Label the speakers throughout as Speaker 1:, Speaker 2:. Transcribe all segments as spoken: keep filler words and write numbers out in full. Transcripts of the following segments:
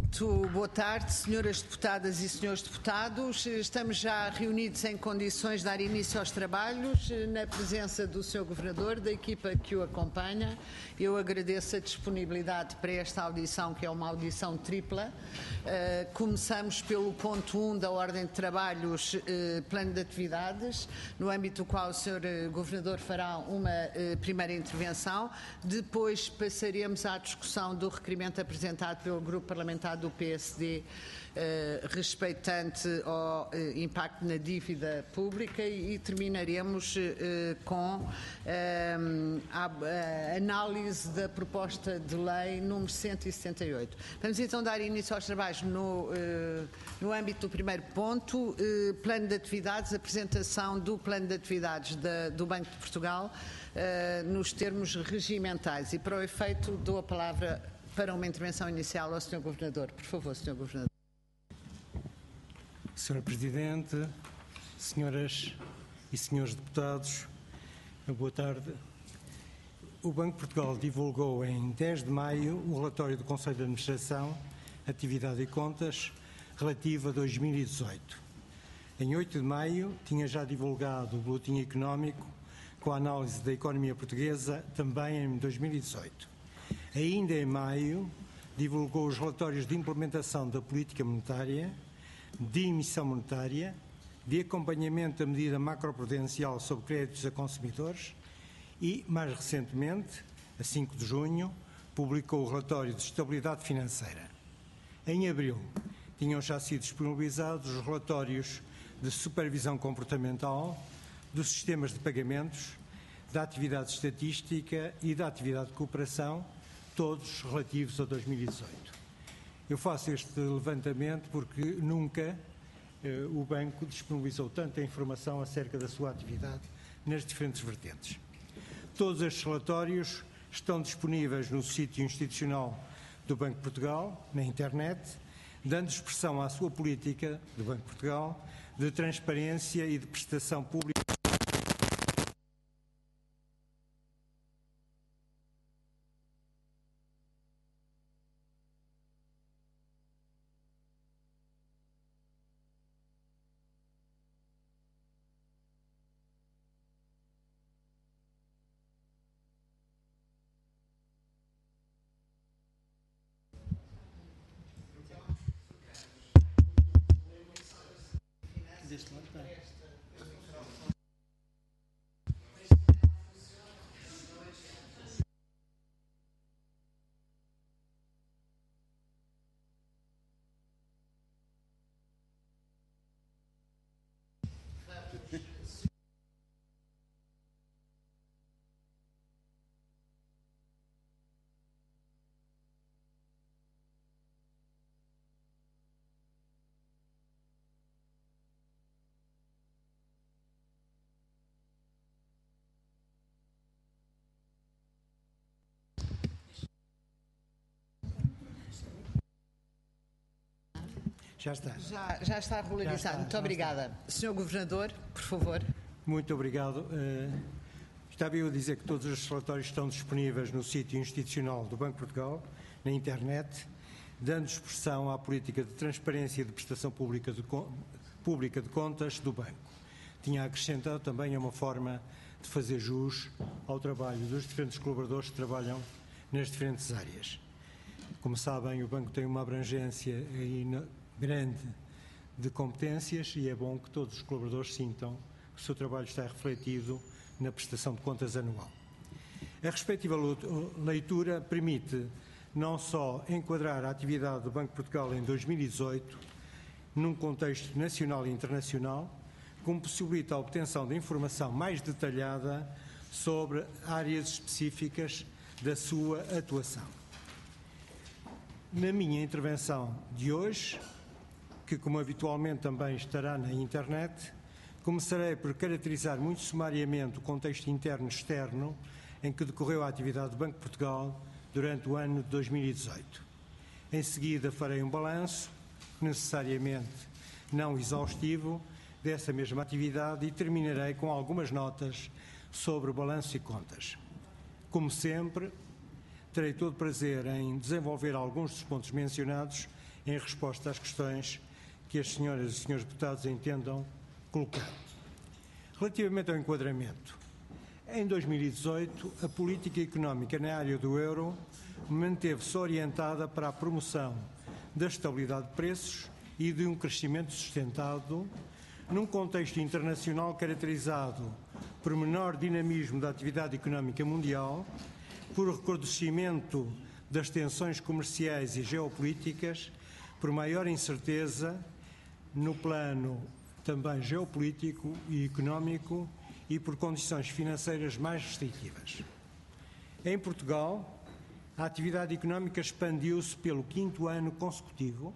Speaker 1: Muito boa tarde, senhoras deputadas e senhores deputados. Estamos já reunidos em condições de dar início aos trabalhos, na presença do senhor Governador, da equipa que o acompanha. Eu agradeço a disponibilidade para esta audição, que é uma audição tripla. Uh, começamos pelo ponto um da ordem de trabalhos, uh, plano de atividades, no âmbito do qual o senhor Governador fará uma uh, primeira intervenção. Depois passaremos à discussão do requerimento apresentado pelo Grupo Parlamentar do P S D, eh, respeitante ao eh, impacto na dívida pública, e, e terminaremos eh, com eh, a, a análise da proposta de lei número cento e setenta e oito. Vamos então dar início aos trabalhos no, eh, no âmbito do primeiro ponto, eh, plano de atividades, apresentação do plano de atividades da, do Banco de Portugal eh, nos termos regimentais, e para o efeito dou a palavra para uma intervenção inicial ao senhor Governador. Por favor, senhor Governador.
Speaker 2: senhora Presidente, senhoras e senhores deputados, boa tarde. O Banco de Portugal divulgou em dez de maio o relatório do Conselho de Administração, Atividade e Contas, relativo a dois mil e dezoito. Em oito de maio, tinha já divulgado o Boletim Económico com a análise da economia portuguesa, também em dois mil e dezoito. Ainda em maio, divulgou os relatórios de implementação da política monetária, de emissão monetária, de acompanhamento da medida macroprudencial sobre créditos a consumidores e, mais recentemente, a cinco de junho, publicou o relatório de estabilidade financeira. Em abril, tinham já sido disponibilizados os relatórios de supervisão comportamental, dos sistemas de pagamentos, da atividade estatística e da atividade de cooperação, todos relativos a dois mil e dezoito. Eu faço este levantamento porque nunca eh, o Banco disponibilizou tanta informação acerca da sua atividade nas diferentes vertentes. Todos estes relatórios estão disponíveis no sítio institucional do Banco de Portugal, na internet, dando expressão à sua política do Banco de Portugal de transparência e de prestação pública. Deste lado está. Já está.
Speaker 1: Já, já está regularizado. Muito obrigada. senhor Governador, por favor.
Speaker 2: Muito obrigado. Uh, estava eu a dizer que todos os relatórios estão disponíveis no sítio institucional do Banco de Portugal, na internet, dando expressão à política de transparência e de prestação pública de, pública de contas do Banco. Tinha acrescentado também uma forma de fazer jus ao trabalho dos diferentes colaboradores que trabalham nas diferentes áreas. Como sabem, o Banco tem uma abrangência grande de competências e é bom que todos os colaboradores sintam que o seu trabalho está refletido na prestação de contas anual. A respectiva leitura permite não só enquadrar a atividade do Banco de Portugal em dois mil e dezoito num contexto nacional e internacional, como possibilita a obtenção de informação mais detalhada sobre áreas específicas da sua atuação. Na minha intervenção de hoje, que como habitualmente também estará na internet, começarei por caracterizar muito sumariamente o contexto interno e externo em que decorreu a atividade do Banco de Portugal durante o ano de dois mil e dezoito. Em seguida farei um balanço, necessariamente não exaustivo, dessa mesma atividade e terminarei com algumas notas sobre o balanço e contas. Como sempre, terei todo o prazer em desenvolver alguns dos pontos mencionados em resposta às questões que as senhoras e senhores deputados entendam colocar. Relativamente ao enquadramento, em dois mil e dezoito, a política económica na área do euro manteve-se orientada para a promoção da estabilidade de preços e de um crescimento sustentado, num contexto internacional caracterizado por menor dinamismo da atividade económica mundial, por recrudescimento das tensões comerciais e geopolíticas, por maior incerteza no plano também geopolítico e económico e por condições financeiras mais restritivas. Em Portugal, a atividade económica expandiu-se pelo quinto ano consecutivo,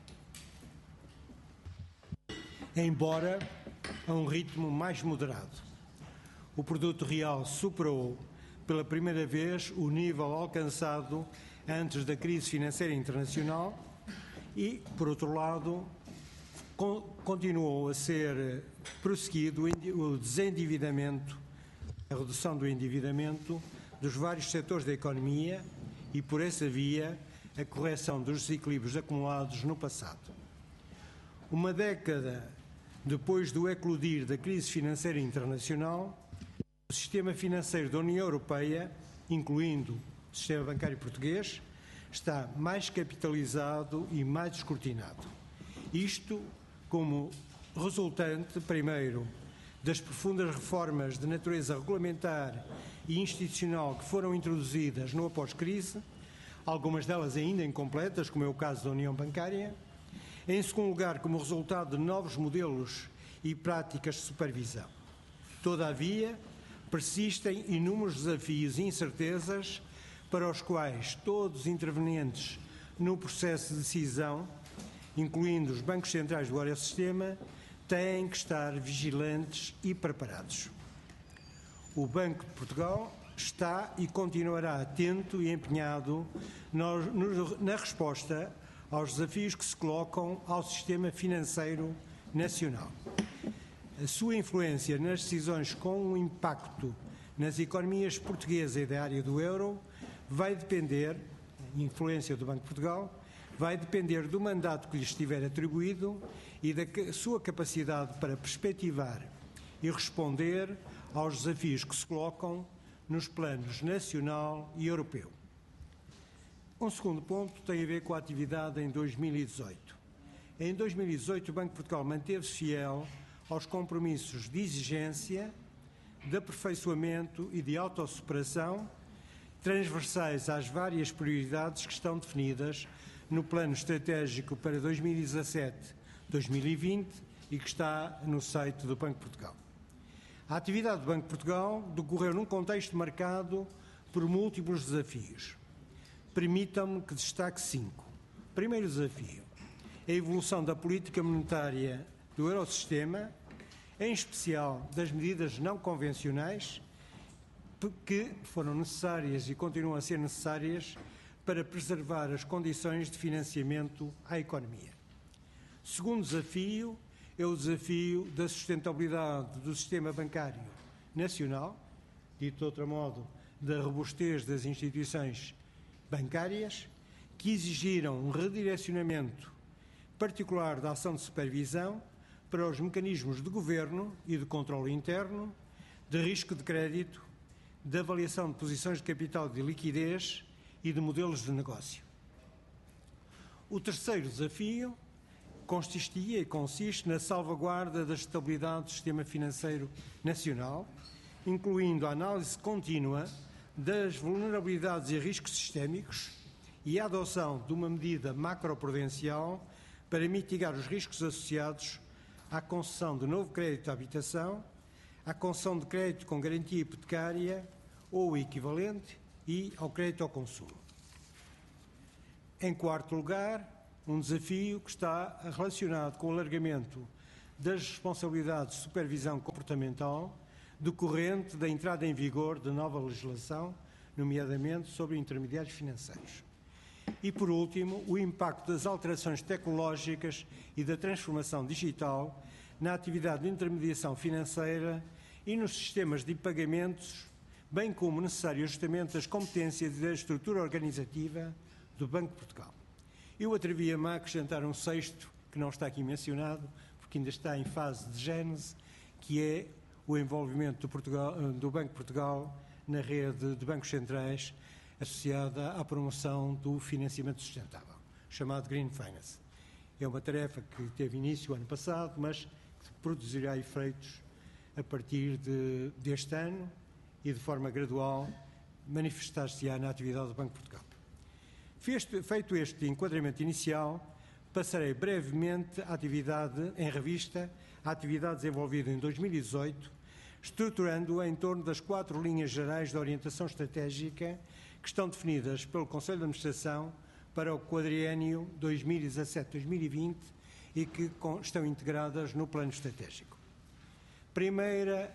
Speaker 2: embora a um ritmo mais moderado. O produto real superou pela primeira vez o nível alcançado antes da crise financeira internacional e, por outro lado, continuou a ser prosseguido o desendividamento, a redução do endividamento dos vários setores da economia e, por essa via, a correção dos desequilíbrios acumulados no passado. Uma década depois do eclodir da crise financeira internacional, o sistema financeiro da União Europeia, incluindo o sistema bancário português, está mais capitalizado e mais escrutinado. Isto como resultante, primeiro, das profundas reformas de natureza regulamentar e institucional que foram introduzidas no após-crise, algumas delas ainda incompletas, como é o caso da União Bancária. Em segundo lugar, como resultado de novos modelos e práticas de supervisão. Todavia, persistem inúmeros desafios e incertezas para os quais todos os intervenientes no processo de decisão, incluindo os bancos centrais do ecossistema, têm que estar vigilantes e preparados. O Banco de Portugal está e continuará atento e empenhado na resposta aos desafios que se colocam ao sistema financeiro nacional. A sua influência nas decisões com um impacto nas economias portuguesas e da área do euro vai depender, a influência do Banco de Portugal, vai depender do mandato que lhe estiver atribuído e da sua capacidade para perspectivar e responder aos desafios que se colocam nos planos nacional e europeu. Um segundo ponto tem a ver com a atividade em dois mil e dezoito. Em dois mil e dezoito, o Banco de Portugal manteve-se fiel aos compromissos de exigência, de aperfeiçoamento e de autossuperação transversais às várias prioridades que estão definidas no Plano Estratégico para dois mil e dezassete a dois mil e vinte e que está no site do Banco de Portugal. A atividade do Banco de Portugal decorreu num contexto marcado por múltiplos desafios. Permitam-me que destaque cinco. Primeiro desafio, a evolução da política monetária do Eurosistema, em especial das medidas não convencionais, que foram necessárias e continuam a ser necessárias para preservar as condições de financiamento à economia. Segundo desafio é o desafio da sustentabilidade do sistema bancário nacional, dito de outro modo, da robustez das instituições bancárias, que exigiram um redirecionamento particular da ação de supervisão para os mecanismos de governo e de controle interno, de risco de crédito, de avaliação de posições de capital de liquidez e de modelos de negócio. O terceiro desafio consistia e consiste na salvaguarda da estabilidade do sistema financeiro nacional, incluindo a análise contínua das vulnerabilidades e riscos sistémicos e a adoção de uma medida macroprudencial para mitigar os riscos associados à concessão de novo crédito à habitação, à concessão de crédito com garantia hipotecária ou equivalente e ao crédito ao consumo. Em quarto lugar, um desafio que está relacionado com o alargamento das responsabilidades de supervisão comportamental decorrente da entrada em vigor da nova legislação, nomeadamente sobre intermediários financeiros. E, por último, o impacto das alterações tecnológicas e da transformação digital na atividade de intermediação financeira e nos sistemas de pagamentos, bem como o necessário ajustamento das competências e da estrutura organizativa do Banco de Portugal. Eu atrevi-me a acrescentar um sexto, que não está aqui mencionado, porque ainda está em fase de gênese, que é o envolvimento do, Portugal, do Banco de Portugal na rede de bancos centrais associada à promoção do financiamento sustentável, chamado Green Finance. É uma tarefa que teve início ano passado, mas que produzirá efeitos a partir de, deste ano e, de forma gradual, manifestar-se-á na atividade do Banco de Portugal. Feito este enquadramento inicial, passarei brevemente a atividade em revista, a atividade desenvolvida em dois mil e dezoito, estruturando-a em torno das quatro linhas gerais de orientação estratégica que estão definidas pelo Conselho de Administração para o quadriênio dois mil e dezassete a dois mil e vinte e que estão integradas no plano estratégico. Primeira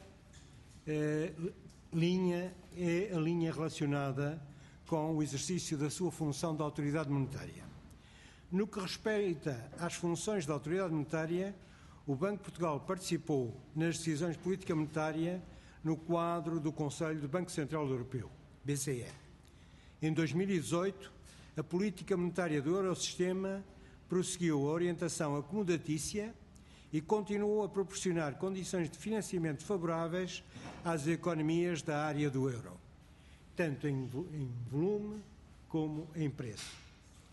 Speaker 2: eh, linha é a linha relacionada com o exercício da sua função de autoridade monetária. No que respeita às funções da autoridade monetária, o Banco de Portugal participou nas decisões de política monetária no quadro do Conselho do Banco Central Europeu, B C E. Em dois mil e dezoito, a política monetária do Eurosistema prosseguiu a orientação acomodatícia e continuou a proporcionar condições de financiamento favoráveis às economias da área do euro, tanto em volume como em preço.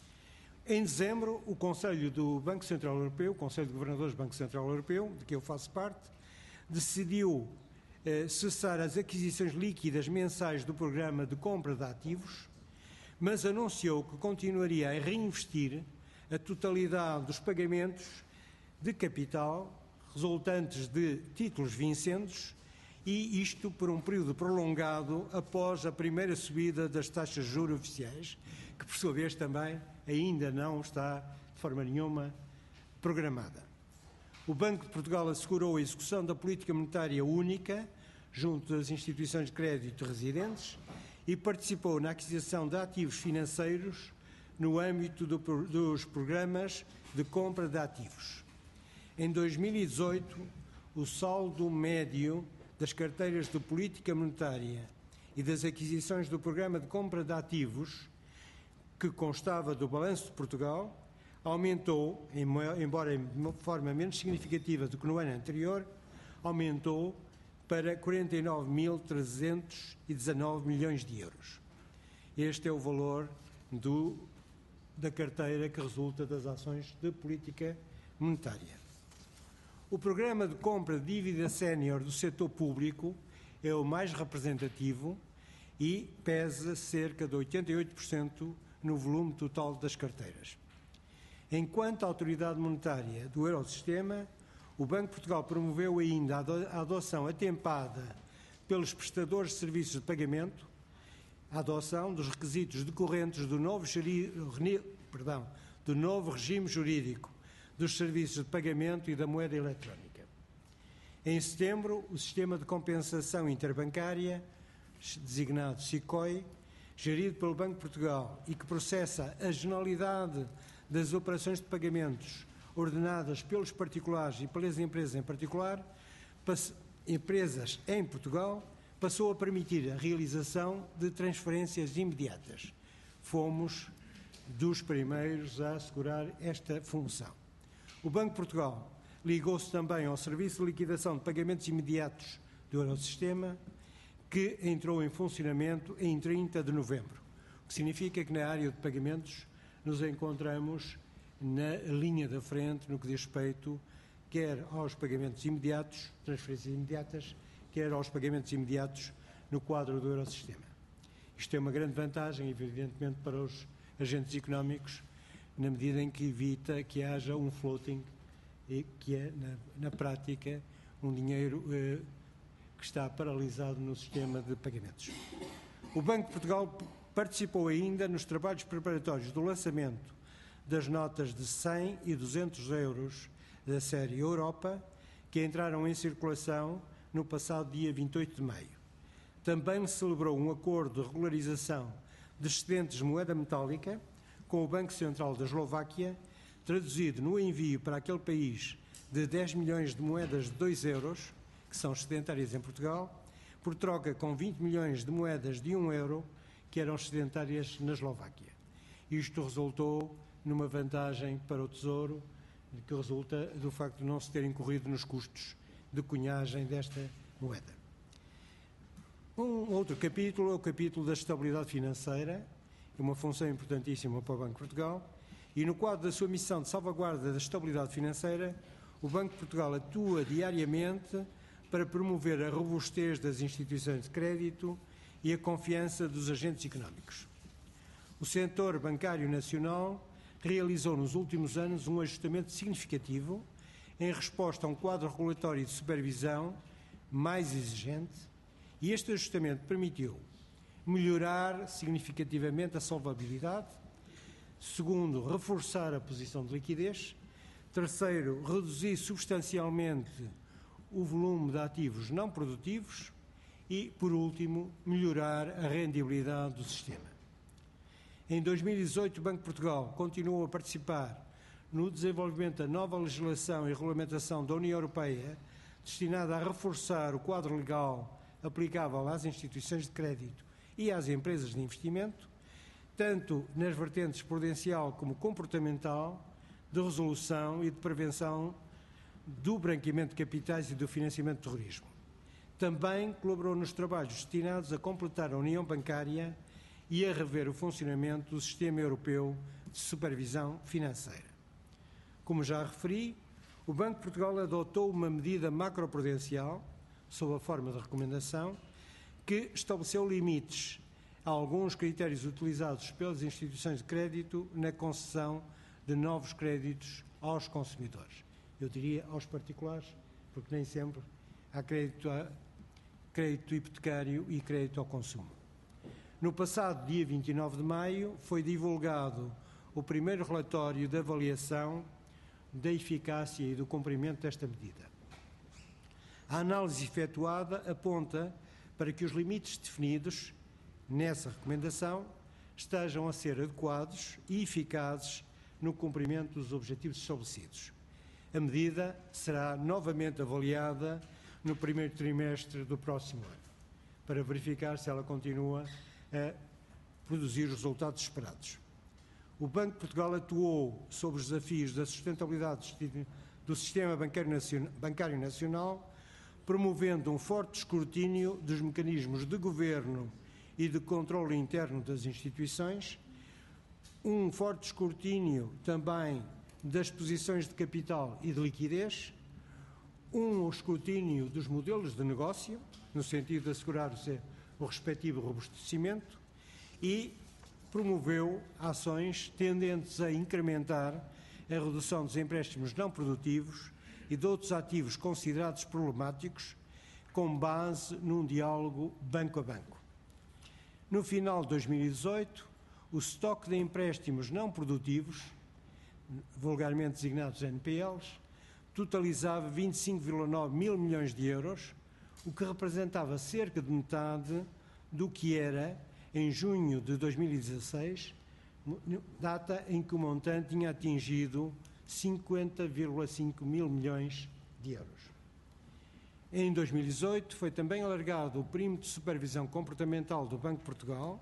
Speaker 2: Em dezembro, o Conselho do Banco Central Europeu, o Conselho de Governadores do Banco Central Europeu, de que eu faço parte, decidiu eh, cessar as aquisições líquidas mensais do programa de compra de ativos, mas anunciou que continuaria a reinvestir a totalidade dos pagamentos de capital resultantes de títulos vincendos, e isto por um período prolongado após a primeira subida das taxas de juros oficiais, que por sua vez também ainda não está de forma nenhuma programada. O Banco de Portugal assegurou a execução da política monetária única junto das instituições de crédito residentes e participou na aquisição de ativos financeiros no âmbito do, dos programas de compra de ativos. Em dois mil e dezoito, o saldo médio das carteiras de política monetária e das aquisições do programa de compra de ativos, que constava do balanço de Portugal, aumentou, embora de forma menos significativa do que no ano anterior, aumentou para quarenta e nove mil trezentos e dezanove milhões de euros. Este é o valor do, da carteira que resulta das ações de política monetária. O programa de compra de dívida sénior do setor público é o mais representativo e pesa cerca de oitenta e oito por cento no volume total das carteiras. Enquanto autoridade monetária do Eurosistema, o Banco de Portugal promoveu ainda a adoção atempada pelos prestadores de serviços de pagamento, a adoção dos requisitos decorrentes do novo, perdão, do novo regime jurídico dos serviços de pagamento e da moeda eletrónica. Em setembro, o Sistema de Compensação Interbancária, designado SICOI, gerido pelo Banco de Portugal e que processa a generalidade das operações de pagamentos ordenadas pelos particulares e pelas empresas em particular, empresas em Portugal, passou a permitir a realização de transferências imediatas. Fomos dos primeiros a assegurar esta função. O Banco de Portugal ligou-se também ao Serviço de Liquidação de Pagamentos Imediatos do Eurosistema, que entrou em funcionamento em trinta de novembro, o que significa que na área de pagamentos nos encontramos na linha da frente no que diz respeito quer aos pagamentos imediatos, transferências imediatas, quer aos pagamentos imediatos no quadro do Eurosistema. Isto é uma grande vantagem, evidentemente, para os agentes económicos, na medida em que evita que haja um floating, e que é, na, na prática, um dinheiro eh, que está paralisado no sistema de pagamentos. O Banco de Portugal participou ainda nos trabalhos preparatórios do lançamento das notas de cem e duzentos euros da série Europa, que entraram em circulação no passado dia vinte e oito de maio. Também celebrou um acordo de regularização de excedentes de moeda metálica com o Banco Central da Eslováquia, traduzido no envio para aquele país de dez milhões de moedas de dois euros, que são excedentárias em Portugal, por troca com vinte milhões de moedas de um euro, que eram excedentárias na Eslováquia. Isto resultou numa vantagem para o Tesouro que resulta do facto de não se ter incorrido nos custos de cunhagem desta moeda. Um outro capítulo é o capítulo da estabilidade financeira, uma função importantíssima para o Banco de Portugal, e no quadro da sua missão de salvaguarda da estabilidade financeira, o Banco de Portugal atua diariamente para promover a robustez das instituições de crédito e a confiança dos agentes económicos. O setor bancário nacional realizou nos últimos anos um ajustamento significativo em resposta a um quadro regulatório de supervisão mais exigente, e este ajustamento permitiu melhorar significativamente a solvabilidade, segundo, reforçar a posição de liquidez, terceiro, reduzir substancialmente o volume de ativos não produtivos e, por último, melhorar a rendibilidade do sistema. Em dois mil e dezoito, o Banco de Portugal continuou a participar no desenvolvimento da nova legislação e regulamentação da União Europeia destinada a reforçar o quadro legal aplicável às instituições de crédito e às empresas de investimento, tanto nas vertentes prudencial como comportamental, de resolução e de prevenção do branqueamento de capitais e do financiamento do terrorismo. Também colaborou nos trabalhos destinados a completar a União Bancária e a rever o funcionamento do Sistema Europeu de Supervisão Financeira. Como já referi, o Banco de Portugal adotou uma medida macroprudencial, sob a forma de recomendação, que estabeleceu limites a alguns critérios utilizados pelas instituições de crédito na concessão de novos créditos aos consumidores. Eu diria aos particulares, porque nem sempre há crédito, a, crédito hipotecário e crédito ao consumo. No passado dia vinte e nove de maio foi divulgado o primeiro relatório de avaliação da eficácia e do cumprimento desta medida. A análise efetuada aponta para que os limites definidos nessa recomendação estejam a ser adequados e eficazes no cumprimento dos objetivos estabelecidos. A medida será novamente avaliada no primeiro trimestre do próximo ano, para verificar se ela continua a produzir os resultados esperados. O Banco de Portugal atuou sobre os desafios da sustentabilidade do sistema bancário nacional, promovendo um forte escrutínio dos mecanismos de governo e de controle interno das instituições, um forte escrutínio também das posições de capital e de liquidez, um escrutínio dos modelos de negócio, no sentido de assegurar o respectivo robustecimento, e promoveu ações tendentes a incrementar a redução dos empréstimos não produtivos e de outros ativos considerados problemáticos, com base num diálogo banco a banco. No final de dois mil e dezoito, o estoque de empréstimos não produtivos, vulgarmente designados N P Ls, totalizava vinte e cinco vírgula nove mil milhões de euros, o que representava cerca de metade do que era em junho de dois mil e dezasseis, data em que o montante tinha atingido cinquenta vírgula cinco mil milhões de euros. Em dois mil e dezoito foi também alargado o perímetro de supervisão comportamental do Banco de Portugal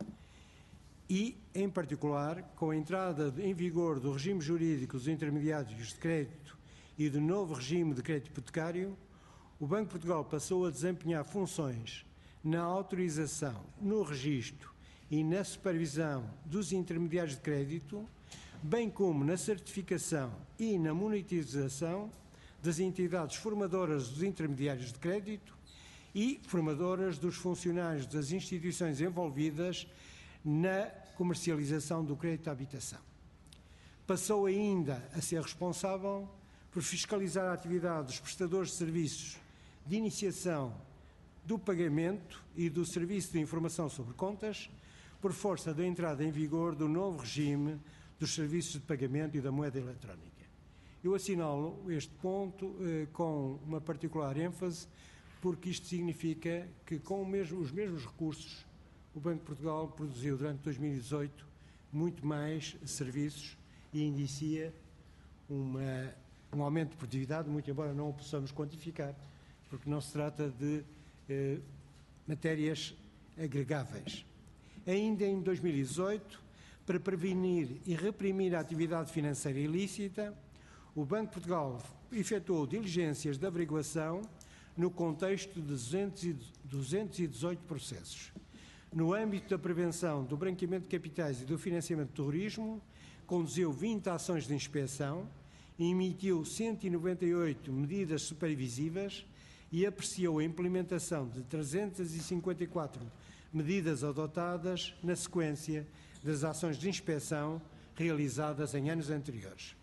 Speaker 2: e, em particular, com a entrada em vigor do regime jurídico dos intermediários de crédito e do novo regime de crédito hipotecário, o Banco de Portugal passou a desempenhar funções na autorização, no registro e na supervisão dos intermediários de crédito, bem como na certificação e na monitorização das entidades formadoras dos intermediários de crédito e formadoras dos funcionários das instituições envolvidas na comercialização do crédito à habitação. Passou ainda a ser responsável por fiscalizar a atividade dos prestadores de serviços de iniciação do pagamento e do Serviço de Informação sobre Contas, por força da entrada em vigor do novo regime dos serviços de pagamento e da moeda eletrónica. Eu assinalo este ponto eh, com uma particular ênfase, porque isto significa que, com o mesmo, os mesmos recursos, o Banco de Portugal produziu durante dois mil e dezoito muito mais serviços e indicia uma, um aumento de produtividade, muito embora não o possamos quantificar, porque não se trata de eh, matérias agregáveis. Ainda em dois mil e dezoito, Para prevenir e reprimir a atividade financeira ilícita, o Banco de Portugal efetuou diligências de averiguação no contexto de duzentos e dezoito processos. No âmbito da prevenção do branqueamento de capitais e do financiamento do terrorismo, conduziu vinte ações de inspeção, emitiu cento e noventa e oito medidas supervisivas e apreciou a implementação de trezentas e cinquenta e quatro medidas adotadas na sequência das ações de inspeção realizadas em anos anteriores.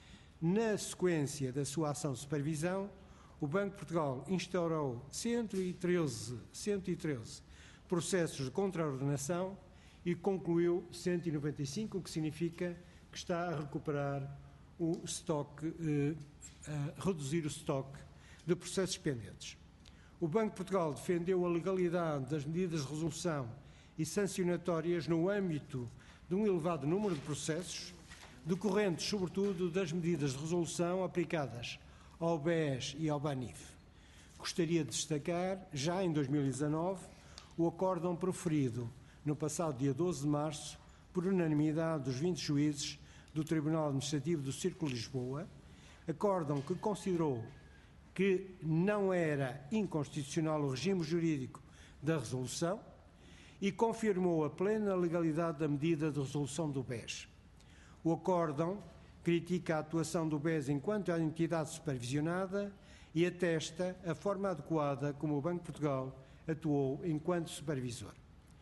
Speaker 2: Na sequência da sua ação de supervisão, o Banco de Portugal instaurou cento e treze, cento e treze processos de contraordenação e concluiu cento e noventa e cinco, o que significa que está a recuperar o estoque, eh, a reduzir o estoque de processos pendentes. O Banco de Portugal defendeu a legalidade das medidas de resolução e sancionatórias no âmbito de um elevado número de processos, decorrentes, sobretudo, das medidas de resolução aplicadas ao B E S e ao BANIF. Gostaria de destacar, já em dois mil e dezanove, o acórdão proferido no passado dia doze de março, por unanimidade dos vinte juízes do Tribunal Administrativo do Círculo de Lisboa, acórdão que considerou que não era inconstitucional o regime jurídico da resolução e confirmou a plena legalidade da medida de resolução do B E S. O acórdão critica a atuação do B E S enquanto a entidade supervisionada e atesta a forma adequada como o Banco de Portugal atuou enquanto supervisor.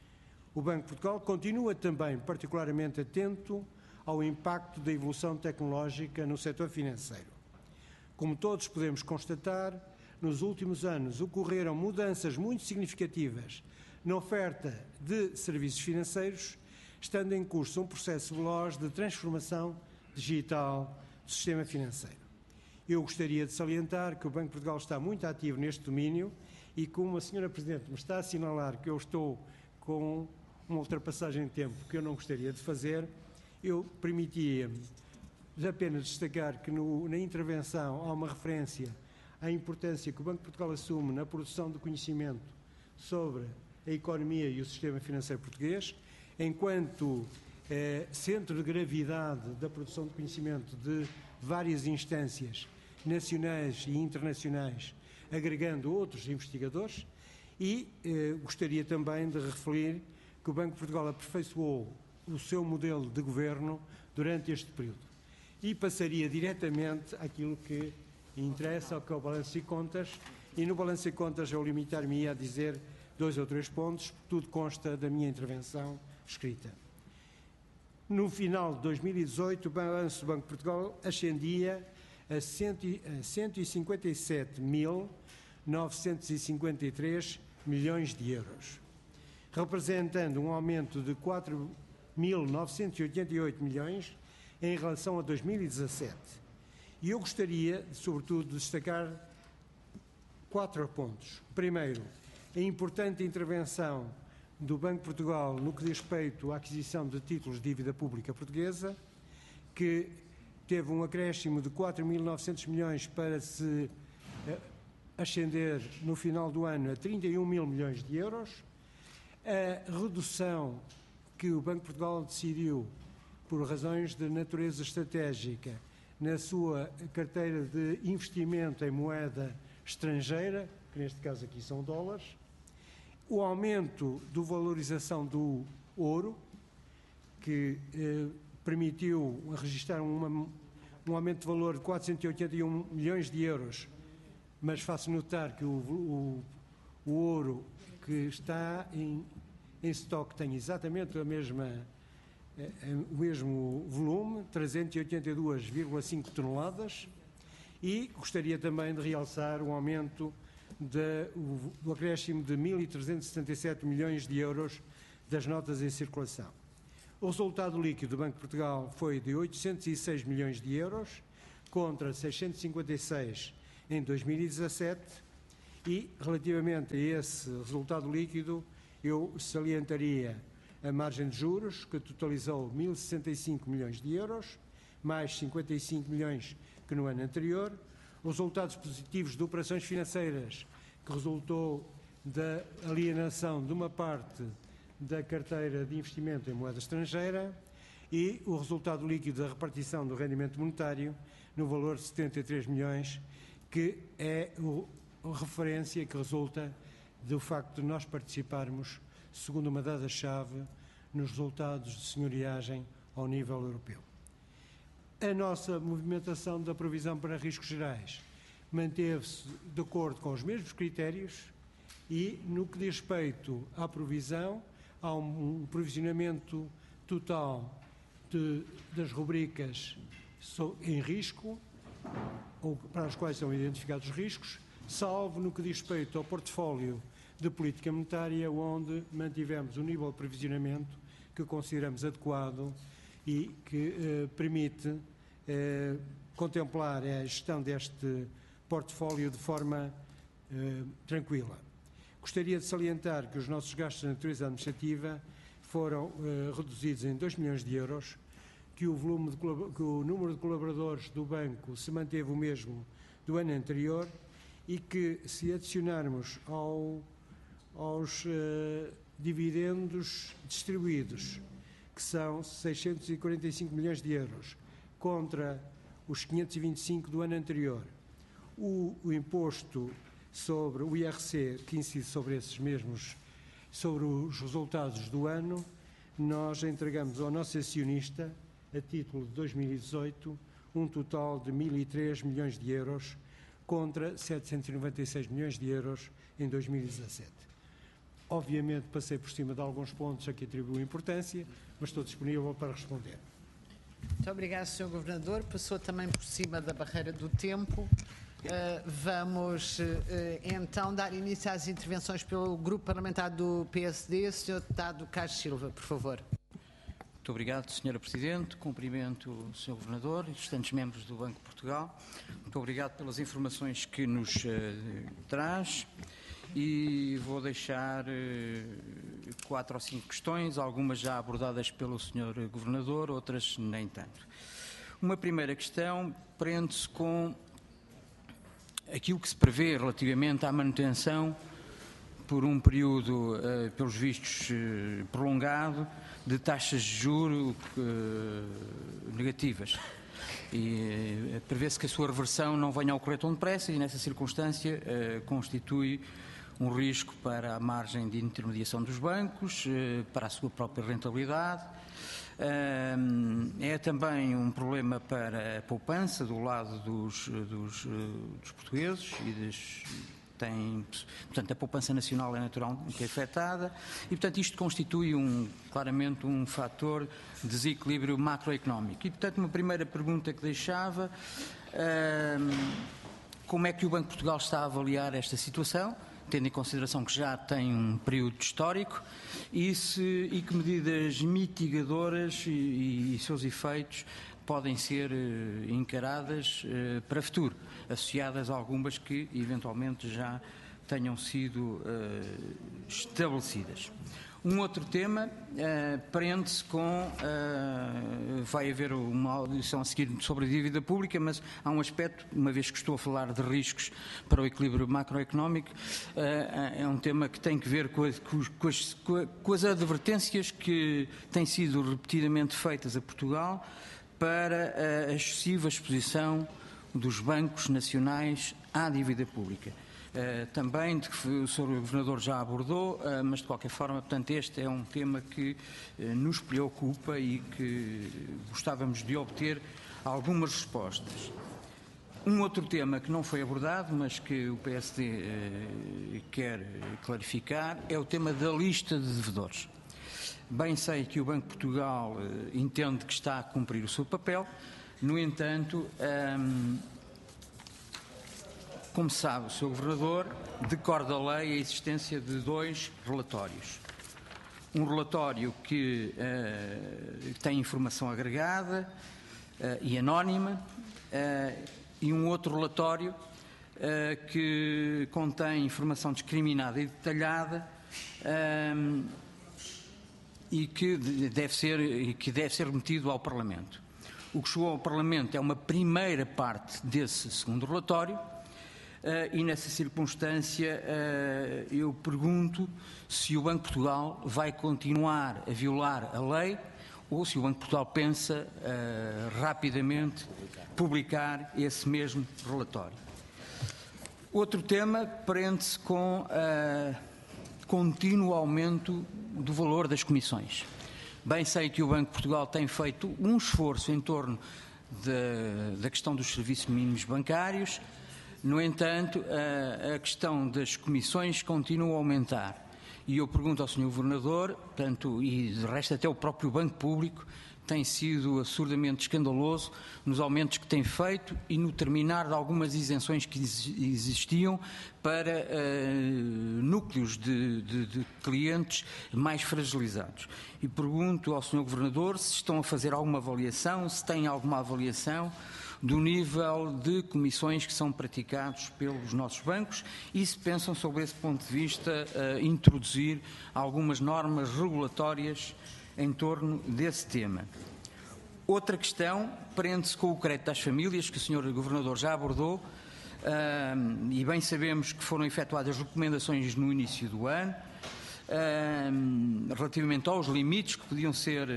Speaker 2: O Banco de Portugal continua também particularmente atento ao impacto da evolução tecnológica no setor financeiro. Como todos podemos constatar, nos últimos anos ocorreram mudanças muito significativas na oferta de serviços financeiros, estando em curso um processo veloz de transformação digital do sistema financeiro. Eu gostaria de salientar que o Banco de Portugal está muito ativo neste domínio e, como a senhora Presidente me está a assinalar que eu estou com uma ultrapassagem de tempo que eu não gostaria de fazer, eu permitia-me apenas destacar que no, na intervenção há uma referência à importância que o Banco de Portugal assume na produção de conhecimento sobre a economia e o sistema financeiro português, enquanto eh, centro de gravidade da produção de conhecimento de várias instâncias nacionais e internacionais, agregando outros investigadores, e eh, gostaria também de referir que o Banco de Portugal aperfeiçoou o seu modelo de governo durante este período. E passaria diretamente àquilo que interessa, ao que é o balanço de contas, e no balanço de contas eu limitar-me a dizer dois ou três pontos, tudo consta da minha intervenção escrita. No final de dois mil e dezoito, o balanço do Banco de Portugal ascendia a cento e cinquenta e sete mil novecentos e cinquenta e três milhões de euros, representando um aumento de quatro mil novecentos e oitenta e oito milhões em relação a dois mil e dezassete. E eu gostaria, sobretudo, de destacar quatro pontos. Primeiro, a importante intervenção do Banco de Portugal no que diz respeito à aquisição de títulos de dívida pública portuguesa, que teve um acréscimo de quatro mil e novecentos milhões para se ascender no final do ano a trinta e um mil milhões de euros, a redução que o Banco de Portugal decidiu, por razões de natureza estratégica, na sua carteira de investimento em moeda estrangeira, que neste caso aqui são dólares, o aumento da valorização do ouro, que eh, permitiu registrar uma, um aumento de valor de quatrocentos e oitenta e um milhões de euros, mas faço notar que o, o, o ouro que está em, em estoque tem exatamente a mesma, eh, o mesmo volume, trezentos e oitenta e duas vírgula cinco toneladas, e gostaria também de realçar o aumento de, o, do acréscimo de mil trezentos e setenta e sete milhões de euros das notas em circulação. O resultado líquido do Banco de Portugal foi de oitocentos e seis milhões de euros, contra seiscentos e cinquenta e seis em dois mil e dezassete, e relativamente a esse resultado líquido eu salientaria a margem de juros, que totalizou mil e sessenta e cinco milhões de euros, mais cinquenta e cinco milhões que no ano anterior, os resultados positivos de operações financeiras, que resultou da alienação de uma parte da carteira de investimento em moeda estrangeira, e o resultado líquido da repartição do rendimento monetário no valor de setenta e três milhões, que é a referência que resulta do facto de nós participarmos, segundo uma dada-chave, nos resultados de senhoriagem ao nível europeu. A nossa movimentação da provisão para riscos gerais manteve-se de acordo com os mesmos critérios e, no que diz respeito à provisão, há um provisionamento total de, das rubricas em risco, ou para as quais são identificados riscos, salvo no que diz respeito ao portfólio de política monetária, onde mantivemos um nível de provisionamento que consideramos adequado e que eh, permite eh, contemplar a gestão deste portfólio de forma eh, tranquila. Gostaria de salientar que os nossos gastos de natureza administrativa foram eh, reduzidos em dois milhões de euros, que o, volume de, que o número de colaboradores do banco se manteve o mesmo do ano anterior e que, se adicionarmos ao, aos eh, dividendos distribuídos, que são seiscentos e quarenta e cinco milhões de euros, contra os quinhentos e vinte e cinco do ano anterior, o, o imposto sobre o I R C, que incide sobre esses mesmos, sobre os resultados do ano, nós entregamos ao nosso acionista, a título de dois mil e dezoito, um total de mil e três milhões de euros, contra setecentos e noventa e seis milhões de euros em dois mil e dezassete. Obviamente passei por cima de alguns pontos a que atribuo importância, mas estou disponível para responder.
Speaker 1: Muito obrigado, senhor Governador. Passou também por cima da barreira do tempo. Uh, vamos uh, então dar início às intervenções pelo Grupo Parlamentar do P S D. senhor Deputado Carlos Silva, por favor.
Speaker 3: Muito obrigado, senhora Presidente. Cumprimento o senhor Governador e os restantes membros do Banco de Portugal. Muito obrigado pelas informações que nos uh, traz. E vou deixar uh, quatro ou cinco questões, algumas já abordadas pelo senhor Governador, outras nem tanto. Uma primeira questão prende-se com aquilo que se prevê relativamente à manutenção por um período, uh, pelos vistos, uh, prolongado, de taxas de juros uh, negativas. E uh, prevê-se que a sua reversão não venha a ocorrer tão depressa e, nessa circunstância, uh, constitui um risco para a margem de intermediação dos bancos, uh, para a sua própria rentabilidade. Uh, é também um problema para a poupança do lado dos, dos, uh, dos portugueses e dos, tem, portanto, a poupança nacional é naturalmente afetada e, portanto, isto constitui um, claramente um fator de desequilíbrio macroeconómico. E, portanto, uma primeira pergunta que deixava, uh, como é que o Banco de Portugal está a avaliar esta situação, tendo em consideração que já tem um período histórico, e, se, e que medidas mitigadoras e, e seus efeitos podem ser uh, encaradas uh, para o futuro, associadas a algumas que eventualmente já tenham sido uh, estabelecidas. Um outro tema uh, prende-se com, uh, vai haver uma audição a seguir sobre a dívida pública, mas há um aspecto, uma vez que estou a falar de riscos para o equilíbrio macroeconómico, uh, é um tema que tem que ver com, a, com, as, com as advertências que têm sido repetidamente feitas a Portugal para a excessiva exposição dos bancos nacionais à dívida pública. Uh, também, de que o senhor Governador já abordou, uh, mas de qualquer forma, portanto, este é um tema que uh, nos preocupa e que gostávamos de obter algumas respostas. Um outro tema que não foi abordado, mas que o P S D uh, quer clarificar, é o tema da lista de devedores. Bem sei que o Banco de Portugal uh, entende que está a cumprir o seu papel, no entanto, um, como sabe o senhor Governador, decorre da lei a existência de dois relatórios. Um relatório que uh, tem informação agregada uh, e anónima uh, e um outro relatório uh, que contém informação discriminada e detalhada uh, e que deve ser, e que deve ser remetido ao Parlamento. O que chegou ao Parlamento é uma primeira parte desse segundo relatório. Uh, e nessa circunstância uh, eu pergunto se o Banco de Portugal vai continuar a violar a lei ou se o Banco de Portugal pensa uh, rapidamente publicar esse mesmo relatório. Outro tema prende-se com o uh, contínuo aumento do valor das comissões. Bem sei que o Banco de Portugal tem feito um esforço em torno de, da questão dos serviços mínimos bancários. No entanto, a, a questão das comissões continua a aumentar. E eu pergunto ao senhor Governador, tanto, e de resto até o próprio Banco Público, tem sido absurdamente escandaloso nos aumentos que tem feito e no terminar de algumas isenções que existiam para uh, núcleos de, de, de clientes mais fragilizados. E pergunto ao senhor Governador se estão a fazer alguma avaliação, se têm alguma avaliação do nível de comissões que são praticados pelos nossos bancos e se pensam, sobre esse ponto de vista, uh, introduzir algumas normas regulatórias em torno desse tema. Outra questão prende-se com o crédito às famílias, que o senhor Governador já abordou, uh, e bem sabemos que foram efetuadas recomendações no início do ano, uh, relativamente aos limites que podiam ser,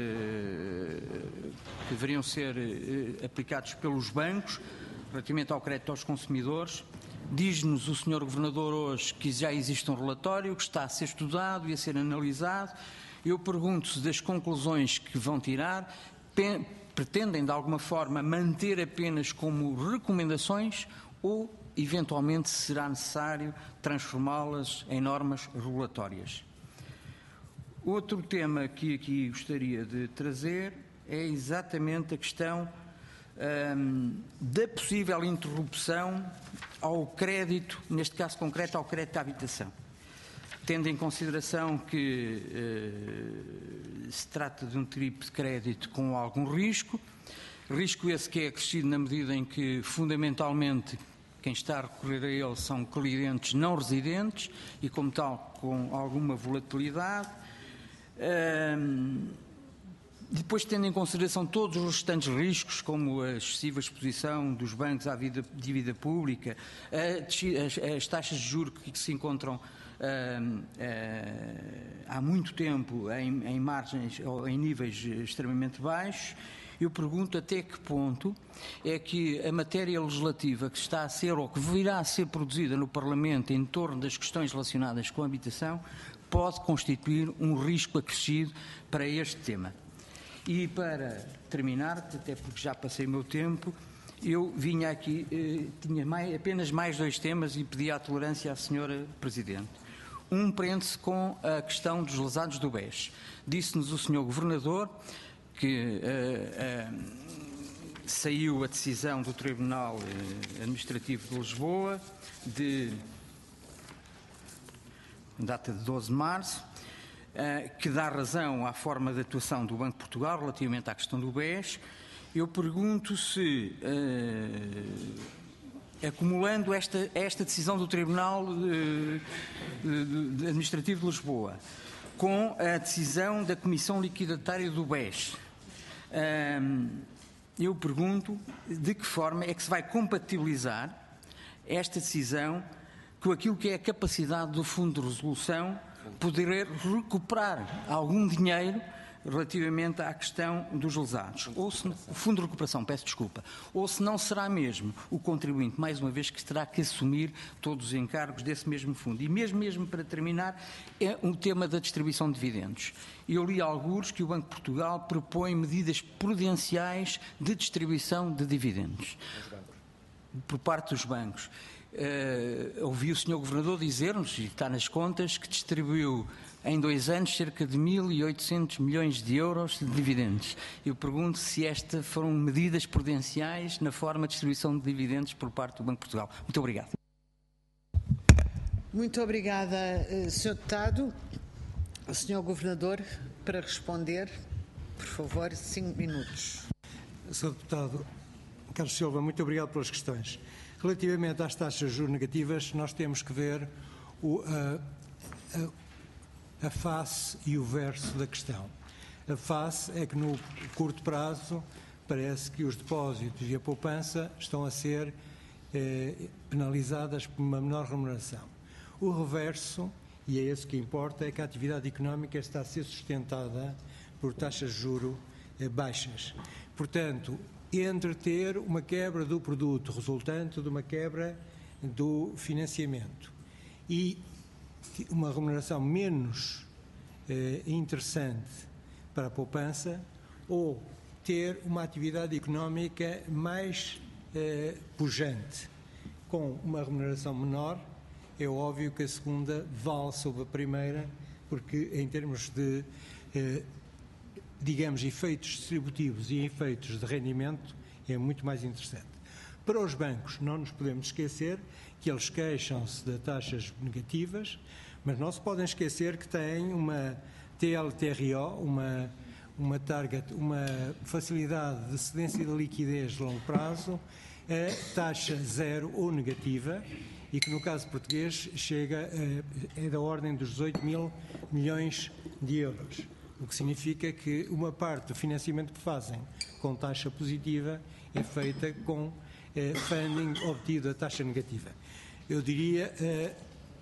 Speaker 3: uh, que deveriam ser uh, aplicados pelos bancos, relativamente ao crédito aos consumidores. Diz-nos o senhor Governador hoje que já existe um relatório que está a ser estudado e a ser analisado. Eu pergunto se das conclusões que vão tirar pretendem de alguma forma manter apenas como recomendações ou eventualmente será necessário transformá-las em normas regulatórias. Outro tema que aqui gostaria de trazer é exatamente a questão hum, da possível interrupção ao crédito, neste caso concreto ao crédito à habitação. Tendo em consideração que eh, se trata de um tipo de crédito com algum risco, risco esse que é acrescido na medida em que, fundamentalmente, quem está a recorrer a ele são clientes não residentes e, como tal, com alguma volatilidade. Um, depois, tendo em consideração todos os restantes riscos, como a excessiva exposição dos bancos à vida, dívida pública, a, as, as taxas de juros que se encontram Uh, uh, há muito tempo em, em margens ou em níveis extremamente baixos, eu pergunto até que ponto é que a matéria legislativa que está a ser ou que virá a ser produzida no Parlamento em torno das questões relacionadas com a habitação pode constituir um risco acrescido para este tema. E para terminar, até porque já passei o meu tempo, eu vinha aqui, eh, tinha mais, apenas mais dois temas e pedi a tolerância à senhora Presidente. Um prende-se com a questão dos lesados do B E S. Disse-nos o senhor Governador que uh, uh, saiu a decisão do Tribunal Administrativo de Lisboa, de data de doze de março, uh, que dá razão à forma de atuação do Banco de Portugal relativamente à questão do B E S. Eu pergunto se... Uh, acumulando esta, esta decisão do Tribunal de, de, de Administrativo de Lisboa com a decisão da Comissão Liquidatária do B E S, hum, eu pergunto de que forma é que se vai compatibilizar esta decisão com aquilo que é a capacidade do Fundo de Resolução poder recuperar algum dinheiro relativamente à questão dos lesados, ou se, o Fundo de Recuperação, peço desculpa, ou se não será mesmo o contribuinte, mais uma vez, que terá que assumir todos os encargos desse mesmo fundo. E mesmo, mesmo para terminar, é um tema da distribuição de dividendos. Eu li alguns que o Banco de Portugal propõe medidas prudenciais de distribuição de dividendos por parte dos bancos. Uh, ouvi o senhor Governador dizer-nos, e está nas contas, que distribuiu em dois anos cerca de mil e oitocentos milhões de euros de dividendos. Eu pergunto se estas foram medidas prudenciais na forma de distribuição de dividendos por parte do Banco de Portugal. Muito obrigado.
Speaker 1: Muito obrigada, senhor Deputado. O senhor Governador, para responder, por favor, cinco minutos.
Speaker 2: senhor Deputado Carlos Silva, muito obrigado pelas questões. Relativamente às taxas de juros negativas, nós temos que ver o, a, a, a face e o verso da questão. A face é que no curto prazo parece que os depósitos e a poupança estão a ser eh, penalizadas por uma menor remuneração. O reverso, e é esse que importa, é que a atividade económica está a ser sustentada por taxas de juros baixas. Portanto, entre ter uma quebra do produto resultante de uma quebra do financiamento e uma remuneração menos eh, interessante para a poupança, ou ter uma atividade económica mais eh, pujante, com uma remuneração menor, é óbvio que a segunda vale sobre a primeira, porque em termos de, eh, digamos, efeitos distributivos e efeitos de rendimento, é muito mais interessante. Para os bancos, não nos podemos esquecer que eles queixam-se de taxas negativas, mas não se podem esquecer que têm uma T L T R O, uma, uma, target, uma facilidade de cedência de liquidez de longo prazo, a taxa zero ou negativa, e que no caso português chega a, é da ordem dos dezoito mil milhões de euros, o que significa que uma parte do financiamento que fazem com taxa positiva é feita com eh, funding obtido a taxa negativa. Eu diria, eh,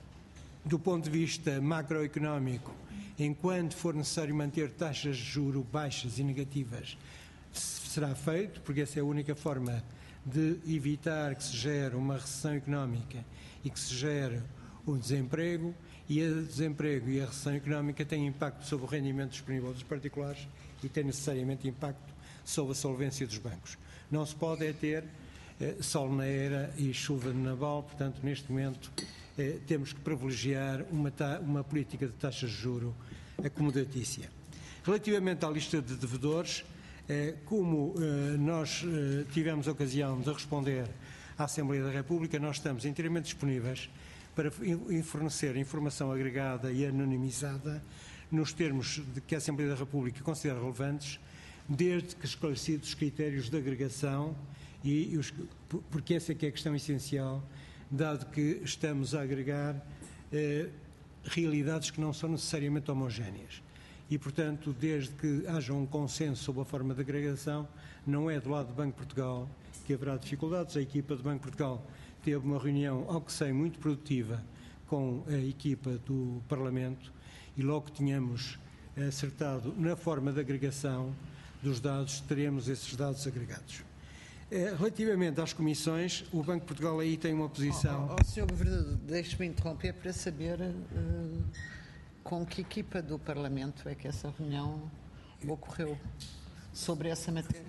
Speaker 2: do ponto de vista macroeconómico, enquanto for necessário manter taxas de juros baixas e negativas, será feito, porque essa é a única forma de evitar que se gere uma recessão económica e que se gere o desemprego, e o desemprego e a recessão económica têm impacto sobre o rendimento disponível dos particulares e têm necessariamente impacto sobre a solvência dos bancos. Não se pode é ter eh, sol na era e chuva no naval, portanto, neste momento eh, temos que privilegiar uma, uma política de taxas de juro acomodatícia. Relativamente à lista de devedores, eh, como eh, nós eh, tivemos a ocasião de responder à Assembleia da República, nós estamos inteiramente disponíveis para fornecer informação agregada e anonimizada nos termos de que a Assembleia da República considera relevantes, desde que esclarecidos os critérios de agregação, e os, porque essa é que é a questão essencial, dado que estamos a agregar eh, realidades que não são necessariamente homogéneas. E, portanto, desde que haja um consenso sobre a forma de agregação, não é do lado do Banco de Portugal que haverá dificuldades. A equipa do Banco de Portugal teve uma reunião, ao que sei, muito produtiva com a equipa do Parlamento, e logo que tínhamos acertado na forma de agregação dos dados, teremos esses dados agregados. Relativamente às comissões, o Banco de Portugal aí tem uma posição...
Speaker 1: Oh, oh, senhor Governador, deixe-me interromper para saber uh, com que equipa do Parlamento é que essa reunião ocorreu sobre essa matéria.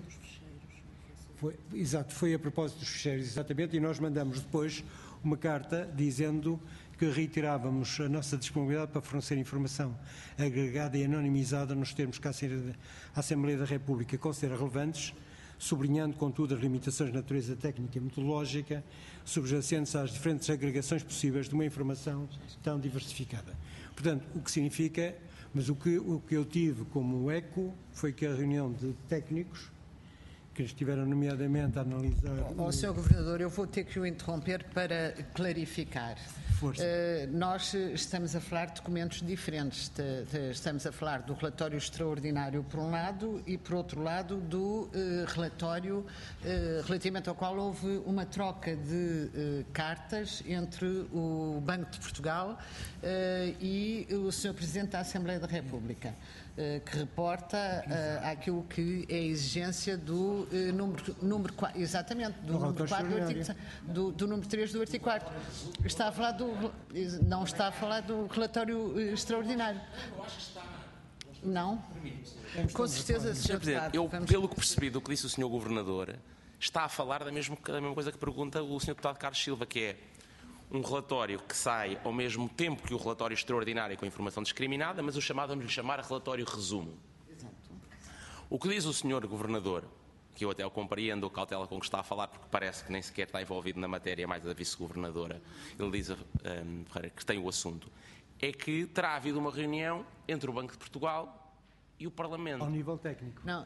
Speaker 2: Foi, exato, foi a propósito dos ficheiros, exatamente, e nós mandamos depois uma carta dizendo que reiterávamos a nossa disponibilidade para fornecer informação agregada e anonimizada nos termos que a Assembleia da República considera relevantes, sublinhando, contudo, as limitações de natureza técnica e metodológica subjacentes às diferentes agregações possíveis de uma informação tão diversificada. Portanto, o que significa, mas o que, o que eu tive como eco foi que a reunião de técnicos que estiveram nomeadamente a analisar...
Speaker 1: Ó, oh, senhor Governador, eu vou ter que o interromper para clarificar.
Speaker 2: Força.
Speaker 1: Uh, nós estamos a falar de documentos diferentes. De, de, estamos a falar do relatório extraordinário por um lado e, por outro lado, do uh, relatório uh, relativamente ao qual houve uma troca de uh, cartas entre o Banco de Portugal uh, e o senhor Presidente da Assembleia da República, uh, que reporta uh, aquilo que é a exigência do uh, número, número quatro, exatamente, do
Speaker 2: no
Speaker 1: número quatro do artigo, do, do número três do artigo quatro. Está a falar do Não está a falar do relatório extraordinário.
Speaker 4: Eu acho que está.
Speaker 1: Não? Com certeza, senhor Deputado.
Speaker 4: Eu,
Speaker 1: vamos...
Speaker 4: pelo que percebi do que disse o senhor Governador, está a falar da mesma, da mesma coisa que pergunta o senhor Deputado Carlos Silva, que é um relatório que sai ao mesmo tempo que o relatório extraordinário com informação discriminada, mas o chamado, vamos lhe chamar, relatório resumo.
Speaker 1: Exato. O
Speaker 4: que diz o senhor Governador, que eu até o compreendo a cautela com que está a falar, porque parece que nem sequer está envolvido na matéria, mais a vice-governadora, ele diz um, que tem o assunto, é que terá havido uma reunião entre o Banco de Portugal e o Parlamento.
Speaker 2: Ao nível técnico.
Speaker 1: Não,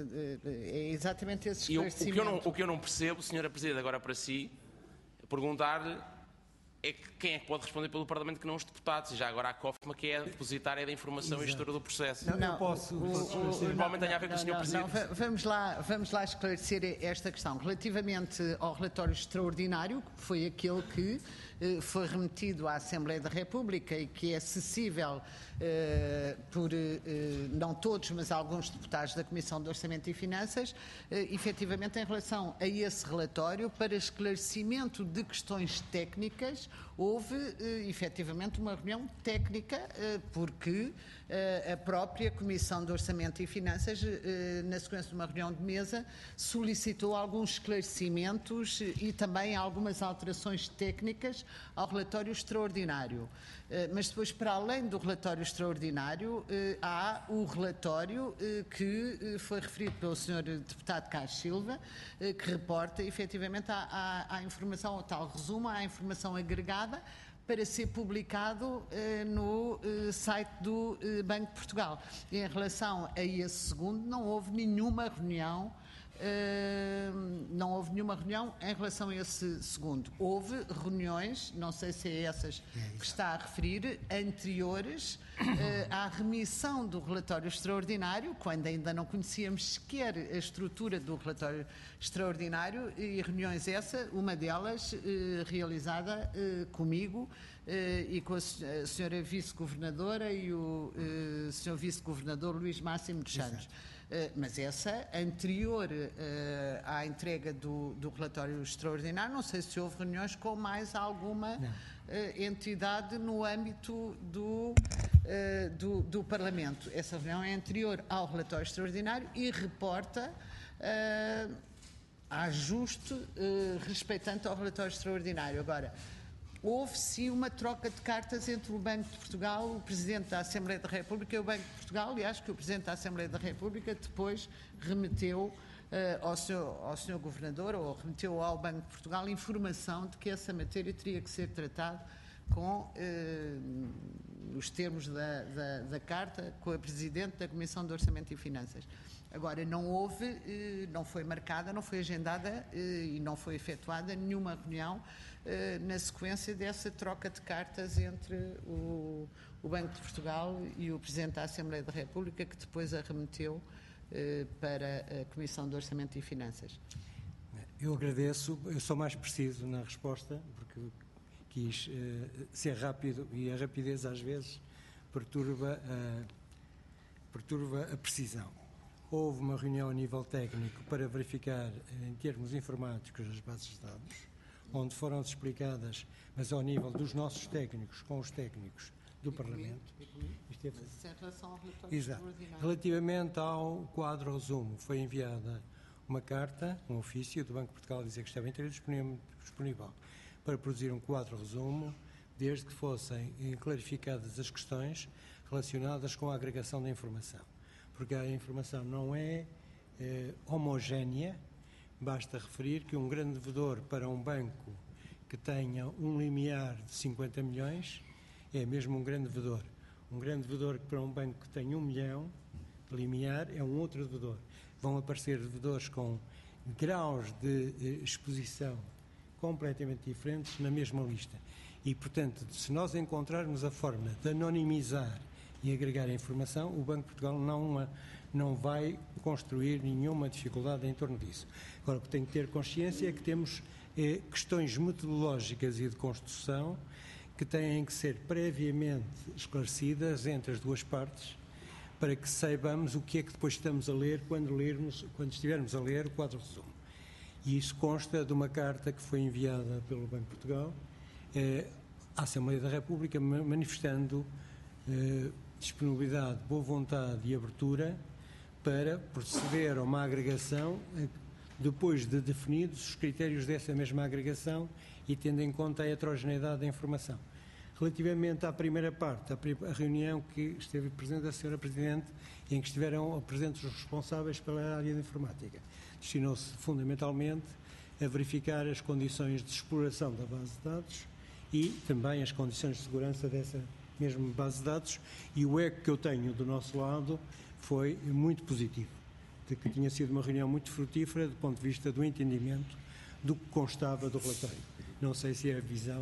Speaker 1: é exatamente esse
Speaker 4: eu,
Speaker 1: esclarecimento.
Speaker 4: o, que eu não, o que eu não percebo, senhora Presidente, agora para si, é perguntar-lhe é que quem é que pode responder pelo Parlamento que não os deputados? E já agora a COFMA, que é a depositária da informação e gestora do processo.
Speaker 2: Não, não posso.
Speaker 1: o,
Speaker 2: posso
Speaker 1: o, o,
Speaker 4: Provavelmente tenha a ver com o senhor Presidente.
Speaker 1: Não, vamos, lá, vamos lá esclarecer esta questão. Relativamente ao relatório extraordinário, que foi aquele que eh, foi remetido à Assembleia da República e que é acessível eh, por, eh, não todos, mas alguns deputados da Comissão de Orçamento e Finanças, eh, efetivamente em relação a esse relatório, para esclarecimento de questões técnicas, houve eh, efetivamente uma reunião técnica, eh, porque eh, a própria Comissão de Orçamento e Finanças, eh, na sequência de uma reunião de mesa, solicitou alguns esclarecimentos e também algumas alterações técnicas ao relatório extraordinário. Eh, mas depois, para além do relatório extraordinário, eh, há o relatório eh, que eh, foi referido pelo senhor Deputado Carlos Silva, eh, que reporta efetivamente à, à, à informação, ao tal resumo, à informação agregada, para ser publicado eh, no eh, site do eh, Banco de Portugal. E em relação a esse segundo, não houve nenhuma reunião, eh, não houve nenhuma reunião em relação a esse segundo. Houve reuniões, não sei se é essas que está a referir, anteriores eh, à remissão do relatório extraordinário, quando ainda não conhecíamos sequer a estrutura do relatório extraordinário, e reuniões essa, uma delas eh, realizada eh, comigo eh, e com a senhora Vice-Governadora e o eh, senhor Vice-Governador Luís Máximo dos Santos. Uh, mas essa, anterior uh, à entrega do, do relatório extraordinário, não sei se houve reuniões com mais alguma uh, entidade no âmbito do, uh, do, do Parlamento. Essa reunião é anterior ao relatório extraordinário e reporta uh, a ajuste uh, respeitante ao relatório extraordinário. Agora, houve sim uma troca de cartas entre o Banco de Portugal, o Presidente da Assembleia da República e o Banco de Portugal. Aliás, que o Presidente da Assembleia da República depois remeteu uh, ao, senhor, ao senhor Governador, ou remeteu ao Banco de Portugal, informação de que essa matéria teria que ser tratada com uh, os termos da, da, da Carta, com a Presidente da Comissão de Orçamento e Finanças. Agora, não houve, não foi marcada, não foi agendada e não foi efetuada nenhuma reunião na sequência dessa troca de cartas entre o, o Banco de Portugal e o Presidente da Assembleia da República, que depois a remeteu para a Comissão de Orçamento e Finanças.
Speaker 2: Eu agradeço, eu sou mais preciso na resposta, porque quis uh, ser rápido e a rapidez às vezes perturba, uh, perturba a precisão. Houve uma reunião a nível técnico para verificar, em termos informáticos, as bases de dados, onde foram explicadas, mas ao nível dos nossos técnicos, com os técnicos do Parlamento. Isto é...
Speaker 1: Mas em relação ao relatório
Speaker 2: Exato.
Speaker 1: extraordinário.
Speaker 2: Relativamente ao quadro resumo, foi enviada uma carta, um ofício do Banco de Portugal a dizer que estava inteiro disponível, disponível para produzir um quadro resumo, desde que fossem clarificadas as questões relacionadas com a agregação da informação. Porque a informação não é eh, homogénea, basta referir que um grande devedor para um banco que tenha um limiar de cinquenta milhões é mesmo um grande devedor. Um grande devedor para um banco que tem um milhão de limiar é um outro devedor. Vão aparecer devedores com graus de eh, exposição completamente diferentes na mesma lista. E, portanto, se nós encontrarmos a forma de anonimizar e agregar a informação, o Banco de Portugal não, não vai construir nenhuma dificuldade em torno disso. Agora, o que tem que ter consciência é que temos eh, questões metodológicas e de construção que têm que ser previamente esclarecidas entre as duas partes para que saibamos o que é que depois estamos a ler quando, lermos, quando estivermos a ler o quadro resumo. E isso consta de uma carta que foi enviada pelo Banco de Portugal eh, à Assembleia da República manifestando eh, disponibilidade, boa vontade e abertura para proceder a uma agregação depois de definidos os critérios dessa mesma agregação e tendo em conta a heterogeneidade da informação. Relativamente à primeira parte, a reunião que esteve presente a senhora Presidente, em que estiveram presentes os responsáveis pela área de informática, destinou-se fundamentalmente a verificar as condições de exploração da base de dados e também as condições de segurança dessa mesmo base de dados, e o eco que eu tenho do nosso lado foi muito positivo, de que tinha sido uma reunião muito frutífera do ponto de vista do entendimento do que constava do relatório. Não sei se é a visão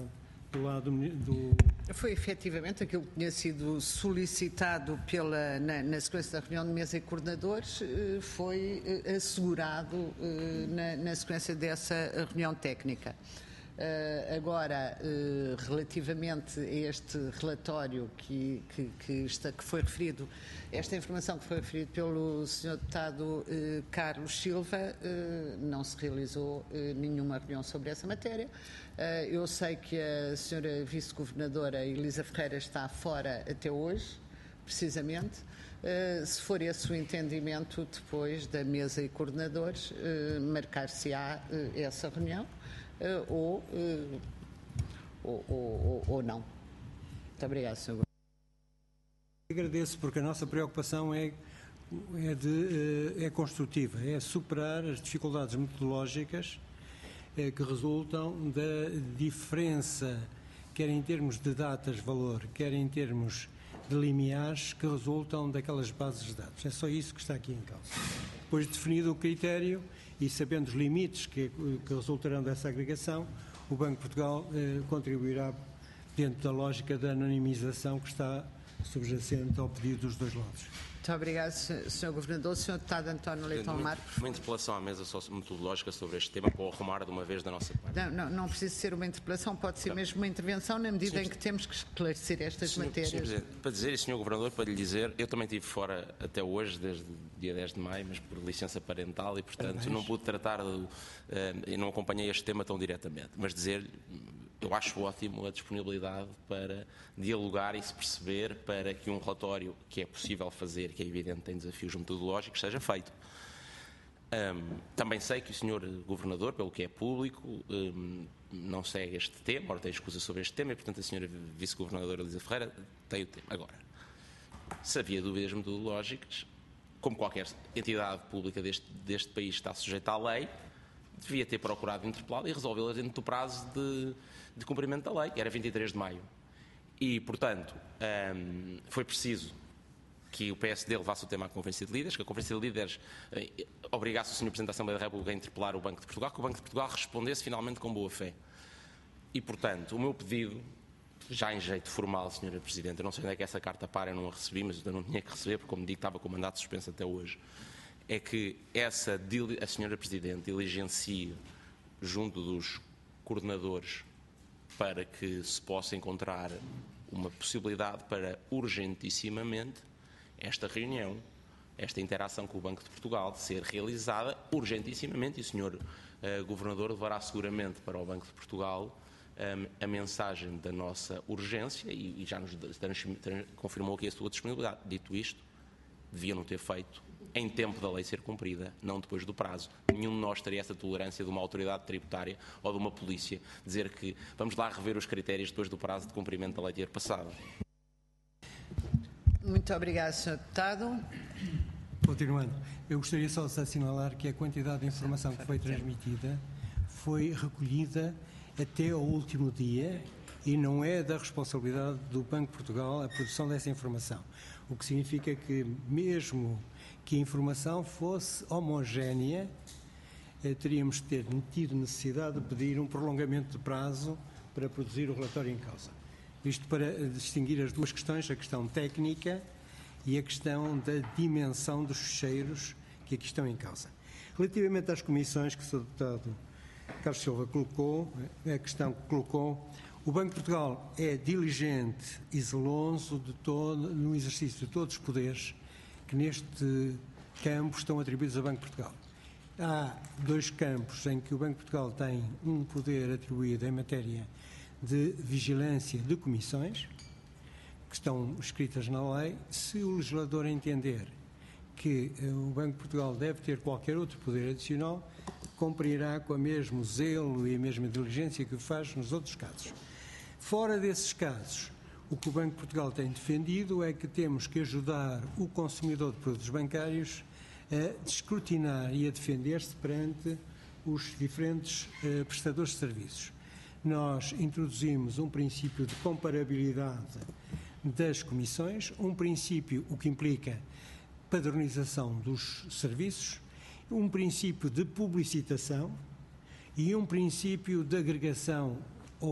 Speaker 2: do lado do...
Speaker 1: Foi efetivamente aquilo que tinha sido solicitado pela, na, na sequência da reunião de mesa e coordenadores, foi assegurado na, na sequência dessa reunião técnica. Uh, agora, uh, relativamente a este relatório que, que, que, está, que foi referido, esta informação que foi referida pelo senhor Deputado uh, Carlos Silva, uh, não se realizou uh, nenhuma reunião sobre essa matéria. Uh, eu sei que a senhora Vice-Governadora Elisa Ferreira está fora até hoje, precisamente. Uh, se for esse o entendimento, depois da mesa e coordenadores, uh, marcar-se-á uh, essa reunião. Uh, ou, uh, ou, ou, ou não. Muito obrigado, senhor
Speaker 2: Agradeço, porque a nossa preocupação é, é, de, é construtiva, é superar as dificuldades metodológicas é, que resultam da diferença, quer em termos de datas-valor, quer em termos de limiares, que resultam daquelas bases de dados. É só isso que está aqui em causa. Depois de definido o critério e sabendo os limites que, que resultarão dessa agregação, o Banco de Portugal eh, contribuirá dentro da lógica da anonimização que está subjacente ao pedido dos dois lados.
Speaker 1: Muito obrigado, senhor Governador. senhor Deputado António Leitão Amaro.
Speaker 4: Uma interpelação à mesa metodológica sobre este tema para o arrumar de uma vez da nossa parte.
Speaker 1: Não, não, não precisa ser uma interpelação, pode ser mesmo uma intervenção na medida senhor, em que temos que esclarecer estas senhor, matérias.
Speaker 4: Senhor para dizer, e senhor Governador, para lhe dizer, eu também estive fora até hoje, desde o dia dez de maio, mas por licença parental e, portanto, Parabéns. não pude tratar, de, e não acompanhei este tema tão diretamente, mas dizer-lhe, eu acho ótimo a disponibilidade para dialogar e se perceber para que um relatório que é possível fazer, que é evidente tem desafios metodológicos, seja feito. Um, também sei que o senhor Governador, pelo que é público, um, não segue este tema, ou tem escusa sobre este tema, e, portanto, a senhora Vice-Governadora Elisa Ferreira tem o tema. Agora, se havia dúvidas metodológicas, como qualquer entidade pública deste, deste país está sujeita à lei, devia ter procurado interpelá-la e resolvê-la dentro do prazo de, de cumprimento da lei, que era vinte e três de maio. E, portanto, um, foi preciso que o P S D levasse o tema à Conferência de Líderes, que a Conferência de Líderes eh, obrigasse o senhor Presidente da Assembleia da República a interpelar o Banco de Portugal, que o Banco de Portugal respondesse finalmente com boa fé. E, portanto, o meu pedido, já em jeito formal, senhora Presidente, eu não sei onde é que essa carta para, eu não a recebi, mas eu não tinha que receber, porque, como digo, estava com o mandato suspenso até hoje, é que essa, a senhora Presidente diligencie junto dos coordenadores para que se possa encontrar uma possibilidade para urgentissimamente esta reunião, esta interação com o Banco de Portugal ser realizada urgentissimamente, e o senhor uh, Governador levará seguramente para o Banco de Portugal um, a mensagem da nossa urgência e, e já nos trans, trans, confirmou aqui a sua disponibilidade. Dito isto, deviam ter feito em tempo da lei ser cumprida, não depois do prazo. Nenhum de nós teria essa tolerância de uma autoridade tributária ou de uma polícia dizer que vamos lá rever os critérios depois do prazo de cumprimento da lei ter passado.
Speaker 1: Muito obrigado, senhor Deputado.
Speaker 2: Continuando, eu gostaria só de assinalar que a quantidade de informação que foi transmitida foi recolhida até ao último dia e não é da responsabilidade do Banco de Portugal a produção dessa informação. O que significa que, mesmo que a informação fosse homogénea, eh, teríamos de ter tido necessidade de pedir um prolongamento de prazo para produzir o relatório em causa. Isto para distinguir as duas questões, a questão técnica e a questão da dimensão dos ficheiros que aqui estão em causa. Relativamente às comissões que o senhor Deputado Carlos Silva colocou, a questão que colocou, o Banco de Portugal é diligente e zeloso de todo, no exercício de todos os poderes que neste campo estão atribuídos ao Banco de Portugal. Há dois campos em que o Banco de Portugal tem um poder atribuído em matéria de vigilância de comissões, que estão escritas na lei. Se o legislador entender que o Banco de Portugal deve ter qualquer outro poder adicional, cumprirá com o mesmo zelo e a mesma diligência que o faz nos outros casos. Fora desses casos, o que o Banco de Portugal tem defendido é que temos que ajudar o consumidor de produtos bancários a escrutinar e a defender-se perante os diferentes eh, prestadores de serviços. Nós introduzimos um princípio de comparabilidade das comissões, um princípio o que implica padronização dos serviços, um princípio de publicitação e um princípio de agregação ou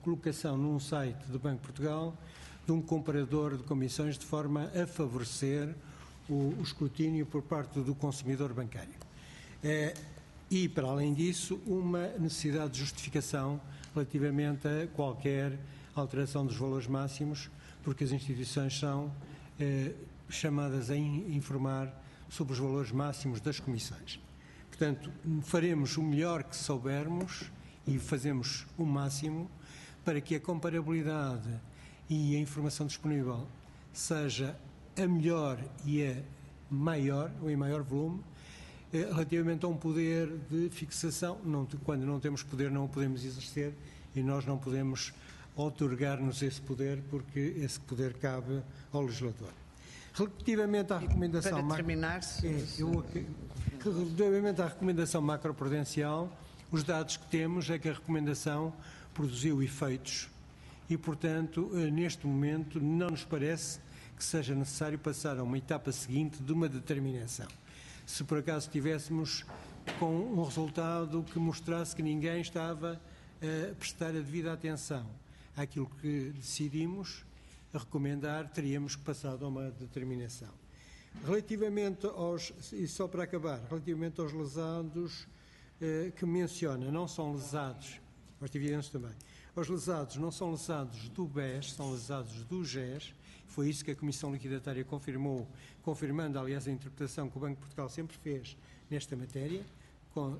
Speaker 2: colocação num site do Banco de Portugal de um comparador de comissões de forma a favorecer o, o escrutínio por parte do consumidor bancário. É, e, para além disso, uma necessidade de justificação relativamente a qualquer alteração dos valores máximos, porque as instituições são eh, chamadas a in, informar sobre os valores máximos das comissões. Portanto, faremos o melhor que soubermos e fazemos o máximo para que a comparabilidade e a informação disponível seja a melhor e a maior, ou em maior volume, eh, relativamente a um poder de fixação. Não, quando não temos poder, não o podemos exercer e nós não podemos outorgar-nos esse poder, porque esse poder cabe ao legislador. Relativamente à recomendação...
Speaker 1: Para terminar, se...
Speaker 2: é, eu, relativamente à recomendação macroprudencial, os dados que temos é que a recomendação produziu efeitos e, portanto, neste momento não nos parece que seja necessário passar a uma etapa seguinte de uma determinação. Se por acaso estivéssemos com um resultado que mostrasse que ninguém estava a prestar a devida atenção àquilo que decidimos a recomendar, teríamos que passar a uma determinação. Relativamente aos, e só para acabar, relativamente aos lesados eh, que menciona, não são lesados, aos dividendos também, os lesados não são lesados do B E S, são lesados do G E S, foi isso que a Comissão Liquidatária confirmou, confirmando, aliás, a interpretação que o Banco de Portugal sempre fez nesta matéria, com,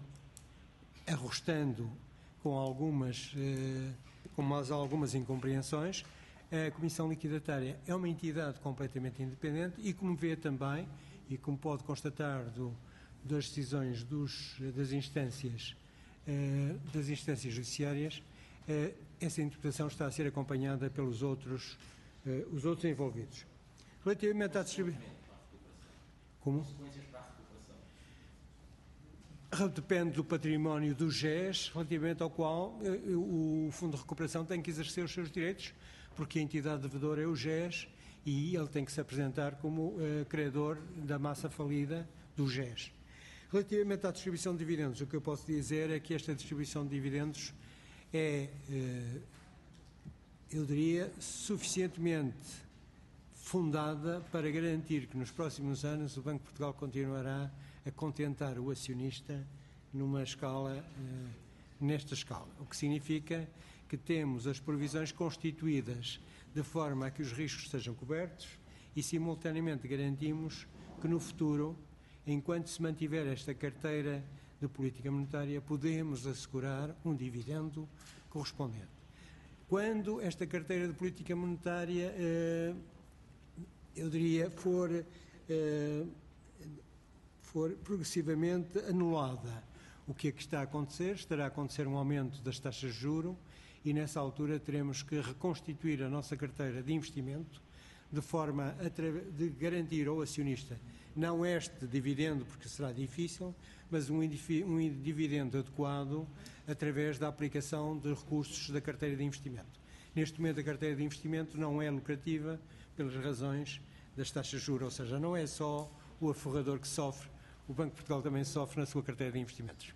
Speaker 2: arrostando com algumas, eh, com mais algumas incompreensões. A Comissão Liquidatária é uma entidade completamente independente e, como vê também, e como pode constatar do, das decisões dos, das, instâncias, eh, das instâncias judiciárias, eh, essa interpretação está a ser acompanhada pelos outros, eh, os outros envolvidos. Relativamente à distribuição... Como? Depende do património do G E S, relativamente ao qual eh, o Fundo de Recuperação tem que exercer os seus direitos, porque a entidade devedora é o G E S e ele tem que se apresentar como uh, credor da massa falida do G E S. Relativamente à distribuição de dividendos, o que eu posso dizer é que esta distribuição de dividendos é, uh, eu diria, suficientemente fundada para garantir que nos próximos anos o Banco de Portugal continuará a contentar o acionista numa escala, uh, nesta escala, o que significa que temos as provisões constituídas de forma a que os riscos sejam cobertos e, simultaneamente, garantimos que no futuro, enquanto se mantiver esta carteira de política monetária, podemos assegurar um dividendo correspondente. Quando esta carteira de política monetária, eh, eu diria, for, eh, for progressivamente anulada, o que é que está a acontecer? Estará a acontecer um aumento das taxas de juros e nessa altura teremos que reconstituir a nossa carteira de investimento de forma a de garantir ao acionista não este dividendo, porque será difícil, mas um, um dividendo adequado através da aplicação de recursos da carteira de investimento. Neste momento a carteira de investimento não é lucrativa pelas razões das taxas de juros, ou seja, não é só o aforrador que sofre, o Banco de Portugal também sofre na sua carteira de investimentos.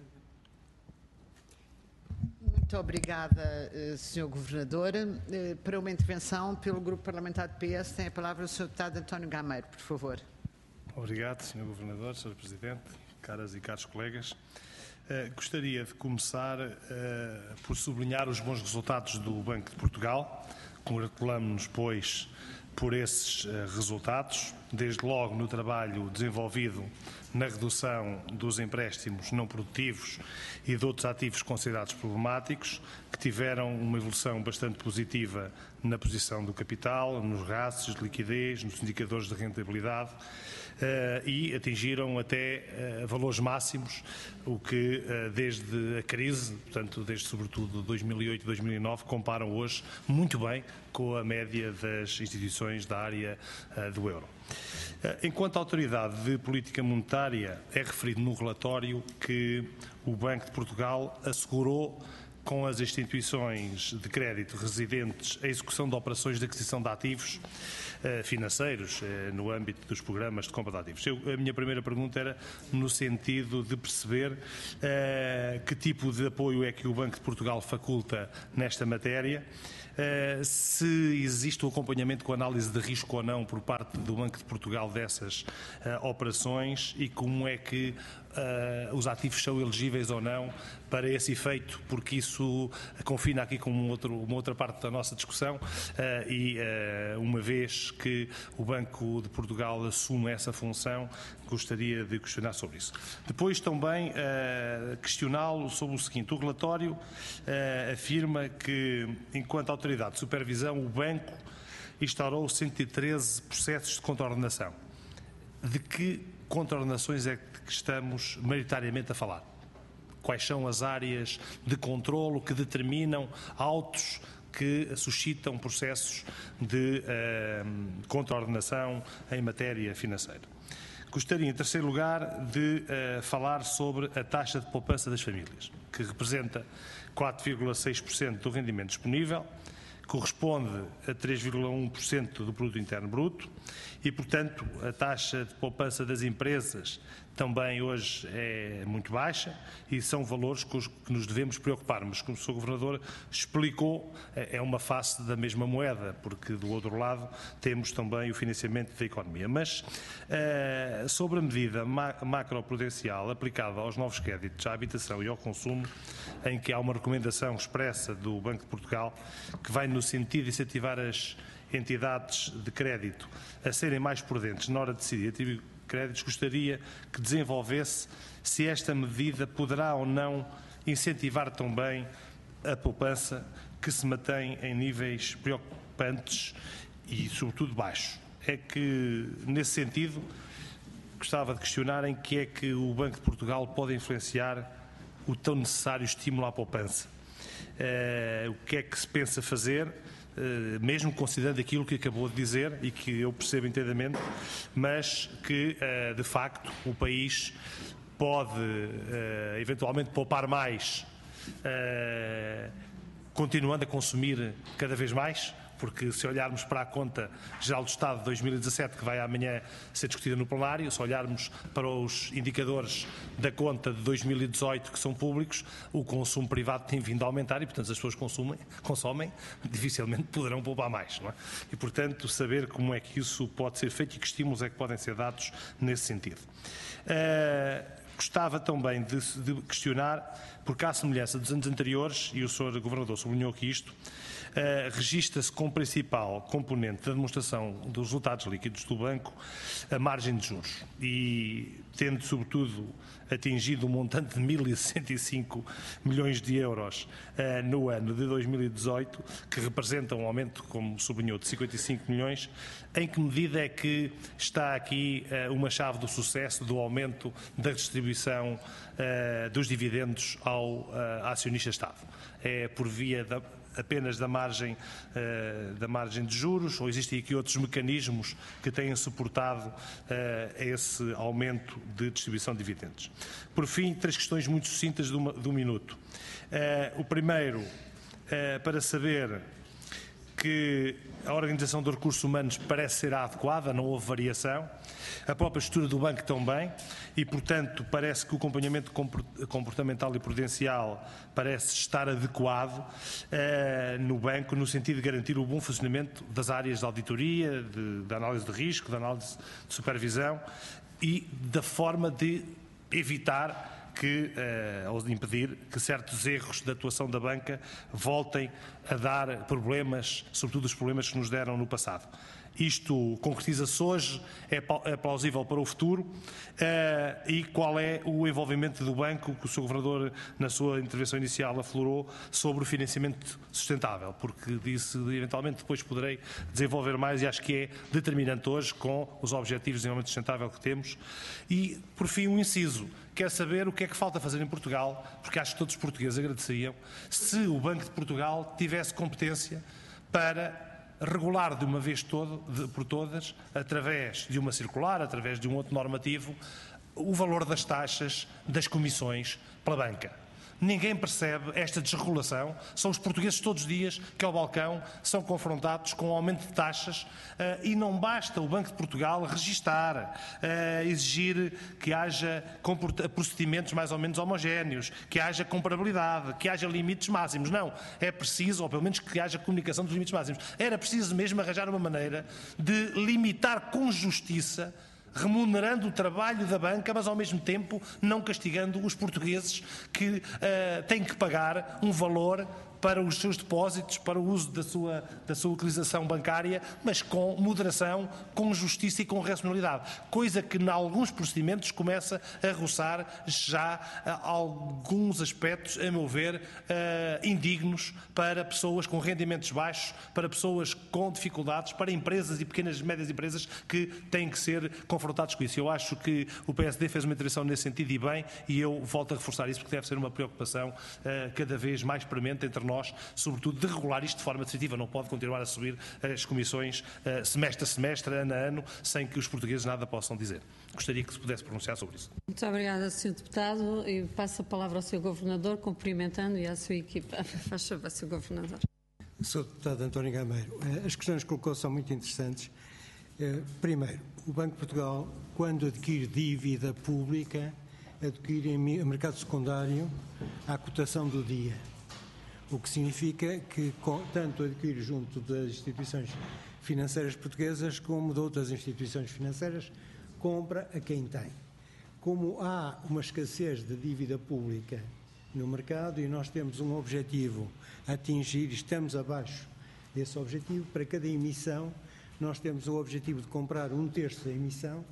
Speaker 1: Muito obrigada, senhor Governador. Para uma intervenção pelo Grupo Parlamentar do P S, tem a palavra o senhor Deputado António Gameiro, por favor.
Speaker 5: Obrigado, senhor Governador, senhor Presidente, caras e caros colegas. Uh, gostaria de começar uh, por sublinhar os bons resultados do Banco de Portugal. Congratulamos-nos, pois, por esses uh, resultados, desde logo no trabalho desenvolvido na redução dos empréstimos não produtivos e de outros ativos considerados problemáticos, que tiveram uma evolução bastante positiva na posição do capital, nos rácios de liquidez, nos indicadores de rentabilidade, Uh, e atingiram até uh, valores máximos, o que uh, desde a crise, portanto desde sobretudo dois mil e oito e dois mil e nove, comparam hoje muito bem com a média das instituições da área uh, do euro. Uh, enquanto autoridade de política monetária, é referido no relatório que o Banco de Portugal assegurou com as instituições de crédito residentes a execução de operações de aquisição de ativos uh, financeiros uh, no âmbito dos programas de compra de ativos. Eu, a minha primeira pergunta era no sentido de perceber uh, que tipo de apoio é que o Banco de Portugal faculta nesta matéria, uh, se existe o acompanhamento com análise de risco ou não por parte do Banco de Portugal dessas uh, operações e como é que Uh, os ativos são elegíveis ou não para esse efeito, porque isso confina aqui com um outro, uma outra parte da nossa discussão uh, e uh, uma vez que o Banco de Portugal assume essa função, gostaria de questionar sobre isso. Depois também uh, questioná-lo sobre o seguinte: o relatório uh, afirma que, enquanto autoridade de supervisão, o Banco instaurou cento e treze processos de contraordenação. De que contraordenações é que estamos maioritariamente a falar? Quais são as áreas de controlo que determinam autos que suscitam processos de uh, contraordenação em matéria financeira? Gostaria, em terceiro lugar, de uh, falar sobre a taxa de poupança das famílias, que representa quatro vírgula seis por cento do rendimento disponível, corresponde a três vírgula um por cento do produto interno bruto e, portanto, a taxa de poupança das empresas também hoje é muito baixa e são valores com os que nos devemos preocupar, mas como o senhor Governador explicou, é uma face da mesma moeda, porque do outro lado temos também o financiamento da economia. Mas uh, sobre a medida ma macroprudencial aplicada aos novos créditos à habitação e ao consumo, em que há uma recomendação expressa do Banco de Portugal que vai no sentido de incentivar as entidades de crédito a serem mais prudentes na hora de decidir créditos, gostaria que desenvolvesse se esta medida poderá ou não incentivar também a poupança, que se mantém em níveis preocupantes e, sobretudo, baixos. É que, nesse sentido, gostava de questionar em que é que o Banco de Portugal pode influenciar o tão necessário estímulo à poupança. Uh, o que é que se pensa fazer, uh, mesmo considerando aquilo que acabou de dizer e que eu percebo inteiramente, mas que, uh, de facto, o país pode, uh, eventualmente, poupar mais, uh, continuando a consumir cada vez mais, porque se olharmos para a conta geral do Estado de dois mil e dezassete, que vai amanhã ser discutida no plenário, se olharmos para os indicadores da conta de dois mil e dezoito, que são públicos, o consumo privado tem vindo a aumentar e, portanto, as pessoas consumem, consomem, dificilmente poderão poupar mais, não é? E, portanto, saber como é que isso pode ser feito e que estímulos é que podem ser dados nesse sentido. Uh, Gostava também de, de questionar, porque à semelhança dos anos anteriores, e o senhor Governador sublinhou aqui isto, Uh, registra-se como principal componente da demonstração dos resultados líquidos do banco a margem de juros e tendo sobretudo atingido um montante de mil cento e cinco milhões de euros uh, no ano de dois mil e dezoito, que representa um aumento, como sublinhou, de cinquenta e cinco milhões, em que medida é que está aqui uh, uma chave do sucesso do aumento da distribuição uh, dos dividendos ao uh, acionista-Estado? É por via da apenas da margem, uh, da margem de juros, ou existem aqui outros mecanismos que têm suportado uh, esse aumento de distribuição de dividendos? Por fim, três questões muito sucintas de, uma, de um minuto. Uh, o primeiro, uh, para saber que a organização dos recursos humanos parece ser adequada, não houve variação, a própria estrutura do banco também, e, portanto, parece que o acompanhamento comportamental e prudencial parece estar adequado uh, no banco, no sentido de garantir o bom funcionamento das áreas de auditoria, de, de análise de risco, de análise de supervisão e da forma de evitar que, uh, ou de impedir que certos erros de atuação da banca voltem a dar problemas, sobretudo os problemas que nos deram no passado. Isto concretiza-se hoje, é plausível para o futuro, uh, e qual é o envolvimento do banco que o senhor Governador, na sua intervenção inicial, aflorou sobre o financiamento sustentável, porque disse, eventualmente, depois poderei desenvolver mais e acho que é determinante hoje com os objetivos de desenvolvimento sustentável que temos. E, por fim, um inciso. Quero saber o que é que falta fazer em Portugal, porque acho que todos os portugueses agradeceriam se o Banco de Portugal tivesse competência para regular de uma vez todo, de, por todas, através de uma circular, através de um outro normativo, o valor das taxas das comissões pela banca. ninguém percebe esta desregulação. São os portugueses todos os dias que ao balcão são confrontados com o aumento de taxas uh, e não basta o Banco de Portugal registar, uh, exigir que haja procedimentos mais ou menos homogéneos, que haja comparabilidade, que haja limites máximos. Não, é preciso, ou pelo menos que haja comunicação dos limites máximos. Era preciso mesmo arranjar uma maneira de limitar com justiça, remunerando o trabalho da banca, mas ao mesmo tempo não castigando os portugueses que uh, têm que pagar um valor para os seus depósitos, para o uso da sua, da sua utilização bancária, mas com moderação, com justiça e com racionalidade. Coisa que, em alguns procedimentos, começa a roçar já uh, alguns aspectos, a meu ver, uh, indignos para pessoas com rendimentos baixos, para pessoas com dificuldades, para empresas e pequenas e médias empresas que têm que ser confrontados com isso. Eu acho que o P S D fez uma intervenção nesse sentido e bem, e eu volto a reforçar isso porque deve ser uma preocupação uh, cada vez mais premente entre nós. Nós, sobretudo, de regular isto de forma definitiva. Não pode continuar a subir as comissões uh, semestre a semestre, ano a ano, sem que os portugueses nada possam dizer. Gostaria que se pudesse pronunciar sobre isso.
Speaker 6: Muito obrigada, senhor Deputado. E passo a palavra ao senhor Governador, cumprimentando e à sua equipa. Faz favor, senhor Governador.
Speaker 2: senhor Deputado António Gameiro, as questões que colocou são muito interessantes. Primeiro, o Banco de Portugal, quando adquire dívida pública, adquire em mercado secundário à cotação do dia. O que significa que tanto adquire junto das instituições financeiras portuguesas como de outras instituições financeiras, compra a quem tem. Como há uma escassez de dívida pública no mercado e nós temos um objetivo a atingir, estamos abaixo desse objetivo, para cada emissão nós temos o objetivo de comprar um terço da emissão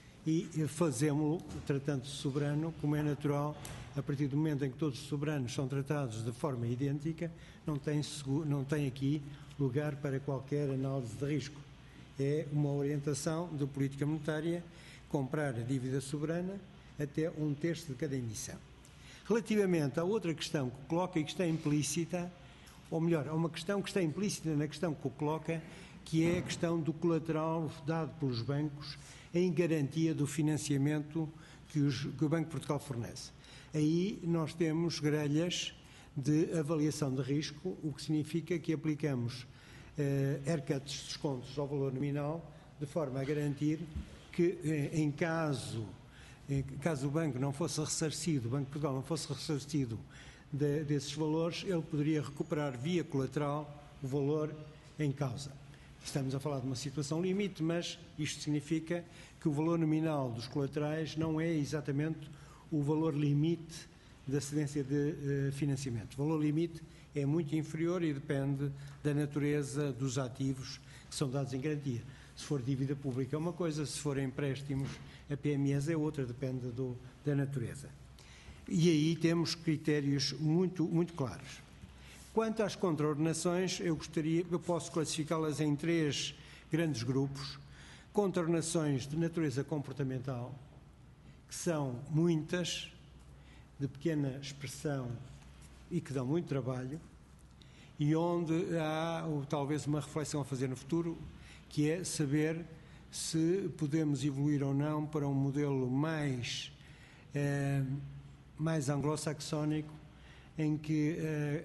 Speaker 2: e fazemos-lo tratando de soberano, como é natural. A partir do momento em que todos os soberanos são tratados de forma idêntica, não tem, não tem aqui lugar para qualquer análise de risco. É uma orientação de política monetária comprar a dívida soberana até um terço de cada emissão. Relativamente à outra questão que coloca e que está implícita, ou melhor, há uma questão que está implícita na questão que coloca, que é a questão do colateral dado pelos bancos em garantia do financiamento que, os, que o Banco de Portugal fornece. Aí nós temos grelhas de avaliação de risco, o que significa que aplicamos eh, haircuts, descontos ao valor nominal, de forma a garantir que eh, em caso, em caso o banco não fosse ressarcido, o Banco de Portugal não fosse ressarcido de, desses valores, ele poderia recuperar via colateral o valor em causa. Estamos a falar de uma situação limite, mas isto significa que o valor nominal dos colaterais não é exatamente o valor limite da cedência de uh, financiamento. O valor limite é muito inferior e depende da natureza dos ativos que são dados em garantia. Se for dívida pública é uma coisa, se for empréstimos a P M Es é outra, depende do, da natureza. E aí temos critérios muito, muito claros. Quanto às contraordenações, eu gostaria, eu posso classificá-las em três grandes grupos. Contraordenações de natureza comportamental, que são muitas, de pequena expressão e que dão muito trabalho, e onde há ou, talvez uma reflexão a fazer no futuro, que é saber se podemos evoluir ou não para um modelo mais, eh, mais anglo-saxónico, em que eh,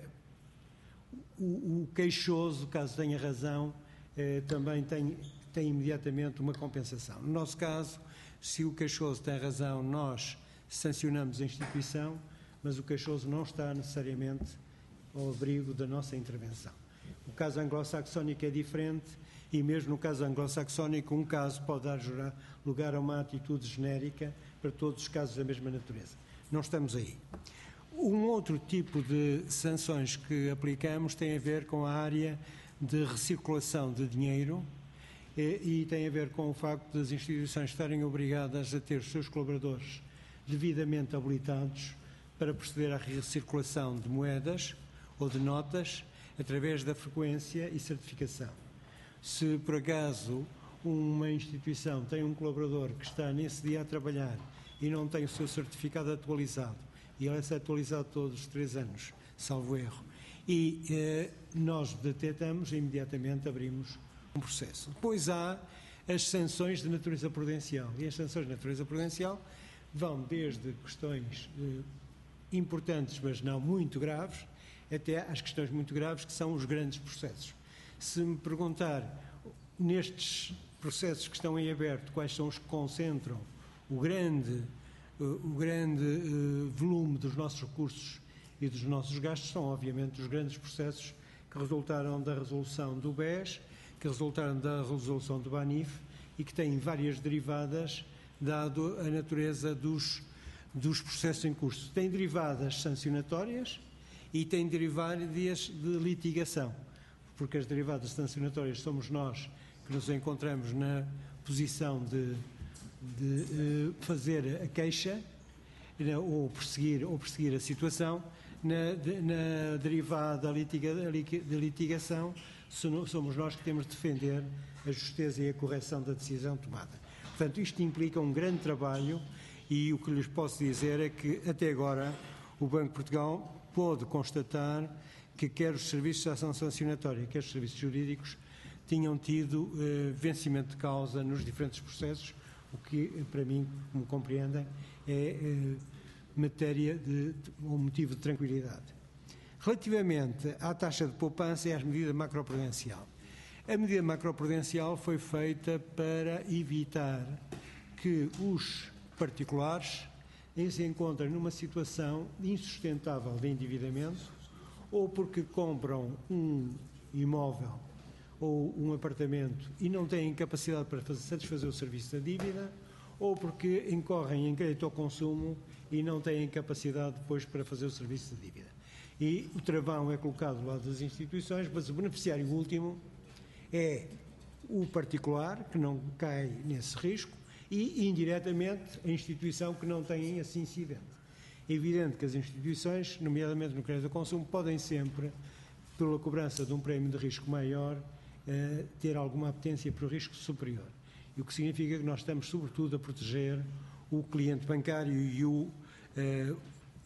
Speaker 2: o, o queixoso, caso tenha razão, eh, também tem, tem imediatamente uma compensação. No nosso caso, se o queixoso tem razão, nós sancionamos a instituição, mas o queixoso não está necessariamente ao abrigo da nossa intervenção. O caso anglo-saxónico é diferente e mesmo no caso anglo-saxónico um caso pode dar lugar a uma atitude genérica para todos os casos da mesma natureza. Não estamos aí. Um outro tipo de sanções que aplicamos tem a ver com a área de recirculação de dinheiro, e tem a ver com o facto das instituições estarem obrigadas a ter os seus colaboradores devidamente habilitados para proceder à recirculação de moedas ou de notas através da frequência e certificação. Se, por acaso, uma instituição tem um colaborador que está nesse dia a trabalhar e não tem o seu certificado atualizado, e ele é atualizado todos os três anos, salvo erro, e eh, nós detectamos e imediatamente abrimos um processo. Depois há as sanções de natureza prudencial. E as sanções de natureza prudencial vão desde questões eh, importantes, mas não muito graves, até às questões muito graves, que são os grandes processos. Se me perguntar, nestes processos que estão em aberto, quais são os que concentram o grande, o grande uh, volume dos nossos recursos e dos nossos gastos, são obviamente os grandes processos que resultaram da resolução do B E S, que resultaram da resolução do BANIF e que têm várias derivadas, dado a natureza dos, dos processos em curso. Tem derivadas sancionatórias e tem derivadas de litigação, porque as derivadas sancionatórias somos nós que nos encontramos na posição de, de uh, fazer a queixa, né, ou, perseguir, ou perseguir a situação. Na, de, na derivada litiga, de litigação, somos nós que temos de defender a justeza e a correção da decisão tomada. Portanto, isto implica um grande trabalho e o que lhes posso dizer é que, até agora, o Banco de Portugal pôde constatar que quer os serviços de ação sancionatória, quer os serviços jurídicos, tinham tido eh, vencimento de causa nos diferentes processos, o que, para mim, como compreendem, é eh, matéria de, de um motivo de tranquilidade. Relativamente à taxa de poupança e às medidas macroprudencial. A medida macroprudencial foi feita para evitar que os particulares se encontrem numa situação insustentável de endividamento, ou porque compram um imóvel ou um apartamento e não têm capacidade para fazer, satisfazer o serviço da dívida, ou porque incorrem em crédito ao consumo e não têm capacidade depois para fazer o serviço de dívida. E o travão é colocado do lado das instituições, mas o beneficiário último é o particular, que não cai nesse risco, e, indiretamente, a instituição que não tem esse incidente. É evidente que as instituições, nomeadamente no crédito ao consumo, podem sempre, pela cobrança de um prémio de risco maior, eh, ter alguma apetência para o risco superior. E o que significa que nós estamos, sobretudo, a proteger o cliente bancário e o, eh,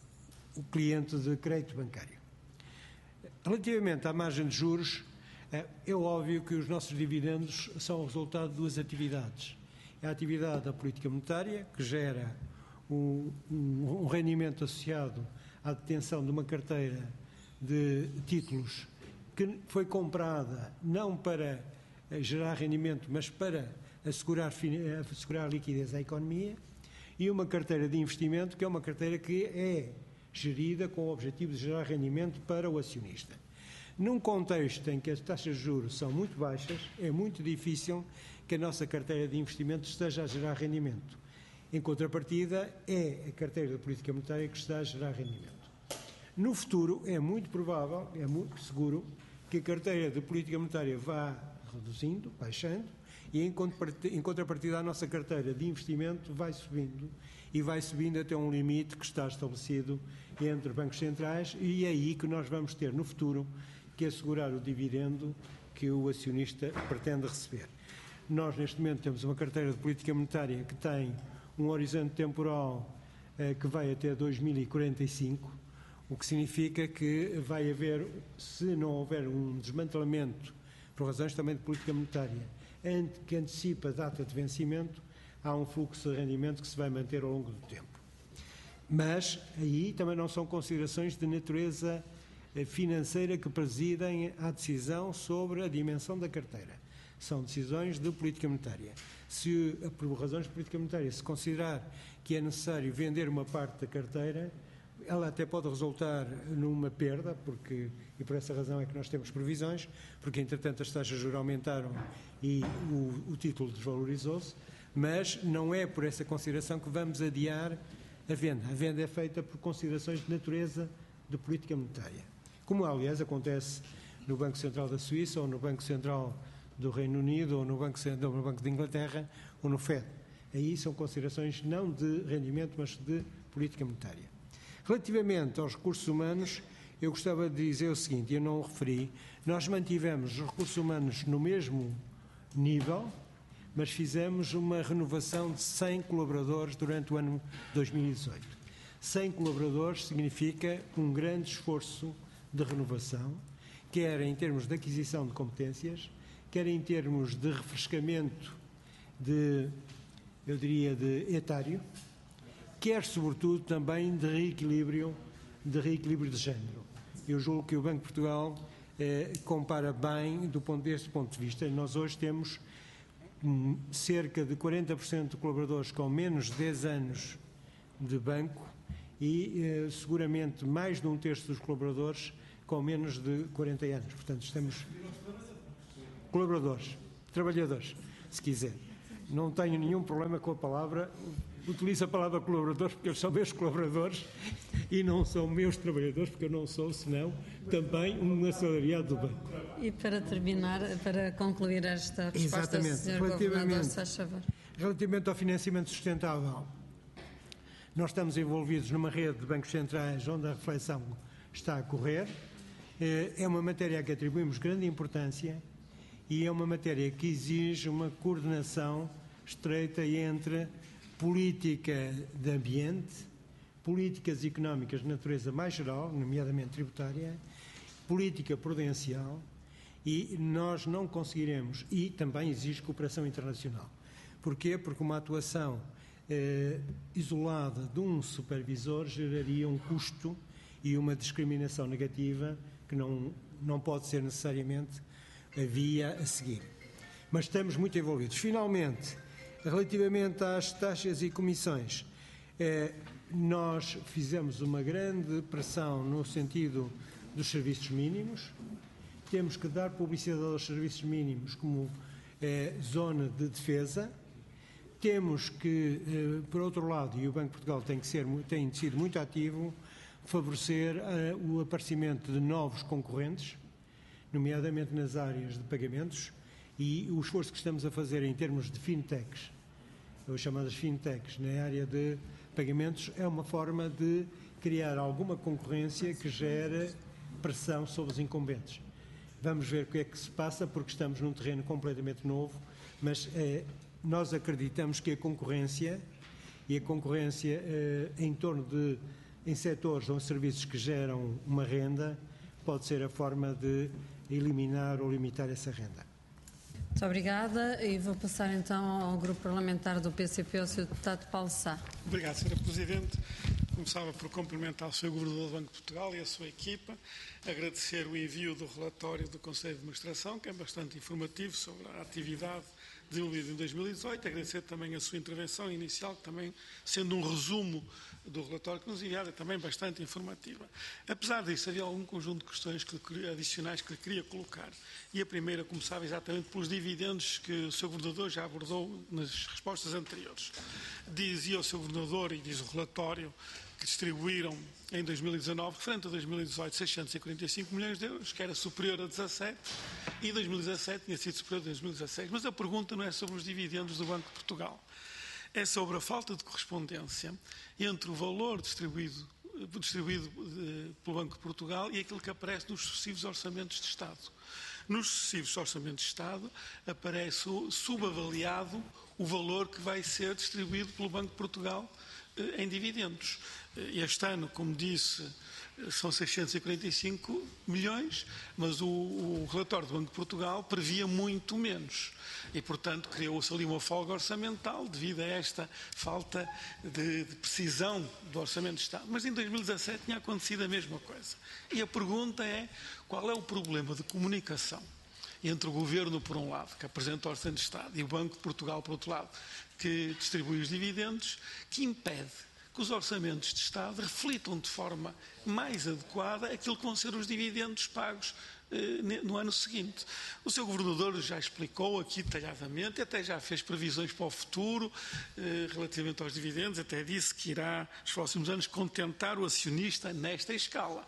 Speaker 2: o cliente de crédito bancário. Relativamente à margem de juros, eh, é óbvio que os nossos dividendos são o resultado de duas atividades. É a atividade da política monetária, que gera um, um, um rendimento associado à detenção de uma carteira de títulos que foi comprada não para gerar rendimento, mas para assegurar, assegurar a liquidez à economia, e uma carteira de investimento, que é uma carteira que é gerida com o objetivo de gerar rendimento para o acionista. Num contexto em que as taxas de juros são muito baixas, é muito difícil que a nossa carteira de investimento esteja a gerar rendimento. Em contrapartida, é a carteira da política monetária que está a gerar rendimento. No futuro, é muito provável, é muito seguro, que a carteira de política monetária vá reduzindo, baixando, e em contrapartida a nossa carteira de investimento vai subindo, e vai subindo até um limite que está estabelecido entre bancos centrais, e é aí que nós vamos ter no futuro que assegurar o dividendo que o acionista pretende receber. Nós, neste momento, temos uma carteira de política monetária que tem um horizonte temporal eh, que vai até dois mil e quarenta e cinco, o que significa que vai haver, se não houver um desmantelamento, por razões também de política monetária, que antecipa a data de vencimento, há um fluxo de rendimento que se vai manter ao longo do tempo. Mas aí também não são considerações de natureza financeira que presidem à decisão sobre a dimensão da carteira. São decisões de política monetária. Se, por razões de política monetária, se considerar que é necessário vender uma parte da carteira, ela até pode resultar numa perda, porque, e por essa razão é que nós temos previsões, porque entretanto as taxas de juros aumentaram e o, o título desvalorizou-se, mas não é por essa consideração que vamos adiar a venda. A venda é feita por considerações de natureza de política monetária. Como, aliás, acontece no Banco Central da Suíça, ou no Banco Central do Reino Unido, ou no Banco, no Banco de Inglaterra, ou no F E D. Aí são considerações não de rendimento, mas de política monetária. Relativamente aos recursos humanos, eu gostava de dizer o seguinte, eu não o referi, nós mantivemos os recursos humanos no mesmo nível, mas fizemos uma renovação de cem colaboradores durante o ano dois mil e dezoito. cem colaboradores significa um grande esforço de renovação, quer em termos de aquisição de competências, quer em termos de refrescamento de, eu diria, de etário, quer, sobretudo, também de reequilíbrio de reequilíbrio de género. Eu julgo que o Banco de Portugal eh, compara bem do ponto, deste ponto de vista. Nós hoje temos hum, cerca de quarenta por cento de colaboradores com menos de dez anos de banco e eh, seguramente mais de um terço dos colaboradores com menos de quarenta anos. Portanto, estamos... Colaboradores, trabalhadores, se quiser. Não tenho nenhum problema com a palavra, utilizo a palavra colaboradores porque eles são meus colaboradores e não são meus trabalhadores, porque eu não sou, senão, também um assalariado do banco.
Speaker 6: E para terminar, para concluir esta resposta,
Speaker 2: Exatamente.
Speaker 6: senhor Governador, se faz favor.
Speaker 2: Relativamente ao financiamento sustentável, nós estamos envolvidos numa rede de bancos centrais onde a reflexão está a correr. É uma matéria a que atribuímos grande importância e é uma matéria que exige uma coordenação estreita entre política de ambiente, políticas económicas de natureza mais geral, nomeadamente tributária, política prudencial, e nós não conseguiremos, e também exige cooperação internacional. Porquê? Porque uma atuação eh, isolada de um supervisor geraria um custo e uma discriminação negativa que não, não pode ser necessariamente a via a seguir. Mas estamos muito envolvidos. Finalmente, relativamente às taxas e comissões, eh, nós fizemos uma grande pressão no sentido dos serviços mínimos. Temos que dar publicidade aos serviços mínimos como eh, zona de defesa. Temos que, eh, por outro lado, e o Banco de Portugal tem, que ser, tem sido muito ativo, favorecer eh, o aparecimento de novos concorrentes, nomeadamente nas áreas de pagamentos, e o esforço que estamos a fazer em termos de fintechs, as chamadas fintechs, na área de pagamentos, é uma forma de criar alguma concorrência que gere pressão sobre os incumbentes. Vamos ver o que é que se passa, porque estamos num terreno completamente novo, mas eh, nós acreditamos que a concorrência, e a concorrência eh, em torno de, em setores ou serviços que geram uma renda, pode ser a forma de eliminar ou limitar essa renda.
Speaker 6: Muito obrigada e vou passar então ao grupo parlamentar do P C P, ao senhor deputado Paulo Sá.
Speaker 7: Obrigado, senhora Presidente. Começava por cumprimentar o senhor Governador do Banco de Portugal e a sua equipa, agradecer o envio do relatório do Conselho de Administração, que é bastante informativo sobre a atividade desenvolvida em dois mil e dezoito, agradecer também a sua intervenção inicial, que também, sendo um resumo do relatório que nos enviaram, é também bastante informativa. Apesar disso, havia algum conjunto de questões que queria, adicionais que lhe queria colocar. E a primeira começava exatamente pelos dividendos que o senhor Governador já abordou nas respostas anteriores. Dizia o senhor Governador, e diz o relatório, que distribuíram em dois mil e dezanove, referente a dois mil e dezoito, seiscentos e quarenta e cinco milhões de euros, que era superior a dezassete, e dois mil e dezassete tinha sido superior a dois mil e dezasseis. Mas a pergunta não é sobre os dividendos do Banco de Portugal, é sobre a falta de correspondência entre o valor distribuído, distribuído pelo Banco de Portugal e aquilo que aparece nos sucessivos orçamentos de Estado. Nos sucessivos orçamentos de Estado aparece subavaliado o valor que vai ser distribuído pelo Banco de Portugal em dividendos. Este ano, como disse, são seiscentos e quarenta e cinco milhões, mas o, o relatório do Banco de Portugal previa muito menos. E, portanto, criou-se ali uma folga orçamental devido a esta falta de, de precisão do Orçamento de Estado. Mas em dois mil e dezassete tinha acontecido a mesma coisa. E a pergunta é, qual é o problema de comunicação entre o Governo, por um lado, que apresenta o Orçamento de Estado, e o Banco de Portugal, por outro lado, que distribui os dividendos, que impede que os orçamentos de Estado reflitam de forma mais adequada aquilo que vão ser os dividendos pagos eh, no ano seguinte. O senhor Governador já explicou aqui detalhadamente, até já fez previsões para o futuro eh, relativamente aos dividendos, até disse que irá, nos próximos anos, contentar o acionista nesta escala.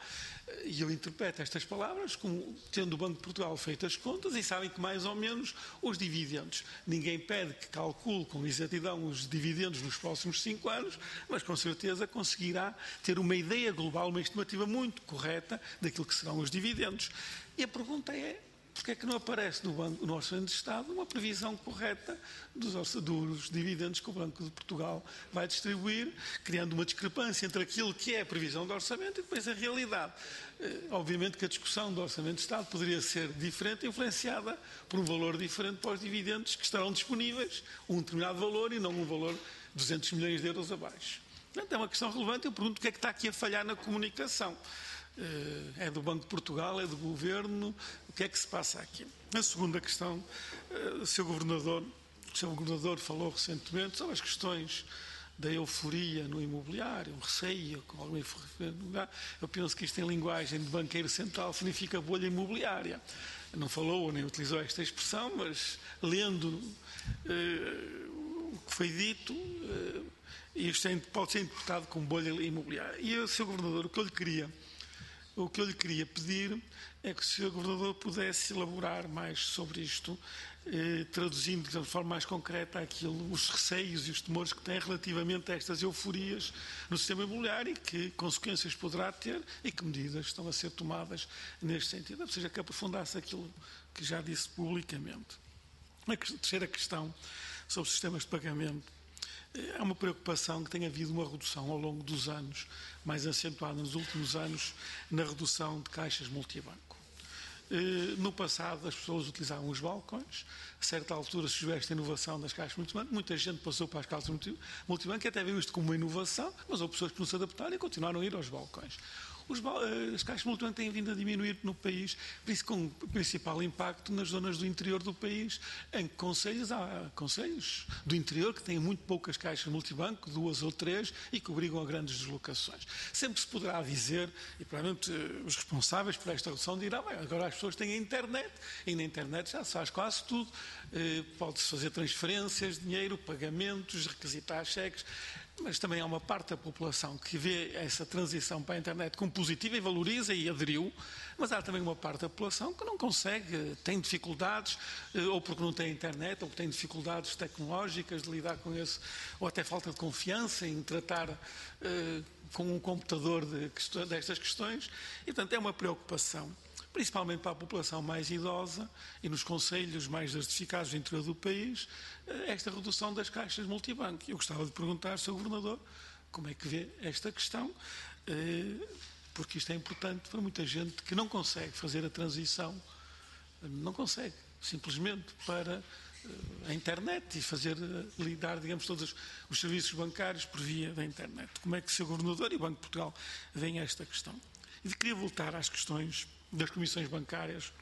Speaker 7: E eu interpreto estas palavras como tendo o Banco de Portugal feito as contas e sabem que mais ou menos os dividendos. Ninguém pede que calcule com exatidão os dividendos nos próximos cinco anos, mas com certeza conseguirá ter uma ideia global, uma estimativa muito correta daquilo que serão os dividendos. E a pergunta é, porque é que não aparece no, banco, no Orçamento de Estado uma previsão correta dos, dos dividendos que o Banco de Portugal vai distribuir, criando uma discrepância entre aquilo que é a previsão do Orçamento e depois a realidade. Eh, obviamente que a discussão do Orçamento de Estado poderia ser diferente, influenciada por um valor diferente para os dividendos que estarão disponíveis, um determinado valor e não um valor de duzentos milhões de euros abaixo. Portanto, é uma questão relevante. Eu pergunto o que é que está aqui a falhar na comunicação. É do Banco de Portugal, é do Governo, o que é que se passa aqui? A segunda questão, o senhor Governador, o senhor Governador falou recentemente sobre as questões da euforia no imobiliário, o receio com alguma euforia. Eu penso que isto em linguagem de banqueiro central significa bolha imobiliária. Não falou nem utilizou esta expressão, mas lendo uh, o que foi dito, uh, isto é, pode ser interpretado como bolha imobiliária. E o senhor Governador, o que eu lhe queria, o que eu lhe queria pedir é que o senhor Governador pudesse elaborar mais sobre isto, eh, traduzindo de forma mais concreta aquilo, os receios e os temores que tem relativamente a estas euforias no sistema imobiliário e que consequências poderá ter e que medidas estão a ser tomadas neste sentido. Ou seja, que aprofundasse aquilo que já disse publicamente. A terceira questão sobre sistemas de pagamento. Há uma preocupação que tem havido uma redução ao longo dos anos, mais acentuada nos últimos anos, na redução de caixas multibanco. No passado, as pessoas utilizavam os balcões. A certa altura surgiu esta inovação das caixas multibanco. Muita gente passou para as caixas multibanco e até viu isto como uma inovação, mas houve pessoas que não se adaptaram e continuaram a ir aos balcões. Os, as caixas multibanco têm vindo a diminuir no país, por isso com principal impacto nas zonas do interior do país, em que concelhos, há concelhos do interior que têm muito poucas caixas multibanco, duas ou três, e que obrigam a grandes deslocações. Sempre se poderá dizer, e provavelmente os responsáveis por esta redução dirão, bem, agora as pessoas têm a internet, e na internet já se faz quase tudo, eh, pode-se fazer transferências, dinheiro, pagamentos, requisitar cheques, mas também há uma parte da população que vê essa transição para a internet como positiva e valoriza e aderiu, mas há também uma parte da população que não consegue, tem dificuldades, ou porque não tem internet, ou porque tem dificuldades tecnológicas de lidar com isso, ou até falta de confiança em tratar uh, com um computador de questões, destas questões, e portanto é uma preocupação, principalmente para a população mais idosa e nos concelhos mais desertificados do interior do país, esta redução das caixas multibanco. Eu gostava de perguntar ao senhor Governador como é que vê esta questão, porque isto é importante para muita gente que não consegue fazer a transição, não consegue, simplesmente para a internet e fazer, lidar, digamos, todos os serviços bancários por via da internet. Como é que o senhor Governador e o Banco de Portugal veem esta questão? E queria voltar às questões das comissões bancárias.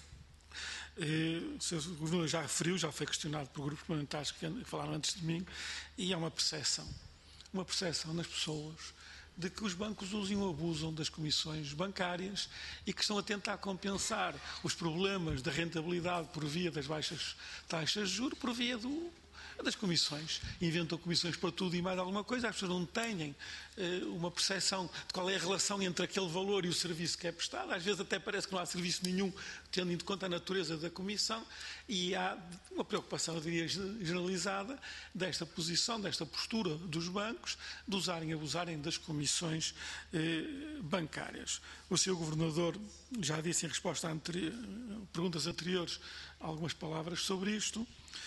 Speaker 7: O senhor Governador já referiu, já foi questionado por grupos parlamentares que falaram antes de mim, e há uma percepção, uma percepção nas pessoas de que os bancos usam ou abusam das comissões bancárias e que estão a tentar compensar os problemas da rentabilidade por via das baixas taxas de juros, por via do, das comissões. Inventam comissões para tudo e mais alguma coisa, as pessoas não têm uh, uma percepção de qual é a relação entre aquele valor e o serviço que é prestado. Às vezes até parece que não há serviço nenhum, tendo em conta a natureza da comissão, e há uma preocupação, eu diria, generalizada desta posição, desta postura dos bancos, de usarem e abusarem das comissões eh, bancárias. O senhor Governador já disse em resposta a anteri- perguntas anteriores algumas palavras sobre isto,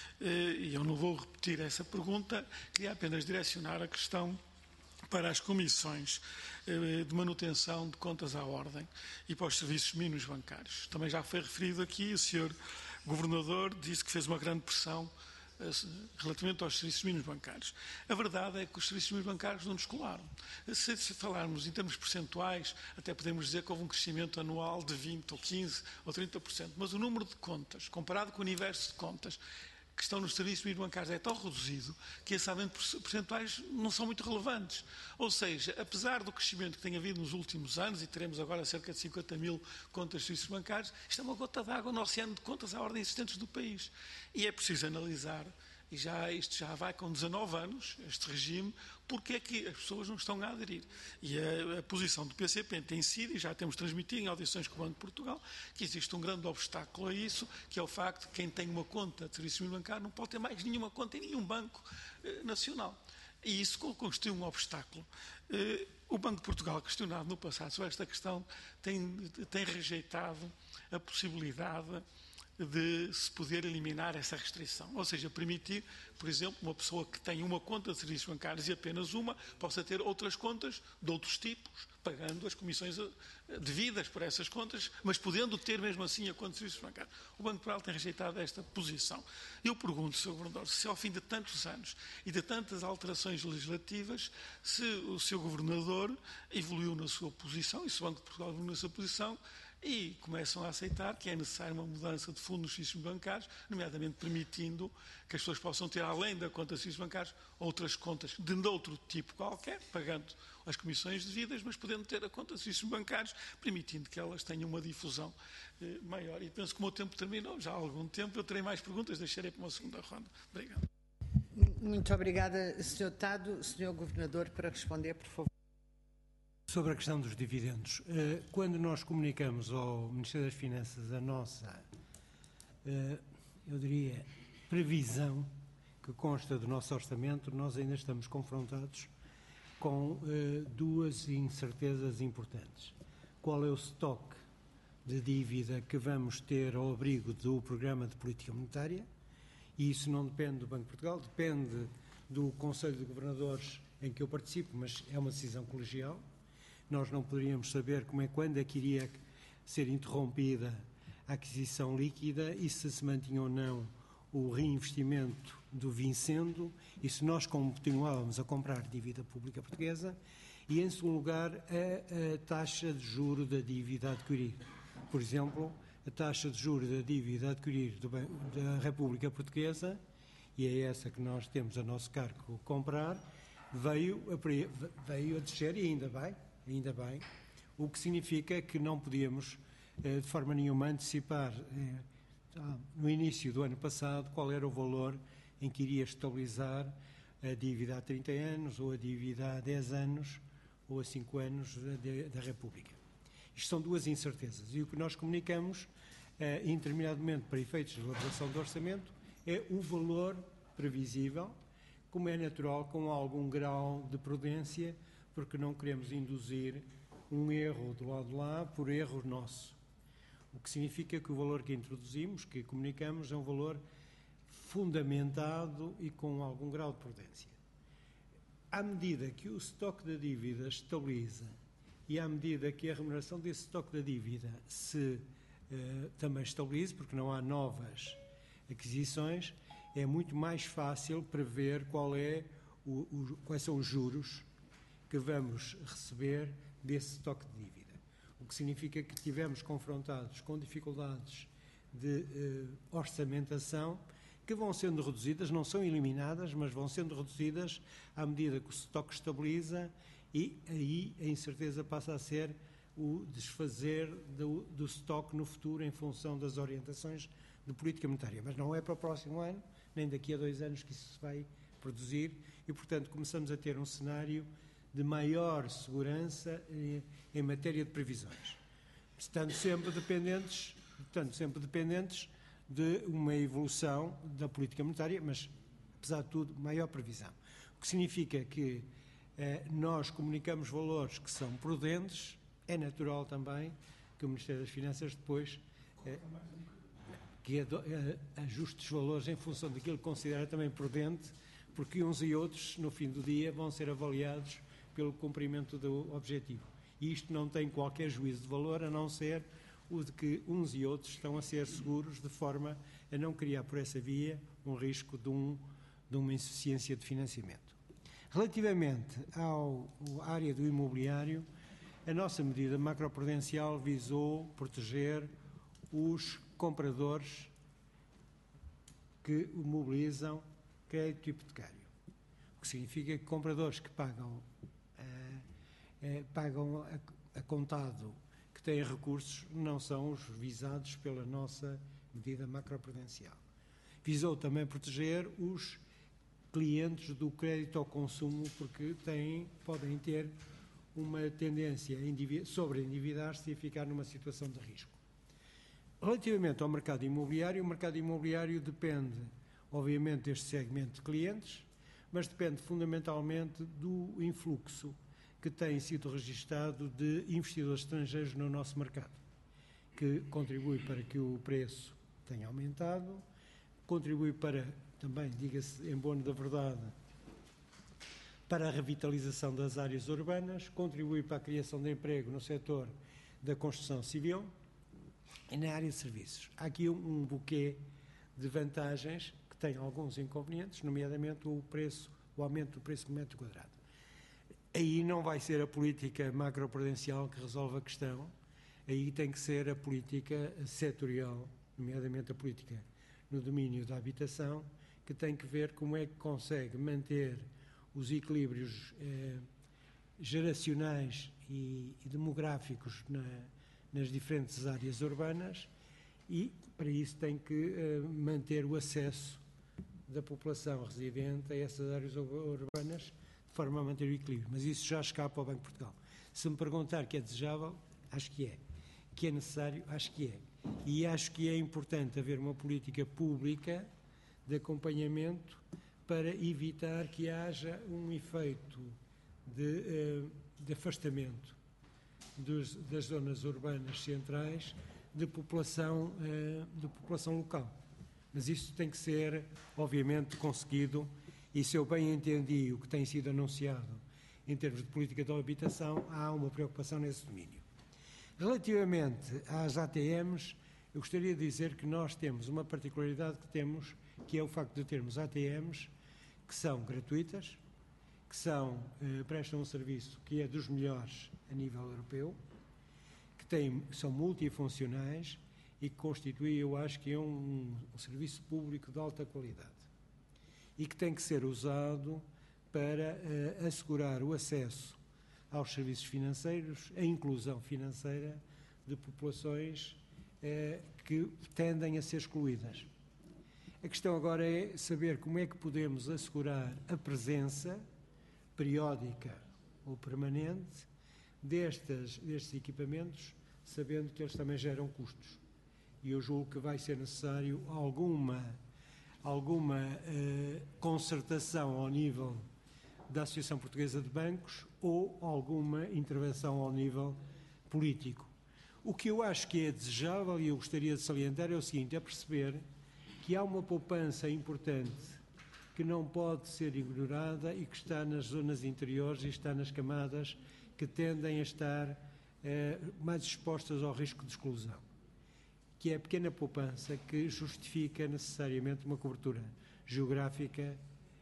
Speaker 7: e eu não vou repetir essa pergunta, queria apenas direcionar a questão para as comissões de manutenção de contas à ordem e para os serviços mínimos bancários. Também já foi referido aqui, o senhor Governador disse que fez uma grande pressão relativamente aos serviços mínimos bancários. A verdade é que os serviços mínimos bancários não descolaram. Se falarmos em termos percentuais, até podemos dizer que houve um crescimento anual de vinte ou quinze ou trinta por cento, mas o número de contas, comparado com o universo de contas que estão nos serviços mínimos bancários é tão reduzido que esses aumentos percentuais não são muito relevantes. Ou seja, apesar do crescimento que tem havido nos últimos anos, e teremos agora cerca de cinquenta mil contas de serviços bancários, isto é uma gota d'água no oceano de contas à ordem existentes do país. E é preciso analisar, e já, isto já vai com dezanove anos, este regime, porque é que as pessoas não estão a aderir. E a, a posição do P C P tem sido, e já temos transmitido em audições com o Banco de Portugal, que existe um grande obstáculo a isso, que é o facto de que quem tem uma conta de serviço bancário não pode ter mais nenhuma conta em nenhum banco eh, nacional. E isso constitui um obstáculo. Eh, o Banco de Portugal, questionado no passado sobre esta questão, tem, tem rejeitado a possibilidade de se poder eliminar essa restrição. Ou seja, permitir, por exemplo, uma pessoa que tem uma conta de serviços bancários e apenas uma, possa ter outras contas de outros tipos, pagando as comissões devidas por essas contas, mas podendo ter mesmo assim a conta de serviços bancários. O Banco de Portugal tem rejeitado esta posição. Eu pergunto, senhor Governador, se ao fim de tantos anos e de tantas alterações legislativas, se o senhor Governador evoluiu na sua posição, e se o Banco de Portugal evoluiu na sua posição, e começam a aceitar que é necessária uma mudança de fundo nos serviços bancários, nomeadamente permitindo que as pessoas possam ter, além da conta de serviços bancários, outras contas de outro tipo qualquer, pagando as comissões devidas, mas podendo ter a conta de serviços bancários, permitindo que elas tenham uma difusão eh, maior. E penso que o meu tempo terminou, já há algum tempo. Eu terei mais perguntas, deixarei para uma segunda ronda. Obrigado.
Speaker 1: Muito obrigada, senhor Deputado. senhor Governador, para responder, por favor.
Speaker 2: Sobre a questão dos dividendos, quando nós comunicamos ao Ministério das Finanças a nossa, eu diria, previsão que consta do nosso orçamento, nós ainda estamos confrontados com duas incertezas importantes. Qual é o estoque de dívida que vamos ter ao abrigo do Programa de Política Monetária? E isso não depende do Banco de Portugal, depende do Conselho de Governadores em que eu participo, mas é uma decisão colegial. Nós não poderíamos saber como é, quando é que iria ser interrompida a aquisição líquida e se se mantinha ou não o reinvestimento do Vincendo e se nós continuávamos a comprar dívida pública portuguesa e, em segundo lugar, a, a taxa de juro da dívida a adquirir. Por exemplo, a taxa de juro da dívida a adquirir do, da República Portuguesa, e é essa que nós temos a nosso cargo comprar, veio a, veio a descer e ainda vai. Ainda bem, o que significa que não podíamos, de forma nenhuma, antecipar no início do ano passado qual era o valor em que iria estabilizar a dívida há trinta anos, ou a dívida há dez anos, ou a cinco anos da República. Isto são duas incertezas. E o que nós comunicamos, interminadamente para efeitos de elaboração do orçamento, é o valor previsível, como é natural, com algum grau de prudência, porque não queremos induzir um erro do lado de lá por erro nosso. O que significa que o valor que introduzimos, que comunicamos, é um valor fundamentado e com algum grau de prudência. À medida que o estoque da dívida estabiliza e à medida que a remuneração desse estoque da dívida se eh, também estabilize, porque não há novas aquisições, é muito mais fácil prever qual é o, o, quais são os juros que vamos receber desse estoque de dívida. O que significa que estivemos confrontados com dificuldades de eh, orçamentação que vão sendo reduzidas, não são eliminadas, mas vão sendo reduzidas à medida que o estoque estabiliza e aí a incerteza passa a ser o desfazer do, do estoque no futuro em função das orientações de política monetária. Mas não é para o próximo ano, nem daqui a dois anos que isso se vai produzir e, portanto, começamos a ter um cenário de maior segurança em, em matéria de previsões, estando sempre dependentes, estando sempre dependentes de uma evolução da política monetária, mas, apesar de tudo, maior previsão. O que significa que eh, nós comunicamos valores que são prudentes, é natural também que o Ministério das Finanças depois eh, que ado, eh, ajuste os valores em função daquilo que considera também prudente, porque uns e outros, no fim do dia, vão ser avaliados pelo cumprimento do objetivo. E isto não tem qualquer juízo de valor, a não ser o de que uns e outros estão a ser seguros de forma a não criar por essa via um risco de, um, de uma insuficiência de financiamento. Relativamente ao, à área do imobiliário, a nossa medida macroprudencial visou proteger os compradores que mobilizam crédito hipotecário. O que significa que compradores que pagam Eh, pagam a, a contado, que têm recursos, não são os visados pela nossa medida macroprudencial. Visou também proteger os clientes do crédito ao consumo, porque têm, podem ter uma tendência a sobre endividar-se e a ficar numa situação de risco. Relativamente ao mercado imobiliário, o mercado imobiliário depende, obviamente, deste segmento de clientes, mas depende fundamentalmente do influxo que tem sido registado de investidores estrangeiros no nosso mercado, que contribui para que o preço tem aumentado, contribui para, também, diga-se em bono da verdade, para a revitalização das áreas urbanas, contribui para a criação de emprego no setor da construção civil e na área de serviços. Há aqui um, um buquê de vantagens que tem alguns inconvenientes, nomeadamente o preço, o aumento do preço por metro quadrado. Aí não vai ser a política macroprudencial que resolve a questão, aí tem que ser a política setorial, nomeadamente a política no domínio da habitação, que tem que ver como é que consegue manter os equilíbrios eh, geracionais e, e demográficos na, nas diferentes áreas urbanas e, para isso, tem que eh, manter o acesso da população residente a essas áreas urbanas de forma a manter o equilíbrio. Mas isso já escapa ao Banco de Portugal. Se me perguntar que é desejável, acho que é. Que é necessário, acho que é. E acho que é importante haver uma política pública de acompanhamento para evitar que haja um efeito de, de afastamento dos, das zonas urbanas centrais de população, de população local. Mas isso tem que ser, obviamente, conseguido, e se eu bem entendi o que tem sido anunciado em termos de política da habitação, há uma preocupação nesse domínio. Relativamente às A T Ms, eu gostaria de dizer que nós temos uma particularidade que temos, que é o facto de termos A T Ms que são gratuitas, que são, eh, prestam um serviço que é dos melhores a nível europeu, que têm, são multifuncionais e que constituem, eu acho que é um, um serviço público de alta qualidade e que tem que ser usado para eh, assegurar o acesso aos serviços financeiros, a inclusão financeira de populações eh, que tendem a ser excluídas. A questão agora é saber como é que podemos assegurar a presença periódica ou permanente destes, destes equipamentos, sabendo que eles também geram custos. E eu julgo que vai ser necessário alguma, alguma eh, concertação ao nível da Associação Portuguesa de Bancos ou alguma intervenção ao nível político. O que eu acho que é desejável, e eu gostaria de salientar, é o seguinte, é perceber que há uma poupança importante que não pode ser ignorada e que está nas zonas interiores e está nas camadas que tendem a estar eh, mais expostas ao risco de exclusão, que é a pequena poupança que justifica necessariamente uma cobertura geográfica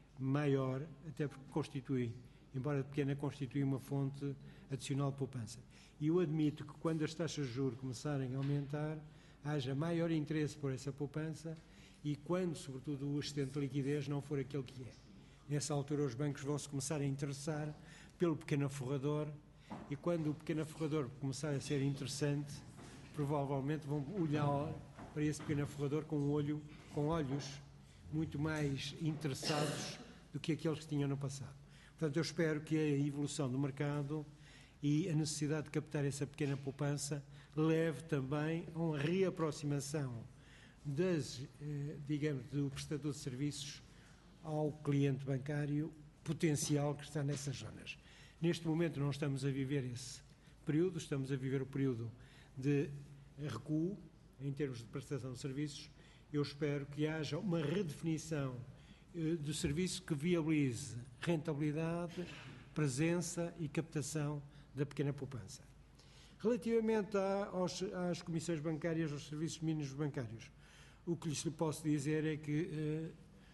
Speaker 2: maior, até porque constitui, embora pequena, constitui uma fonte adicional de poupança. E eu admito que quando as taxas de juros começarem a aumentar, haja maior interesse por essa poupança e quando, sobretudo, o excedente de liquidez não for aquele que é. Nessa altura, os bancos vão se começar a interessar pelo pequeno aforrador e quando o pequeno aforrador começar a ser interessante, provavelmente vão olhar para esse pequeno aforrador com, um olho, com olhos muito mais interessados do que aqueles que tinham no passado. Portanto, eu espero que a evolução do mercado e a necessidade de captar essa pequena poupança leve também a uma reaproximação das, digamos, do prestador de serviços ao cliente bancário potencial que está nessas zonas. Neste momento não estamos a viver esse período, estamos a viver o período de recuo em termos de prestação de serviços. Eu espero que haja uma redefinição do serviço que viabilize rentabilidade, presença e captação da pequena poupança. Relativamente aos, às comissões bancárias, aos serviços mínimos bancários, o que lhes posso dizer é que eh,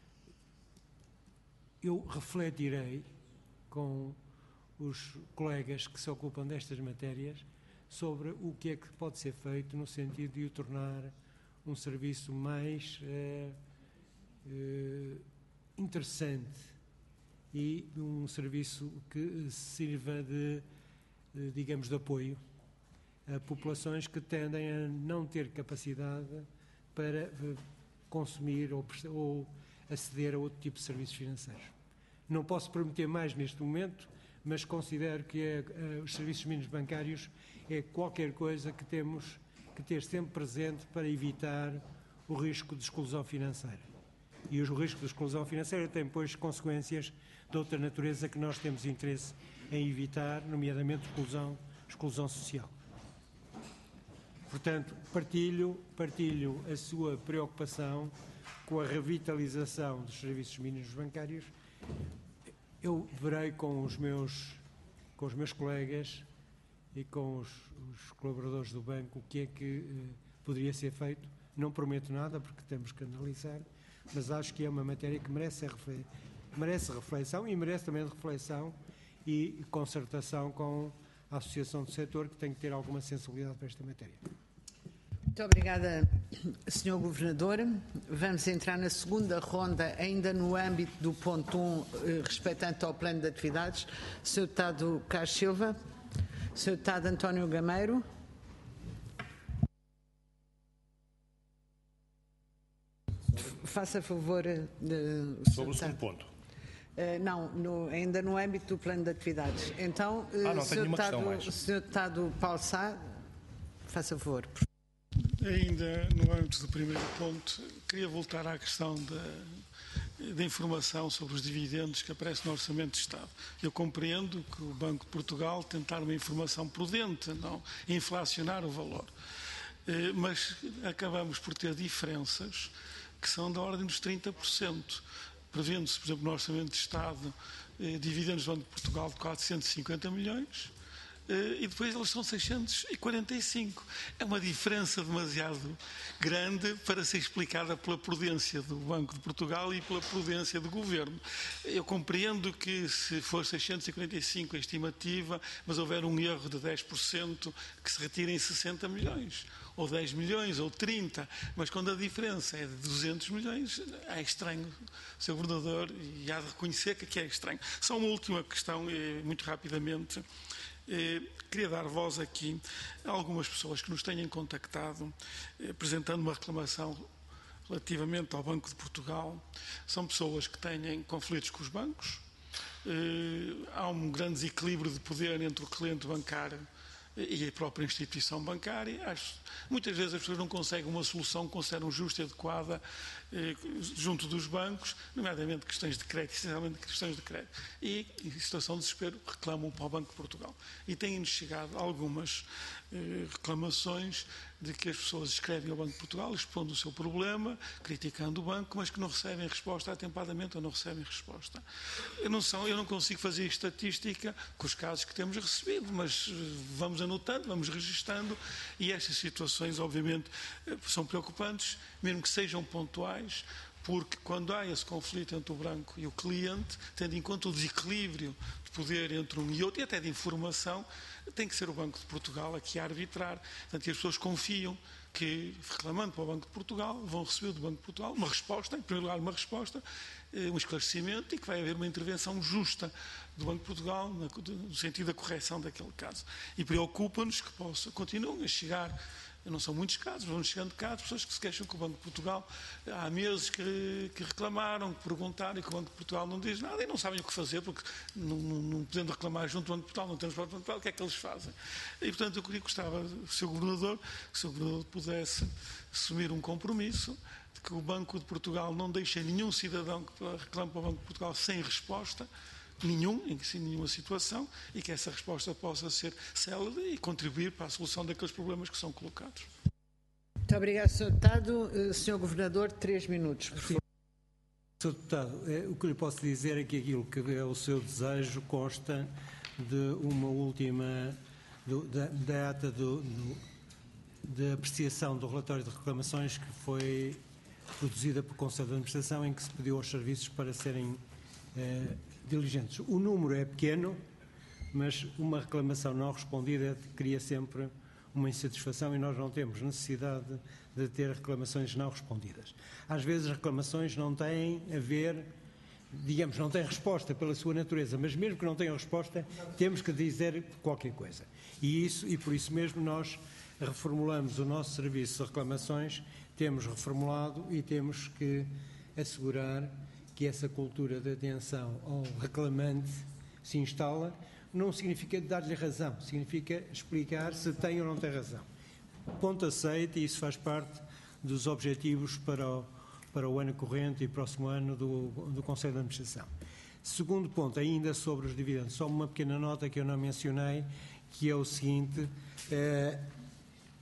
Speaker 2: eu refletirei com os colegas que se ocupam destas matérias sobre o que é que pode ser feito no sentido de o tornar um serviço mais eh, eh, interessante e um serviço que sirva de, de, digamos, de apoio a populações que tendem a não ter capacidade para consumir ou, ou aceder a outro tipo de serviços financeiros. Não posso prometer mais neste momento, mas considero que é, é, os serviços mínimos bancários é qualquer coisa que temos que ter sempre presente para evitar o risco de exclusão financeira. E o risco de exclusão financeira tem, pois, consequências de outra natureza que nós temos interesse em evitar, nomeadamente exclusão, exclusão social. Portanto, partilho, partilho a sua preocupação com a revitalização dos serviços mínimos bancários. Eu verei com os meus, com os meus colegas e com os, os colaboradores do banco o que é que eh, poderia ser feito. Não prometo nada, porque temos que analisar, mas acho que é uma matéria que merece, refle merece reflexão e merece também reflexão e concertação com a Associação do Setor, que tem que ter alguma sensibilidade para esta matéria.
Speaker 1: Muito obrigada, senhor Governador. Vamos entrar na segunda ronda, ainda no âmbito do ponto um, respeitante ao plano de atividades. senhor Deputado Carlos Silva, senhor Deputado António Gameiro. Faça favor de...
Speaker 5: Sobre o segundo ponto.
Speaker 1: Uh, não, no, ainda no âmbito do plano de atividades. Então, uh,
Speaker 5: ah, não,
Speaker 1: senhor
Speaker 5: Deputado,
Speaker 1: senhor Deputado Paulo Sá, faça favor.
Speaker 7: Ainda no âmbito do primeiro ponto, queria voltar à questão da, da informação sobre os dividendos que aparece no Orçamento de Estado. Eu compreendo que o Banco de Portugal tentar uma informação prudente, não inflacionar o valor. Uh, mas acabamos por ter diferenças que são da ordem dos trinta por cento. Prevendo-se, por exemplo, no Orçamento de Estado, eh, dividendos do Banco de Portugal de quatrocentos e cinquenta milhões eh, e depois eles são seiscentos e quarenta e cinco. É uma diferença demasiado grande para ser explicada pela prudência do Banco de Portugal e pela prudência do Governo. Eu compreendo que se for seiscentos e quarenta e cinco a estimativa, mas houver um erro de dez por cento, que se retirem sessenta milhões. Ou dez milhões, ou trinta, mas quando a diferença é de duzentos milhões, é estranho, senhor Governador, e há de reconhecer que aqui é estranho. Só uma última questão, muito rapidamente. Queria dar voz aqui a algumas pessoas que nos tenham contactado, apresentando uma reclamação relativamente ao Banco de Portugal. São pessoas que têm conflitos com os bancos, há um grande desequilíbrio de poder entre o cliente bancário e a própria instituição bancária. Acho, muitas vezes as pessoas não conseguem uma solução que consideram justa e adequada eh, junto dos bancos, nomeadamente questões de crédito, essencialmente questões de crédito. E, em situação de desespero, reclamam para o Banco de Portugal. E têm-nos chegado algumas eh, reclamações de que as pessoas escrevem ao Banco de Portugal, expondo o seu problema, criticando o banco, mas que não recebem resposta atempadamente ou não recebem resposta. Eu não, são, eu não consigo fazer estatística com os casos que temos recebido, mas vamos anotando, vamos registando, e estas situações, obviamente, são preocupantes, mesmo que sejam pontuais, porque quando há esse conflito entre o banco e o cliente, tendo em conta o desequilíbrio de poder entre um e outro, e até de informação, tem que ser o Banco de Portugal aqui a arbitrar. Portanto, e as pessoas confiam que, reclamando para o Banco de Portugal, vão receber do Banco de Portugal uma resposta, em primeiro lugar uma resposta, um esclarecimento, e que vai haver uma intervenção justa do Banco de Portugal no sentido da correção daquele caso. E preocupa-nos que possa, continuem a chegar, não são muitos casos, vão chegando casos, pessoas que se queixam que o Banco de Portugal, há meses que, que reclamaram, que perguntaram, e que o Banco de Portugal não diz nada e não sabem o que fazer, porque não, não, não podendo reclamar junto ao Banco de Portugal, não temos para o Banco de Portugal, o que é que eles fazem? E, portanto, eu queria, gostava, senhor Governador, que o senhor Governador pudesse assumir um compromisso de que o Banco de Portugal não deixe nenhum cidadão que reclame para o Banco de Portugal sem resposta, nenhum, em nenhuma situação, e que essa resposta possa ser célere e contribuir para a solução daqueles problemas que são colocados.
Speaker 1: Muito obrigado, senhor Deputado. senhor Governador, três minutos, por favor.
Speaker 2: senhor Deputado, é, o que lhe posso dizer é que aquilo que é o seu desejo consta de uma última, do, da, da ata do, do, de apreciação do relatório de reclamações que foi produzida pelo Conselho de Administração, em que se pediu aos serviços para serem eh, diligentes. O número é pequeno, mas uma reclamação não respondida cria sempre uma insatisfação e nós não temos necessidade de ter reclamações não respondidas. Às vezes as reclamações não têm a ver, digamos, não têm resposta pela sua natureza, mas mesmo que não tenham resposta, temos que dizer qualquer coisa. E, isso, e por isso mesmo nós reformulamos o nosso serviço de reclamações, temos reformulado e temos que assegurar que essa cultura de atenção ao reclamante se instala. Não significa dar-lhe razão, significa explicar se tem ou não tem razão. Ponto aceito, e isso faz parte dos objetivos para o, para o ano corrente e próximo ano do, do Conselho de Administração. Segundo ponto, ainda sobre os dividendos, só uma pequena nota que eu não mencionei, que é o seguinte: eh,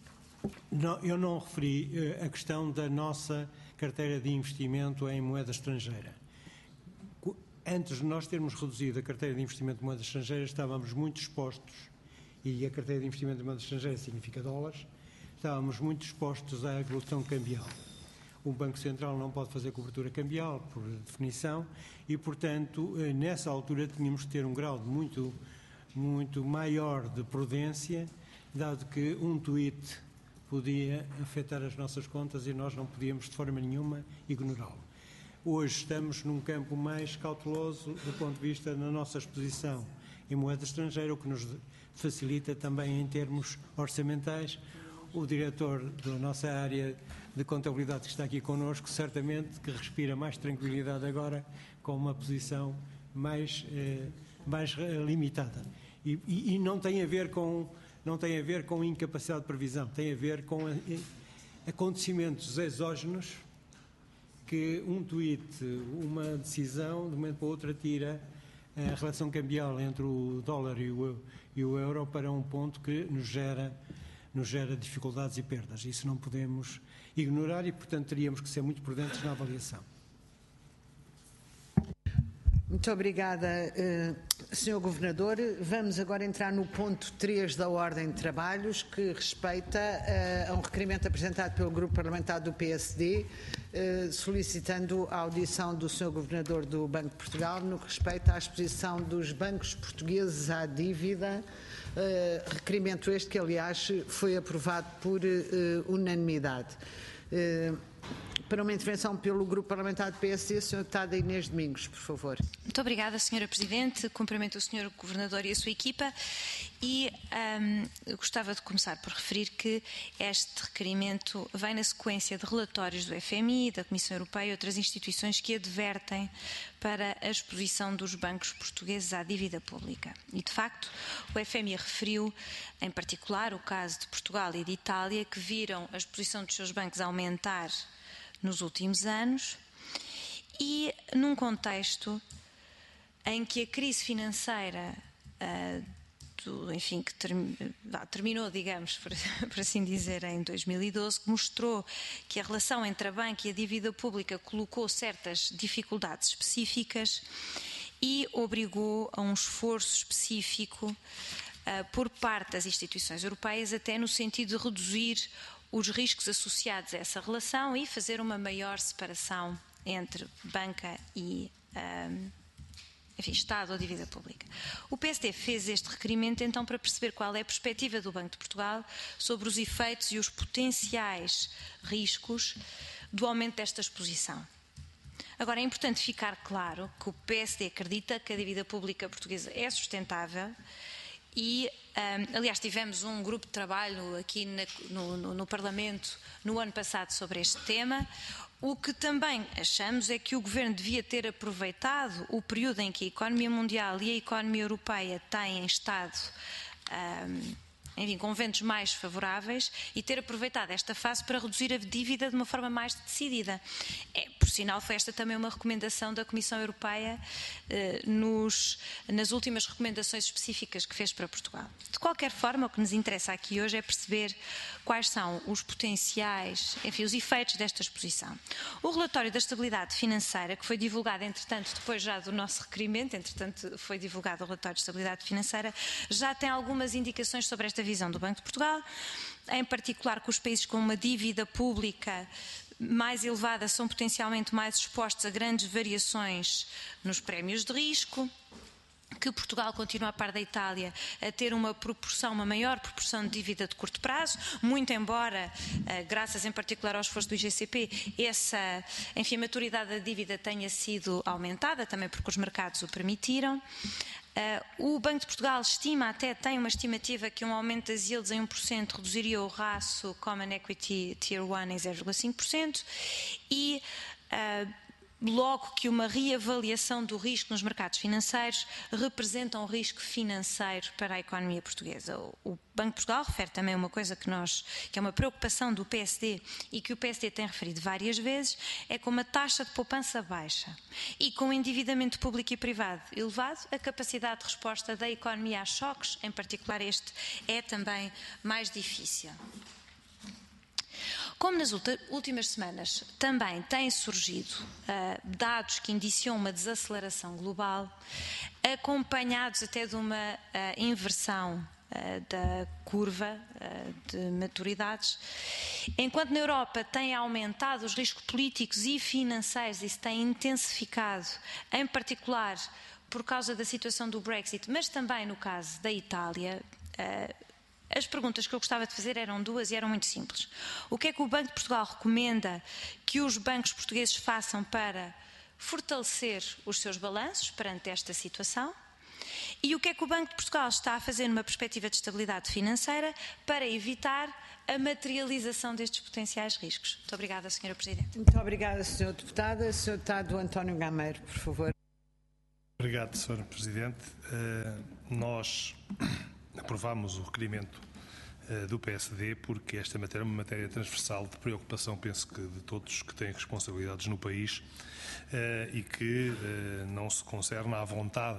Speaker 2: Não, eu não referi uh, a questão da nossa carteira de investimento em moeda estrangeira. Antes de nós termos reduzido a carteira de investimento de moeda estrangeira, estávamos muito expostos, e a carteira de investimento de moeda estrangeira significa dólares, estávamos muito expostos à evolução cambial. O Banco Central não pode fazer cobertura cambial, por definição, e, portanto, nessa altura tínhamos que ter um grau de muito, muito maior de prudência, dado que um tweet podia afetar as nossas contas e nós não podíamos, de forma nenhuma, ignorá-lo. Hoje estamos num campo mais cauteloso do ponto de vista da nossa exposição em moeda estrangeira, o que nos facilita também em termos orçamentais. O diretor da nossa área de contabilidade que está aqui connosco, certamente que respira mais tranquilidade agora com uma posição mais, eh, mais limitada. E, e, e não tem a ver com, não tem a ver com incapacidade de previsão, tem a ver com a, a, acontecimentos exógenos que um tweet, uma decisão, de um momento para o outro, tira a relação cambial entre o dólar e o, e o euro para um ponto que nos gera, nos gera dificuldades e perdas. Isso não podemos ignorar e, portanto, teríamos que ser muito prudentes na avaliação.
Speaker 1: Muito obrigada, senhor Governador. Vamos agora entrar no ponto três da ordem de trabalhos, que respeita a um requerimento apresentado pelo Grupo Parlamentar do P S D, solicitando a audição do senhor Governador do Banco de Portugal no que respeita à exposição dos bancos portugueses à dívida, requerimento este que, aliás, foi aprovado por unanimidade. Para uma intervenção pelo Grupo Parlamentar do P S D, a senhora Deputada Inês Domingos, por favor.
Speaker 8: Muito obrigada, senhora Presidente. Cumprimento o senhor Governador e a sua equipa e um, gostava de começar por referir que este requerimento vem na sequência de relatórios do F M I, da Comissão Europeia e outras instituições que advertem para a exposição dos bancos portugueses à dívida pública. E, de facto, o F M I referiu, em particular, o caso de Portugal e de Itália, que viram a exposição dos seus bancos aumentar nos últimos anos e num contexto em que a crise financeira, uh, do, enfim, que term, terminou, digamos, por, por assim dizer, em dois mil e doze, mostrou que a relação entre a banca e a dívida pública colocou certas dificuldades específicas e obrigou a um esforço específico uh, por parte das instituições europeias, até no sentido de reduzir os riscos associados a essa relação e fazer uma maior separação entre banca e um, enfim, Estado ou dívida pública. O P S D fez este requerimento então para perceber qual é a perspectiva do Banco de Portugal sobre os efeitos e os potenciais riscos do aumento desta exposição. Agora, é importante ficar claro que o P S D acredita que a dívida pública portuguesa é sustentável e, um, aliás, tivemos um grupo de trabalho aqui na, no, no, no Parlamento no ano passado sobre este tema. O que também achamos é que o Governo devia ter aproveitado o período em que a economia mundial e a economia europeia têm estado um, enfim, com ventos mais favoráveis e ter aproveitado esta fase para reduzir a dívida de uma forma mais decidida. É, por sinal, foi esta também uma recomendação da Comissão Europeia eh, nos, nas últimas recomendações específicas que fez para Portugal. De qualquer forma, o que nos interessa aqui hoje é perceber quais são os potenciais, enfim, os efeitos desta exposição. O relatório da estabilidade financeira, que foi divulgado, entretanto, depois já do nosso requerimento, entretanto foi divulgado o relatório de estabilidade financeira, já tem algumas indicações sobre esta visão do Banco de Portugal, em particular que os países com uma dívida pública mais elevada são potencialmente mais expostos a grandes variações nos prémios de risco, que Portugal continua a par da Itália a ter uma proporção, uma maior proporção de dívida de curto prazo, muito embora, graças em particular ao esforço do I G C P, essa, enfim, a maturidade da dívida tenha sido aumentada, também porque os mercados o permitiram. Uh, o Banco de Portugal estima, até tem uma estimativa que um aumento das yields em um por cento reduziria o raço Common Equity Tier um em zero vírgula cinco por cento e uh, logo que uma reavaliação do risco nos mercados financeiros representa um risco financeiro para a economia portuguesa. O Banco de Portugal refere também uma coisa que, nós, que é uma preocupação do P S D e que o P S D tem referido várias vezes, é com uma taxa de poupança baixa e com um endividamento público e privado elevado, a capacidade de resposta da economia a choques, em particular este, é também mais difícil. Como nas últimas semanas também têm surgido uh, dados que indiciam uma desaceleração global, acompanhados até de uma uh, inversão uh, da curva uh, de maturidades, enquanto na Europa têm aumentado os riscos políticos e financeiros e se tem intensificado, em particular por causa da situação do Brexit, mas também no caso da Itália, uh, as perguntas que eu gostava de fazer eram duas e eram muito simples. O que é que o Banco de Portugal recomenda que os bancos portugueses façam para fortalecer os seus balanços perante esta situação? E o que é que o Banco de Portugal está a fazer numa perspectiva de estabilidade financeira para evitar a materialização destes potenciais riscos? Muito obrigada, senhora Presidente.
Speaker 1: Muito obrigada, senhora Deputada. senhor Deputado António Gameiro, por favor.
Speaker 5: Obrigado, senhora Presidente. Uh, nós aprovámos o requerimento uh, do P S D porque esta matéria é uma matéria transversal de preocupação, penso que de todos que têm responsabilidades no país uh, e que uh, não se concerne à vontade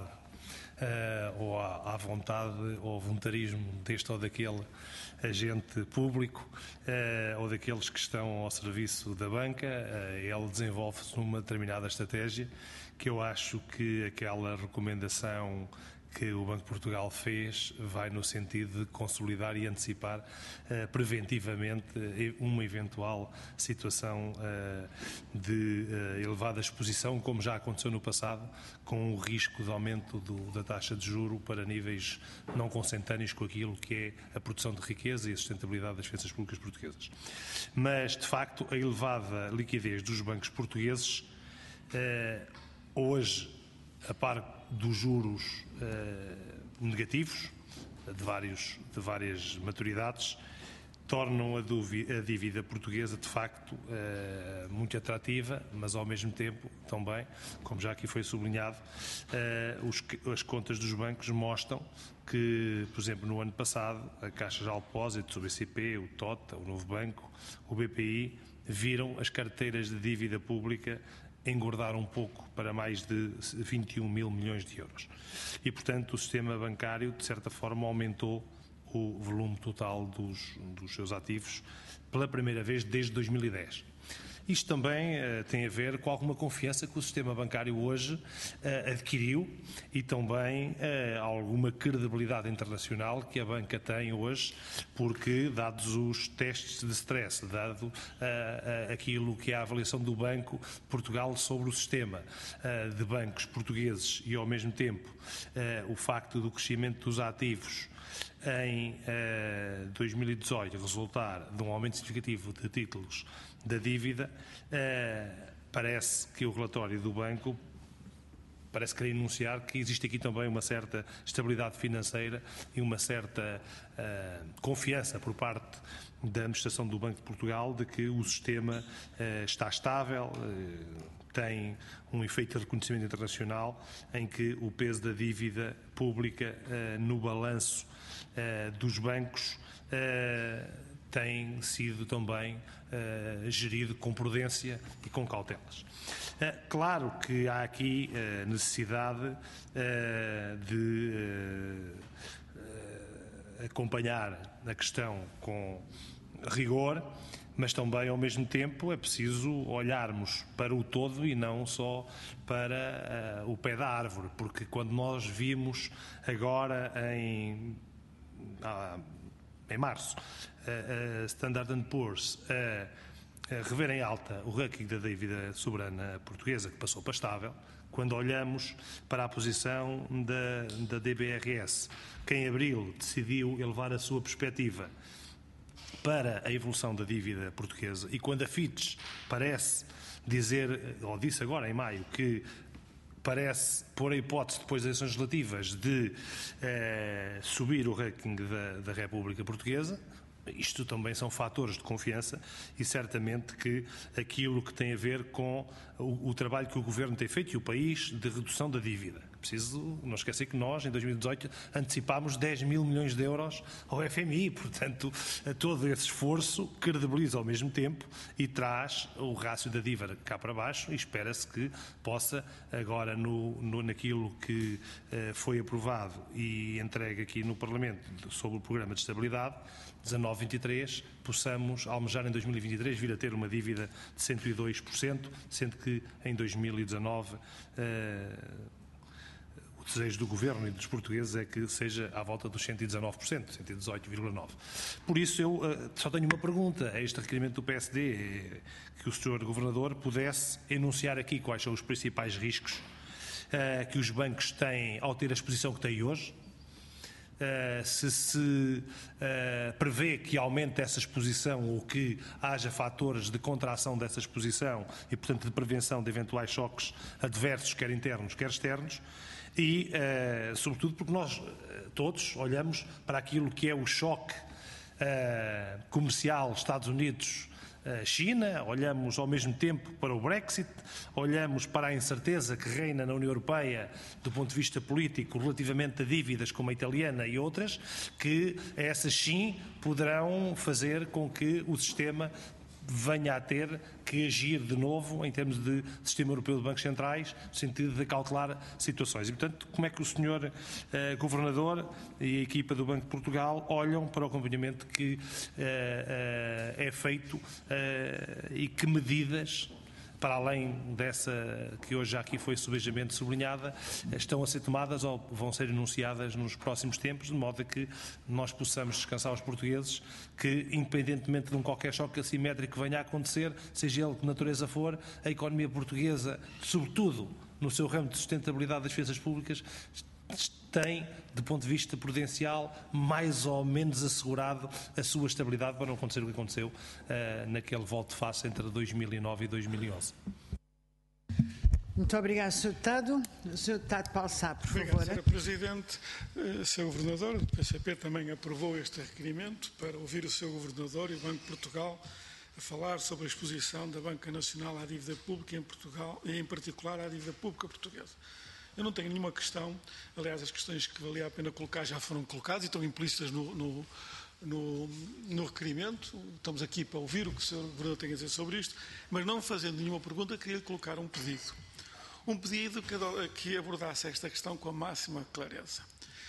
Speaker 5: uh, ou à, à vontade ou voluntarismo deste ou daquele agente público uh, ou daqueles que estão ao serviço da banca. Uh, ele desenvolve-se numa determinada estratégia que eu acho que aquela recomendação que o Banco de Portugal fez vai no sentido de consolidar e antecipar uh, preventivamente uma eventual situação uh, de uh, elevada exposição, como já aconteceu no passado, com o risco de aumento do, da taxa de juro para níveis não consentâneos com aquilo que é a produção de riqueza e a sustentabilidade das finanças públicas portuguesas. Mas, de facto, a elevada liquidez dos bancos portugueses uh, hoje, a par dos juros eh, negativos, de, vários, de várias maturidades, tornam a, a dívida portuguesa, de facto, eh, muito atrativa, mas, ao mesmo tempo, também, como já aqui foi sublinhado, eh, os, as contas dos bancos mostram que, por exemplo, no ano passado, a Caixa Geral de Depósitos, o B C P, o TOTA, o Novo Banco, o B P I, viram as carteiras de dívida pública engordar um pouco para mais de vinte e um mil milhões de euros. E, portanto, o sistema bancário, de certa forma, aumentou o volume total dos, dos seus ativos pela primeira vez desde dois mil e dez. Isto também uh, tem a ver com alguma confiança que o sistema bancário hoje uh, adquiriu e também uh, alguma credibilidade internacional que a banca tem hoje, porque, dados os testes de stress, dado uh, uh, aquilo que é a avaliação do Banco de Portugal sobre o sistema uh, de bancos portugueses e, ao mesmo tempo, uh, o facto do crescimento dos ativos em uh, dois mil e dezoito resultar de um aumento significativo de títulos da dívida, uh, parece que o relatório do banco parece querer enunciar que existe aqui também uma certa estabilidade financeira e uma certa uh, confiança por parte da administração do Banco de Portugal de que o sistema uh, está estável, uh, tem um efeito de reconhecimento internacional em que o peso da dívida pública uh, no balanço uh, dos bancos uh, tem sido também uh, gerido com prudência e com cautelas. Uh, claro que há aqui uh, necessidade uh, de uh, uh, acompanhar a questão com rigor, mas também, ao mesmo tempo, é preciso olharmos para o todo e não só para uh, o pé da árvore, porque quando nós vimos agora em, ah, em março a uh, uh, Standard and Poor's uh, uh, rever em alta o ranking da dívida soberana portuguesa, que passou para estável, quando olhamos para a posição da, da D B R S, que em abril decidiu elevar a sua perspectiva para a evolução da dívida portuguesa, e quando a Fitch parece dizer, ou disse agora em maio, que parece pôr a hipótese depois das eleições legislativas de eh, subir o ranking da, da República Portuguesa, isto também são fatores de confiança e certamente que aquilo que tem a ver com o, o trabalho que o Governo tem feito e o país de redução da dívida. Preciso não esquecer que nós, em dois mil e dezoito, antecipámos dez mil milhões de euros ao F M I. Portanto, todo esse esforço credibiliza ao mesmo tempo e traz o rácio da dívida cá para baixo, e espera-se que possa, agora no, no, naquilo que uh, foi aprovado e entregue aqui no Parlamento sobre o Programa de Estabilidade, dezanove vinte e três, possamos almejar em dois mil e vinte e três vir a ter uma dívida de cento e dois por cento, sendo que em dois mil e dezanove uh, o desejo do Governo e dos portugueses é que seja à volta dos cento e dezanove por cento, cento e dezoito vírgula nove por cento. Por isso eu uh, só tenho uma pergunta a este requerimento do P S D, é que o senhor Governador pudesse enunciar aqui quais são os principais riscos uh, que os bancos têm ao ter a exposição que têm hoje. Uh, se se uh, prevê que aumente essa exposição ou que haja fatores de contração dessa exposição e, portanto, de prevenção de eventuais choques adversos, quer internos, quer externos, e, uh, sobretudo, porque nós uh, todos olhamos para aquilo que é o choque uh, comercial Estados Unidos China, olhamos ao mesmo tempo para o Brexit, olhamos para a incerteza que reina na União Europeia do ponto de vista político relativamente a dívidas como a italiana e outras, que essas sim poderão fazer com que o sistema venha a ter que agir de novo em termos de Sistema Europeu de Bancos Centrais, no sentido de cautelar situações. E, portanto, como é que o senhor eh, Governador e a equipa do Banco de Portugal olham para o acompanhamento que eh, eh, é feito eh, e que medidas, para além dessa que hoje já aqui foi subejamente sublinhada, estão a ser tomadas ou vão ser anunciadas nos próximos tempos, de modo a que nós possamos descansar os portugueses que, independentemente de um qualquer choque assimétrico que venha a acontecer, seja ele de que natureza for, a economia portuguesa, sobretudo no seu ramo de sustentabilidade das finanças públicas, tem, do ponto de vista prudencial, mais ou menos assegurado a sua estabilidade para não acontecer o que aconteceu uh, naquele volte face entre dois mil e nove e dois mil e onze.
Speaker 1: Muito obrigado, senhor Deputado. O senhor Deputado Paulo Sá, por
Speaker 7: Obrigado,
Speaker 1: favor.
Speaker 7: senhora Presidente. Uh, senhor Governador, o P C P também aprovou este requerimento para ouvir o senhor Governador e o Banco de Portugal a falar sobre a exposição da Banca Nacional à dívida pública em Portugal e, em particular, à dívida pública portuguesa. Eu não tenho nenhuma questão, aliás, as questões que valia a pena colocar já foram colocadas e estão implícitas no, no, no, no requerimento. Estamos aqui para ouvir o que o senhor Governador tem a dizer sobre isto, mas não fazendo nenhuma pergunta, queria-lhe colocar um pedido. Um pedido que, que abordasse esta questão com a máxima clareza.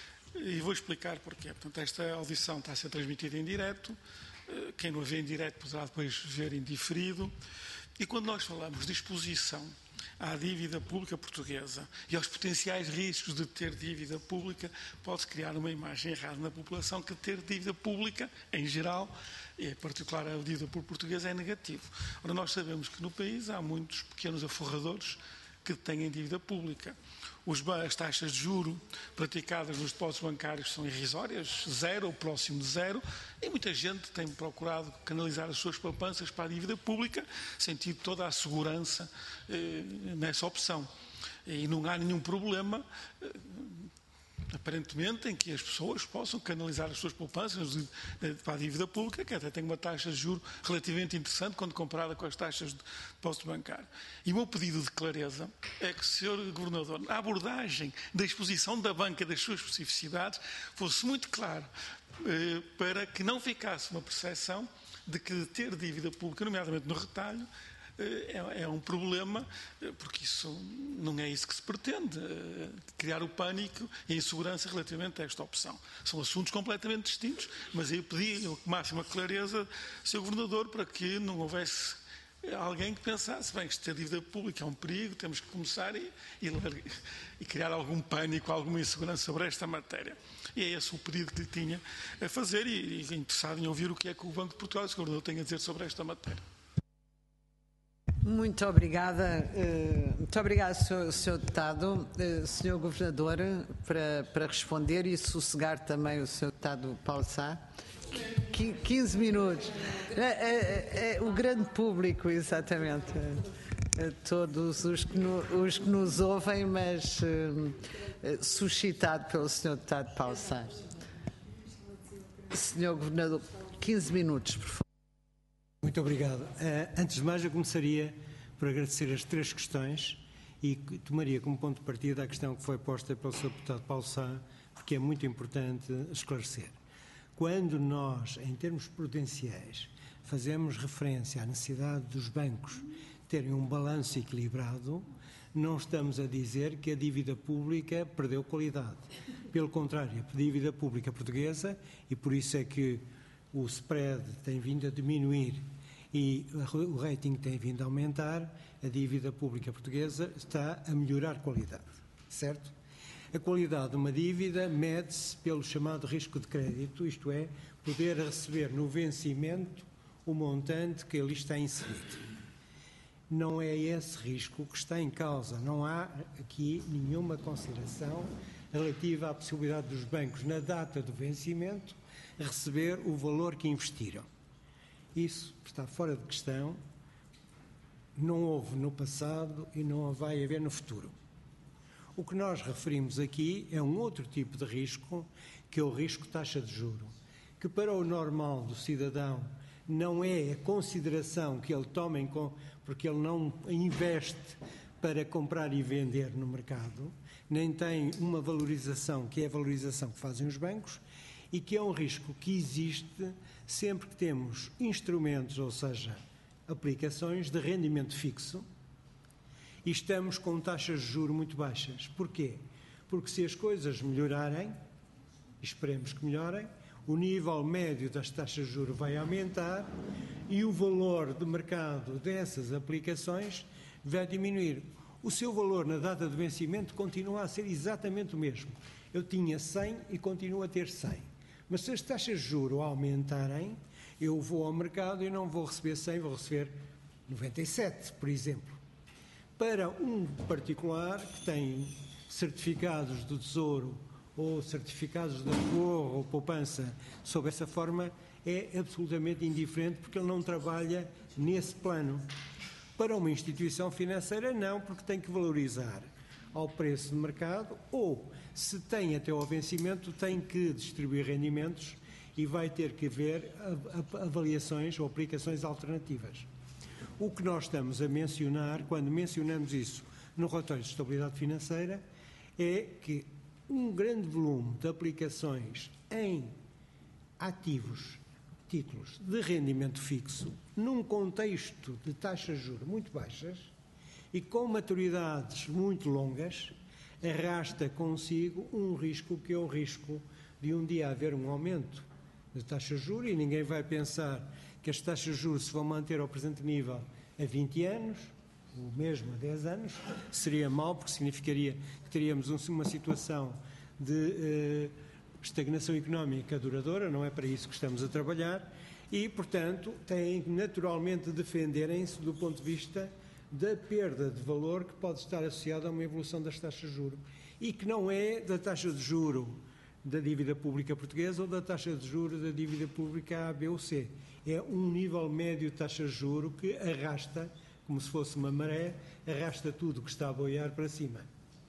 Speaker 7: E vou explicar porquê. Portanto, esta audição está a ser transmitida em direto, quem não a vê em direto poderá depois ver em diferido, e quando nós falamos de exposição à dívida pública portuguesa e aos potenciais riscos de ter dívida pública, pode-se criar uma imagem errada na população que ter dívida pública, em geral, e em particular a dívida pública portuguesa, é negativo. Ora, nós sabemos que no país há muitos pequenos aforradores que têm dívida pública. Os, as taxas de juro praticadas nos depósitos bancários são irrisórias, zero ou próximo de zero, e muita gente tem procurado canalizar as suas poupanças para a dívida pública, sentindo toda a segurança eh, nessa opção. E não há nenhum problema, eh, aparentemente, em que as pessoas possam canalizar as suas poupanças para a dívida pública, que até tem uma taxa de juros relativamente interessante quando comparada com as taxas de depósito bancário. E o meu pedido de clareza é que, senhor Governador, a abordagem da exposição da banca das suas especificidades fosse muito clara, eh, para que não ficasse uma percepção de que ter dívida pública, nomeadamente no retalho, É, é um problema, porque isso não é isso que se pretende, criar o pânico e a insegurança relativamente a esta opção. São assuntos completamente distintos, mas eu pedi com máxima clareza, senhor Governador, para que não houvesse alguém que pensasse, bem, que ter dívida pública é um perigo, temos que começar e, e, e criar algum pânico, alguma insegurança sobre esta matéria. E é esse o pedido que lhe tinha a fazer e, e interessado em ouvir o que é que o Banco de Portugal e o senhor Governador têm a dizer sobre esta matéria.
Speaker 1: Muito obrigada, muito obrigada, senhor Deputado, senhor Governador, para, para responder e sossegar também o senhor Deputado Paulo Sá. quinze minutos. É, é, é, o grande público, exatamente. É, todos os que, no, os que nos ouvem, mas é, suscitado pelo senhor Deputado Paulo Sá. senhor Governador, quinze minutos, por favor.
Speaker 2: Muito obrigado. Uh, antes de mais, eu começaria por agradecer as três questões e tomaria como ponto de partida a questão que foi posta pelo senhor Deputado Paulo Sá, porque é muito importante esclarecer. Quando nós, em termos prudenciais, fazemos referência à necessidade dos bancos terem um balanço equilibrado, não estamos a dizer que a dívida pública perdeu qualidade. Pelo contrário, a dívida pública portuguesa, e por isso é que o spread tem vindo a diminuir e o rating tem vindo a aumentar, a dívida pública portuguesa está a melhorar qualidade, certo? A qualidade de uma dívida mede-se pelo chamado risco de crédito, isto é, poder receber no vencimento o montante que ali está inserido. Não é esse risco que está em causa, não há aqui nenhuma consideração relativa à possibilidade dos bancos, na data do vencimento, receber o valor que investiram. Isso está fora de questão, não houve no passado e não vai haver no futuro. O que nós referimos aqui é um outro tipo de risco, que é o risco taxa de juro, que para o normal do cidadão não é a consideração que ele toma em conta, porque ele não investe para comprar e vender no mercado, nem tem uma valorização que é a valorização que fazem os bancos, e que é um risco que existe sempre que temos instrumentos, ou seja, aplicações de rendimento fixo, e estamos com taxas de juros muito baixas. Porquê? Porque se as coisas melhorarem, esperemos que melhorem, o nível médio das taxas de juros vai aumentar e o valor de mercado dessas aplicações vai diminuir. O seu valor na data de vencimento continua a ser exatamente o mesmo. Eu tinha cem e continuo a ter cem. Mas se as taxas de juros aumentarem, eu vou ao mercado e não vou receber cem, vou receber noventa e sete, por exemplo. Para um particular que tem certificados do Tesouro ou certificados de aforro ou poupança sob essa forma, é absolutamente indiferente porque ele não trabalha nesse plano. Para uma instituição financeira, não, porque tem que valorizar ao preço de mercado ou, se tem até ao vencimento, tem que distribuir rendimentos e vai ter que haver avaliações ou aplicações alternativas. O que nós estamos a mencionar, quando mencionamos isso no relatório de estabilidade financeira, é que um grande volume de aplicações em ativos, títulos de rendimento fixo, num contexto de taxas de juros muito baixas e com maturidades muito longas, arrasta consigo um risco que é o risco de um dia haver um aumento de taxas de juros e ninguém vai pensar que as taxas de juros se vão manter ao presente nível a vinte anos, ou mesmo a dez anos, seria mau, porque significaria que teríamos uma situação de eh, estagnação económica duradoura, não é para isso que estamos a trabalhar, e, portanto, têm que naturalmente defenderem-se do ponto de vista da perda de valor que pode estar associada a uma evolução das taxas de juros, e que não é da taxa de juro da dívida pública portuguesa ou da taxa de juros da dívida pública A, B ou C. É um nível médio de taxa de juro que arrasta, como se fosse uma maré, arrasta tudo que está a boiar para cima.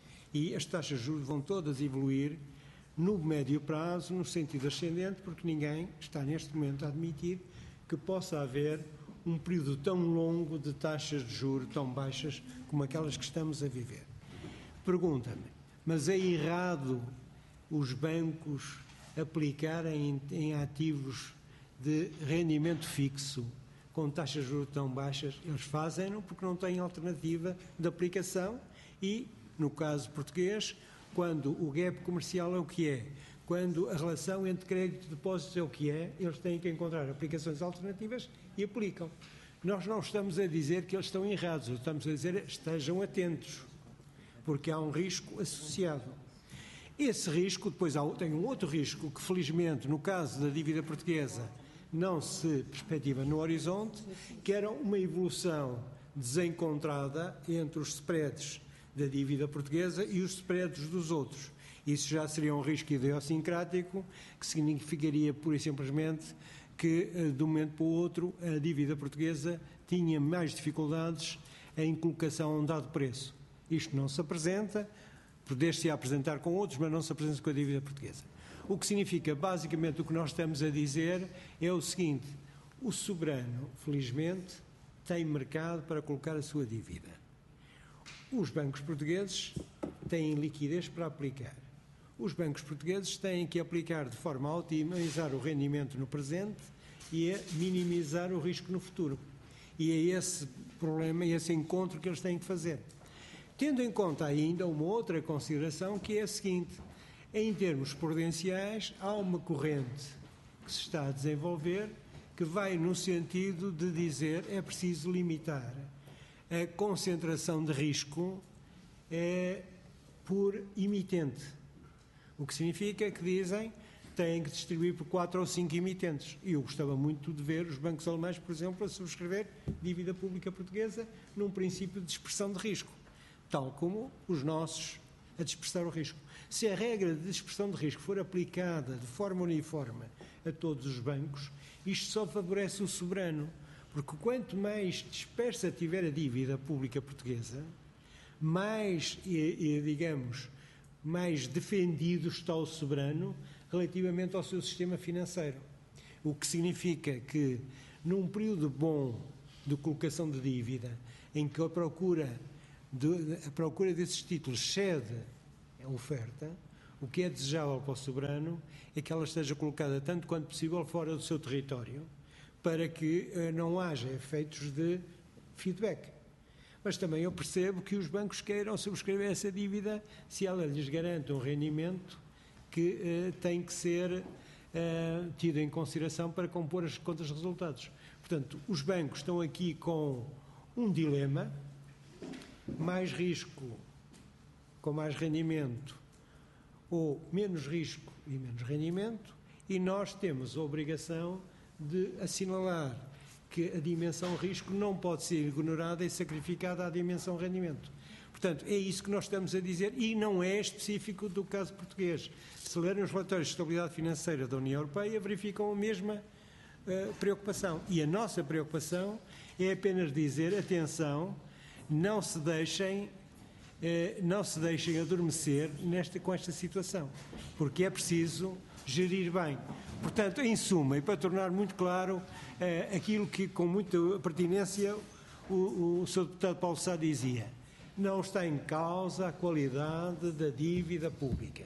Speaker 2: E as taxas de juros vão todas evoluir no médio prazo, no sentido ascendente, porque ninguém está neste momento a admitir que possa haver um período tão longo de taxas de juros tão baixas como aquelas que estamos a viver. Pergunta-me, mas é errado os bancos aplicarem em, em ativos de rendimento fixo com taxas de juros tão baixas? Eles fazem-no porque não têm alternativa de aplicação e, no caso português, quando o gap comercial é o que é, quando a relação entre crédito e depósitos é o que é, eles têm que encontrar aplicações alternativas e aplicam. Nós não estamos a dizer que eles estão errados, estamos a dizer estejam atentos, porque há um risco associado. Esse risco, depois há, tem um outro risco que, felizmente, no caso da dívida portuguesa, não se perspectiva no horizonte, que era uma evolução desencontrada entre os spreads da dívida portuguesa e os spreads dos outros. Isso já seria um risco idiosincrático, que significaria, pura e simplesmente, que, de um momento para o outro, a dívida portuguesa tinha mais dificuldades em colocação a um dado preço. Isto não se apresenta, poder-se apresentar com outros, mas não se apresenta com a dívida portuguesa. O que significa, basicamente, o que nós estamos a dizer é o seguinte: o soberano, felizmente, tem mercado para colocar a sua dívida. os bancos portugueses têm liquidez para aplicar. Os bancos portugueses têm que aplicar de forma a otimizar o rendimento no presente e a minimizar o risco no futuro. E é esse problema, esse encontro que eles têm que fazer. Tendo em conta ainda uma outra consideração, que é a seguinte: em termos prudenciais, há uma corrente que se está a desenvolver que vai no sentido de dizer é preciso limitar a concentração de risco é, por emitente. O que significa que dizem têm que distribuir por quatro ou cinco emitentes. E eu gostava muito de ver os bancos alemães, por exemplo, a subscrever dívida pública portuguesa num princípio de dispersão de risco, tal como os nossos a dispersar o risco. Se a regra de dispersão de risco for aplicada de forma uniforme a todos os bancos, isto só favorece o soberano, porque quanto mais dispersa tiver a dívida pública portuguesa, mais, e, e, digamos, mais defendido está o soberano relativamente ao seu sistema financeiro. O que significa que, num período bom de colocação de dívida, em que a procura, de, a procura desses títulos cede a oferta, o que é desejável para o soberano é que ela esteja colocada tanto quanto possível fora do seu território, para que uh, não haja efeitos de feedback. Mas também eu percebo que os bancos queiram subscrever essa dívida se ela lhes garante um rendimento que uh, tem que ser uh, tido em consideração para compor as contas de resultados. Portanto, os bancos estão aqui com um dilema: mais risco com mais rendimento ou menos risco e menos rendimento, e nós temos a obrigação de assinalar que a dimensão risco não pode ser ignorada e sacrificada à dimensão rendimento. Portanto, é isso que nós estamos a dizer, e não é específico do caso português. Se lerem os relatórios de estabilidade financeira da União Europeia, verificam a mesma uh, preocupação. E a nossa preocupação é apenas dizer, atenção, não se deixem, uh, não se deixem adormecer nesta, com esta situação, porque é preciso gerir bem. Portanto, em suma, e para tornar muito claro eh, aquilo que, com muita pertinência, o, o senhor deputado Paulo Sá dizia: não está em causa a qualidade da dívida pública.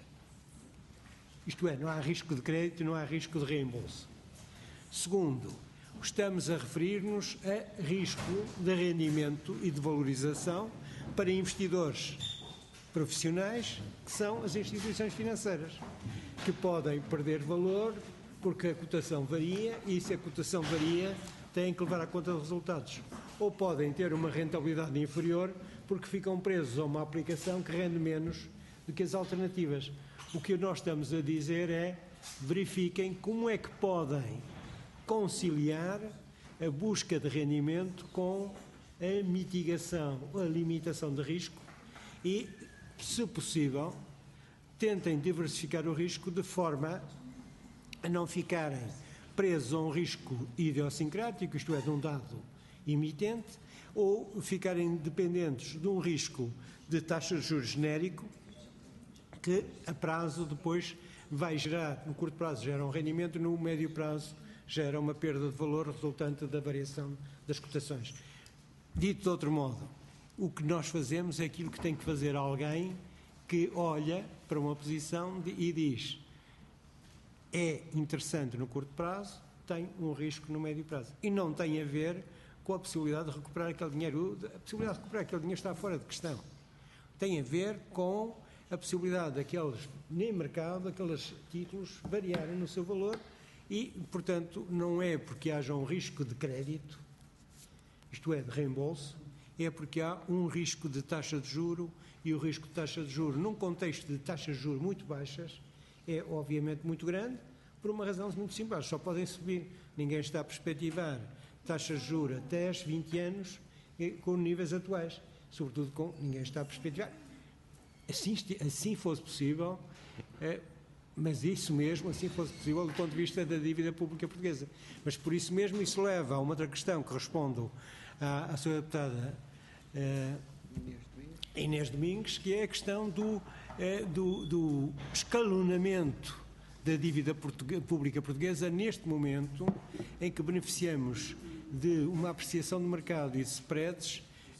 Speaker 2: Isto é, não há risco de crédito, não há risco de reembolso. Segundo, estamos a referir-nos a risco de rendimento e de valorização para investidores profissionais, que são as instituições financeiras, que podem perder valor porque a cotação varia, e se a cotação varia, têm que levar à conta de resultados. Ou podem ter uma rentabilidade inferior porque ficam presos a uma aplicação que rende menos do que as alternativas. O que nós estamos a dizer é: verifiquem como é que podem conciliar a busca de rendimento com a mitigação, a limitação de risco e, se possível, tentem diversificar o risco de forma a não ficarem presos a um risco idiosincrático, isto é, de um dado emitente, ou ficarem dependentes de um risco de taxa de juros genérico que, a prazo, depois vai gerar, no curto prazo, gera um rendimento, no médio prazo gera uma perda de valor resultante da variação das cotações. Dito de outro modo, o que nós fazemos é aquilo que tem que fazer alguém que olha para uma posição de, e diz: é interessante no curto prazo, tem um risco no médio prazo. E não tem a ver com a possibilidade de recuperar aquele dinheiro. A possibilidade de recuperar aquele dinheiro está fora de questão. Tem a ver com a possibilidade daqueles, nem mercado, aqueles títulos variarem no seu valor e, portanto, não é porque haja um risco de crédito, isto é, de reembolso, é porque há um risco de taxa de juro, e o risco de taxa de juro, num contexto de taxas de juro muito baixas, é obviamente muito grande, por uma razão muito simples: só podem subir. Ninguém está a perspectivar taxas de juro a dez, vinte anos com níveis atuais, sobretudo com ninguém está a perspectivar. Assim, assim fosse possível, é, mas isso mesmo, assim fosse possível do ponto de vista da dívida pública portuguesa. Mas por isso mesmo isso leva a uma outra questão que respondo à, à sua deputada eh, Inês Domingos, que é a questão do, eh, do, do escalonamento da dívida portuguesa, pública portuguesa neste momento em que beneficiamos de uma apreciação de mercado e de spreads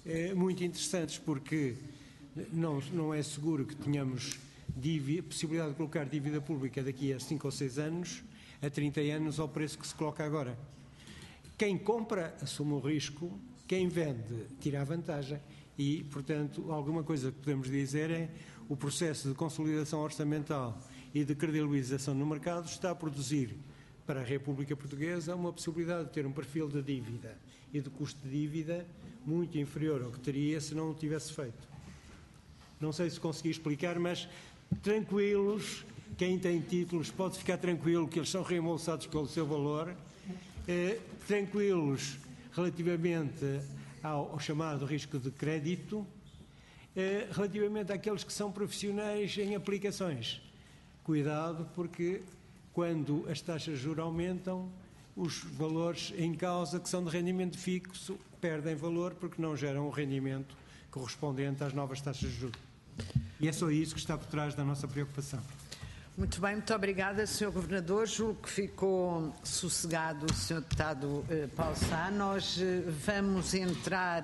Speaker 2: eh, muito interessantes, porque não, não é seguro que tenhamos dívida, possibilidade de colocar dívida pública daqui a cinco ou seis anos, a trinta anos, ao preço que se coloca agora. Quem compra assume o risco, quem vende tira a vantagem e, portanto, alguma coisa que podemos dizer é o processo de consolidação orçamental e de credibilização no mercado está a produzir para a República Portuguesa uma possibilidade de ter um perfil de dívida e de custo de dívida muito inferior ao que teria se não o tivesse feito. Não sei se consegui explicar, mas tranquilos, quem tem títulos pode ficar tranquilo que eles são reembolsados pelo seu valor, eh, tranquilos relativamente ao, ao chamado risco de crédito, eh, relativamente àqueles que são profissionais em aplicações. Cuidado, porque quando as taxas de juros aumentam, os valores em causa que são de rendimento fixo perdem valor porque não geram um rendimento correspondente às novas taxas de juros. E é só isso que está por trás da nossa preocupação.
Speaker 1: Muito bem, muito obrigada, senhor Governador. Julgo que ficou sossegado o senhor Deputado eh, Paulo Sá. Nós eh, vamos entrar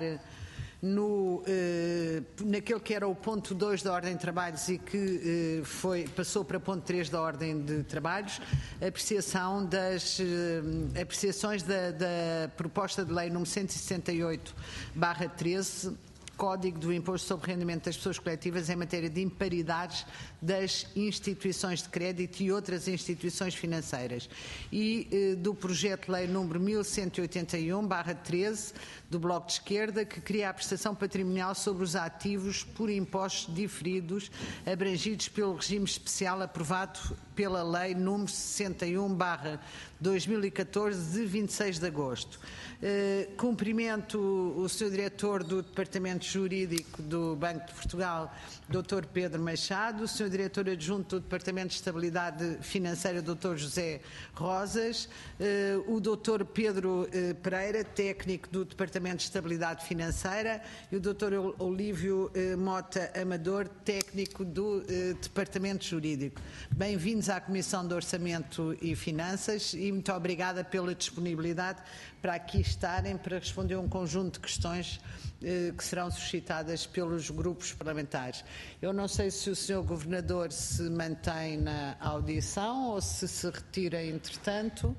Speaker 1: no, eh, naquele que era o ponto dois da Ordem de Trabalhos e que eh, foi, passou para ponto três da Ordem de Trabalhos, apreciação das eh, apreciações da, da proposta de lei número cento e sessenta e oito barra treze, Código do Imposto sobre o Rendimento das Pessoas Coletivas em matéria de imparidades das instituições de crédito e outras instituições financeiras e eh, do projeto de lei número mil cento e oitenta e um barra treze do Bloco de Esquerda, que cria a prestação patrimonial sobre os ativos por impostos diferidos abrangidos pelo regime especial aprovado pela lei número sessenta e um barra dois mil e catorze de vinte e seis de agosto. Uh, cumprimento o senhor Diretor do Departamento Jurídico do Banco de Portugal, doutor Pedro Machado, o senhor Diretor Adjunto do Departamento de Estabilidade Financeira, doutor José Rosas, uh, o doutor Pedro uh, Pereira, técnico do Departamento de Estabilidade Financeira, e o doutor Olívio uh, Mota Amador, técnico do uh, Departamento Jurídico. Bem-vindos à Comissão de Orçamento e Finanças e muito obrigada pela disponibilidade para aqui estarem para responder a um conjunto de questões eh, que serão suscitadas pelos grupos parlamentares. Eu não sei se o senhor Governador se mantém na audição ou se se retira entretanto.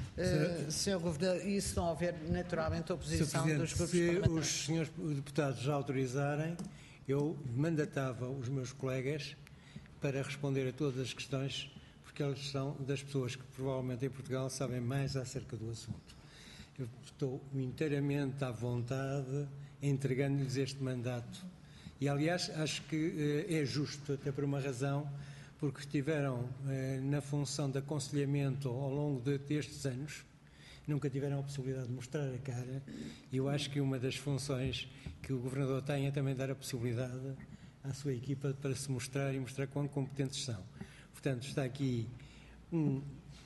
Speaker 1: Uh, senhor Governador, e se não houver naturalmente oposição dos grupos parlamentares?
Speaker 2: Se os senhores deputados já autorizarem, eu mandatava os meus colegas para responder a todas as questões, porque eles são das pessoas que provavelmente em Portugal sabem mais acerca do assunto. Eu estou inteiramente à vontade entregando-lhes este mandato. E, aliás, acho que eh, é justo, até por uma razão, porque estiveram eh, na função de aconselhamento ao longo de, destes anos, nunca tiveram a possibilidade de mostrar a cara, e eu acho que uma das funções que o Governador tem é também dar a possibilidade à sua equipa para se mostrar e mostrar quão competentes são. Portanto, está aqui um,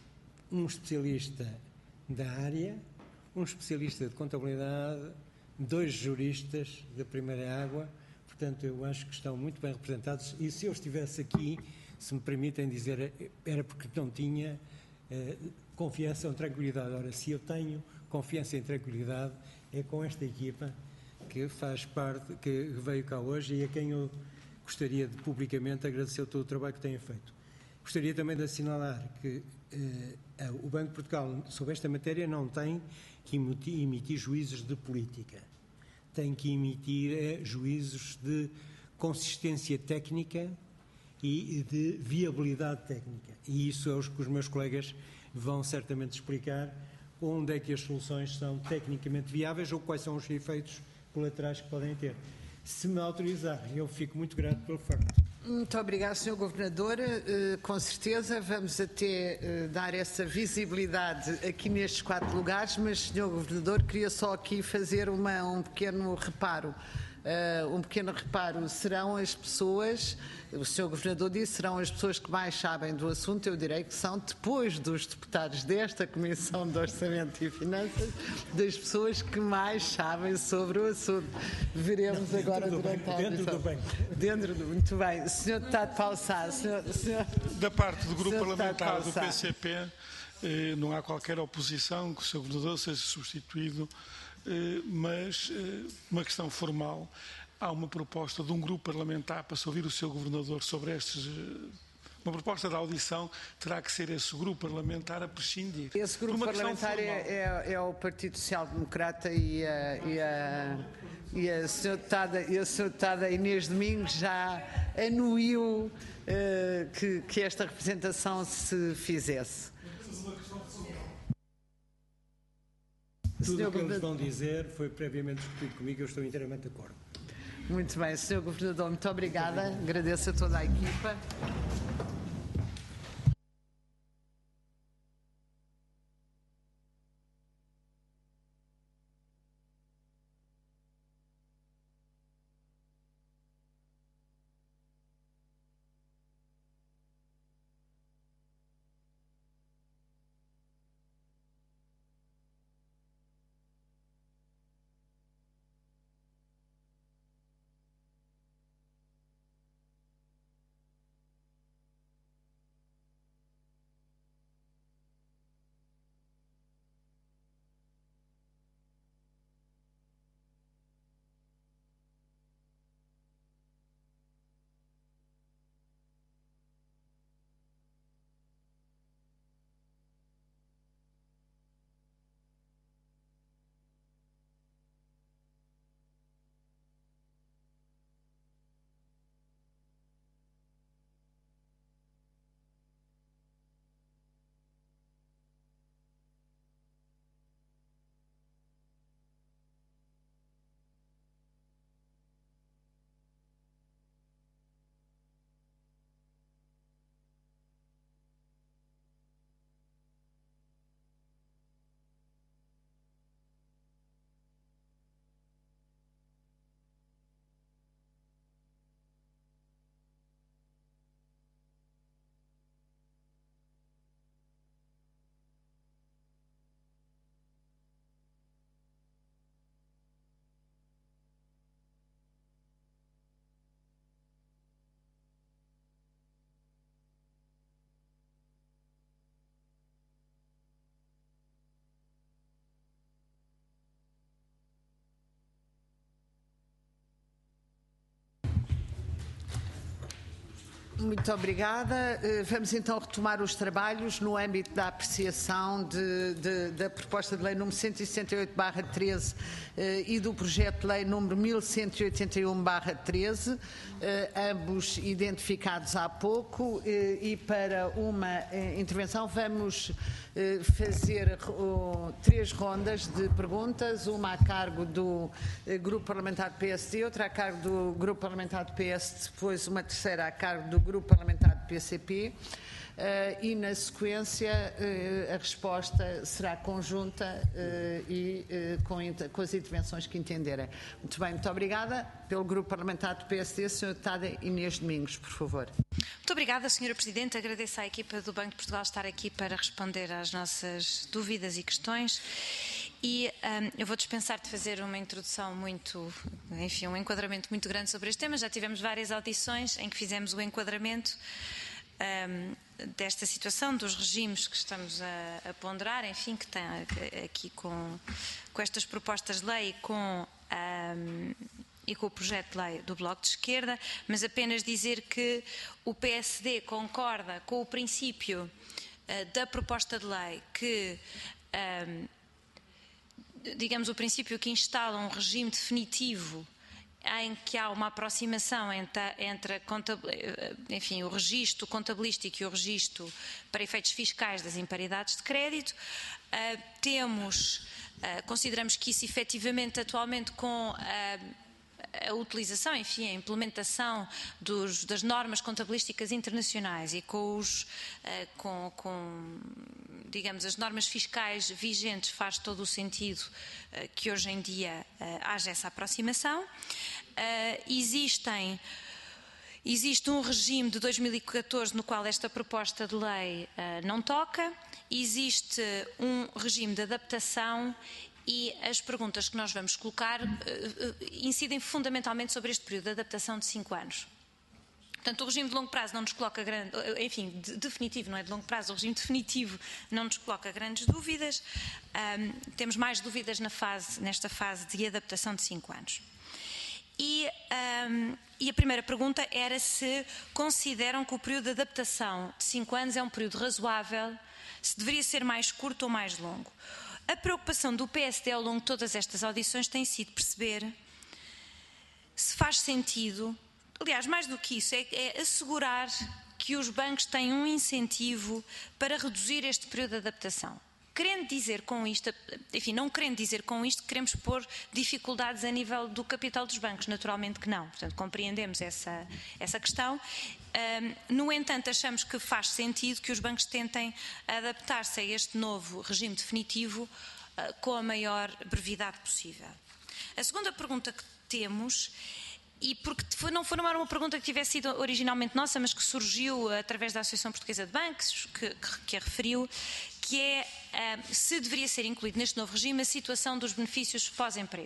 Speaker 2: um especialista da área, um especialista de contabilidade, dois juristas da primeira água, portanto eu acho que estão muito bem representados e se eu estivesse aqui, se me permitem dizer, era porque não tinha eh, confiança ou tranquilidade. Ora, se eu tenho confiança e tranquilidade é com esta equipa que faz parte, que veio cá hoje e a quem eu gostaria de publicamente agradecer todo o trabalho que têm feito. Gostaria também de assinalar que eh, o Banco de Portugal, sobre esta matéria, não tem que emitir, emitir juízos de política. Tem que emitir eh, juízos de consistência técnica e de viabilidade técnica. E isso é o que os meus colegas vão certamente explicar, onde é que as soluções são tecnicamente viáveis ou quais são os efeitos colaterais que podem ter. Se me autorizarem, eu fico muito grato pelo facto.
Speaker 1: Muito obrigado, senhor Governador. Uh, com certeza vamos até uh, dar essa visibilidade aqui nestes quatro lugares, mas, senhor Governador, queria só aqui fazer uma, um pequeno reparo. Uh, um pequeno reparo, serão as pessoas, o senhor Governador disse, serão as pessoas que mais sabem do assunto, eu direi que são, depois dos deputados desta Comissão de Orçamento e Finanças, das pessoas que mais sabem sobre o assunto. Veremos Não, agora durante a
Speaker 2: Dentro do banco.
Speaker 1: Dentro do Muito bem. senhor Deputado Paulo Sá, senhor, senhor,
Speaker 7: Da parte do Grupo Parlamentar do
Speaker 1: Sá.
Speaker 7: P C P, eh, não há qualquer oposição que o senhor Governador seja substituído mas uma questão formal. Há uma proposta de um grupo parlamentar para se ouvir o seu governador sobre estes... Uma proposta de audição, terá que ser esse grupo parlamentar a prescindir.
Speaker 1: Esse grupo parlamentar é, é, é o Partido Social Democrata e a, e a, e a senhora deputada, e a senhora deputada Inês Domingos já anuiu uh, que, que esta representação se fizesse.
Speaker 2: Tudo o que eles vão dizer foi previamente discutido comigo, eu estou inteiramente de acordo.
Speaker 1: Muito bem, senhor Governador, muito obrigada. Agradeço a toda a equipa. Muito obrigada. Vamos então retomar os trabalhos no âmbito da apreciação de, de, da proposta de lei número cento e sessenta e oito barra treze e do projeto de lei número mil cento e oitenta e um barra treze, ambos identificados há pouco, e para uma intervenção vamos fazer três rondas de perguntas, uma a cargo do Grupo Parlamentar do P S D, outra a cargo do Grupo Parlamentar do P S, depois uma terceira a cargo do Grupo Parlamentar do P C P, uh, e na sequência uh, a resposta será conjunta uh, e uh, com, com as intervenções que entenderem. Muito bem, muito obrigada. Pelo Grupo Parlamentar do P S D, senhora Deputada Inês Domingos, por favor.
Speaker 8: Muito obrigada, senhora Presidente. Agradeço à equipa do Banco de Portugal estar aqui para responder às nossas dúvidas e questões. E um, eu vou dispensar de fazer uma introdução muito, enfim, um enquadramento muito grande sobre este tema. Já tivemos várias audições em que fizemos o enquadramento um, desta situação, dos regimes que estamos a, a ponderar, enfim, que tem aqui com, com estas propostas de lei e com, um, e com o projeto de lei do Bloco de Esquerda, mas apenas dizer que o P S D concorda com o princípio uh, da proposta de lei que... Um, digamos, o princípio que instala um regime definitivo em que há uma aproximação entre, entre a enfim, o registro contabilístico e o registro para efeitos fiscais das imparidades de crédito. Uh, temos, uh, consideramos que isso efetivamente atualmente com uh, a utilização, enfim, a implementação dos, das normas contabilísticas internacionais e com, os, uh, com, com, digamos, as normas fiscais vigentes, faz todo o sentido uh, que hoje em dia uh, haja essa aproximação. Uh, existem, existe um regime de dois mil e catorze no qual esta proposta de lei uh, não toca, existe um regime de adaptação. E as perguntas que nós vamos colocar uh, uh, incidem fundamentalmente sobre este período de adaptação de cinco anos. Portanto, o regime de longo prazo não nos coloca grande, enfim, de, definitivo, não é de longo prazo, o regime definitivo não nos coloca grandes dúvidas. Um, temos mais dúvidas na fase, nesta fase de adaptação de cinco anos. E, um, e a primeira pergunta era se consideram que o período de adaptação de cinco anos é um período razoável, se deveria ser mais curto ou mais longo. A preocupação do P S D ao longo de todas estas audições tem sido perceber se faz sentido, aliás, mais do que isso, é, é assegurar que os bancos têm um incentivo para reduzir este período de adaptação. Querendo dizer com isto, enfim, não querendo dizer com isto que queremos pôr dificuldades a nível do capital dos bancos, naturalmente que não. Portanto, compreendemos essa, essa questão. Um, no entanto, achamos que faz sentido que os bancos tentem adaptar-se a este novo regime definitivo uh, com a maior brevidade possível. A segunda pergunta que temos, e porque foi, não foi uma pergunta que tivesse sido originalmente nossa, mas que surgiu através da Associação Portuguesa de Bancos, que, que, que a referiu, que é uh, se deveria ser incluído neste novo regime a situação dos benefícios pós-emprego.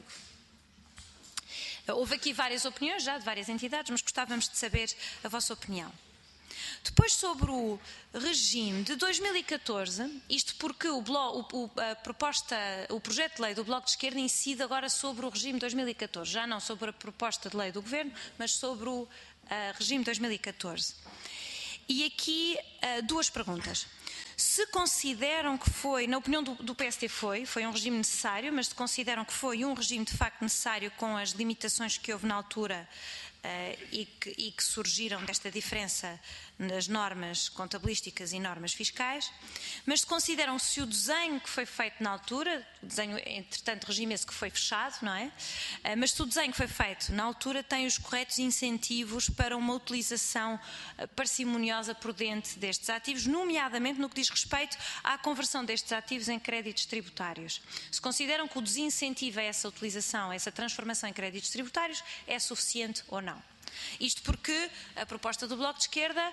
Speaker 8: Houve aqui várias opiniões já de várias entidades, mas gostávamos de saber a vossa opinião. Depois, sobre o regime de dois mil e catorze, isto porque o, bloco, o, a proposta, o projeto de lei do Bloco de Esquerda incide agora sobre o regime de dois mil e catorze, já não sobre a proposta de lei do Governo, mas sobre o uh, regime de dois mil e catorze. E aqui uh, duas perguntas. Se consideram que foi, na opinião do, do P S D foi, foi um regime necessário, mas se consideram que foi um regime de facto necessário com as limitações que houve na altura uh, e, que, e que surgiram desta diferença nas normas contabilísticas e normas fiscais, mas se consideram se o desenho que foi feito na altura, o desenho, entretanto, regime esse que foi fechado, não é? Uh, mas se o desenho que foi feito na altura tem os corretos incentivos para uma utilização uh, parcimoniosa prudente destes ativos, nomeadamente no que diz respeito à conversão destes ativos em créditos tributários. Se consideram que o desincentivo a essa utilização, a essa transformação em créditos tributários é suficiente ou não. Isto porque a proposta do Bloco de Esquerda,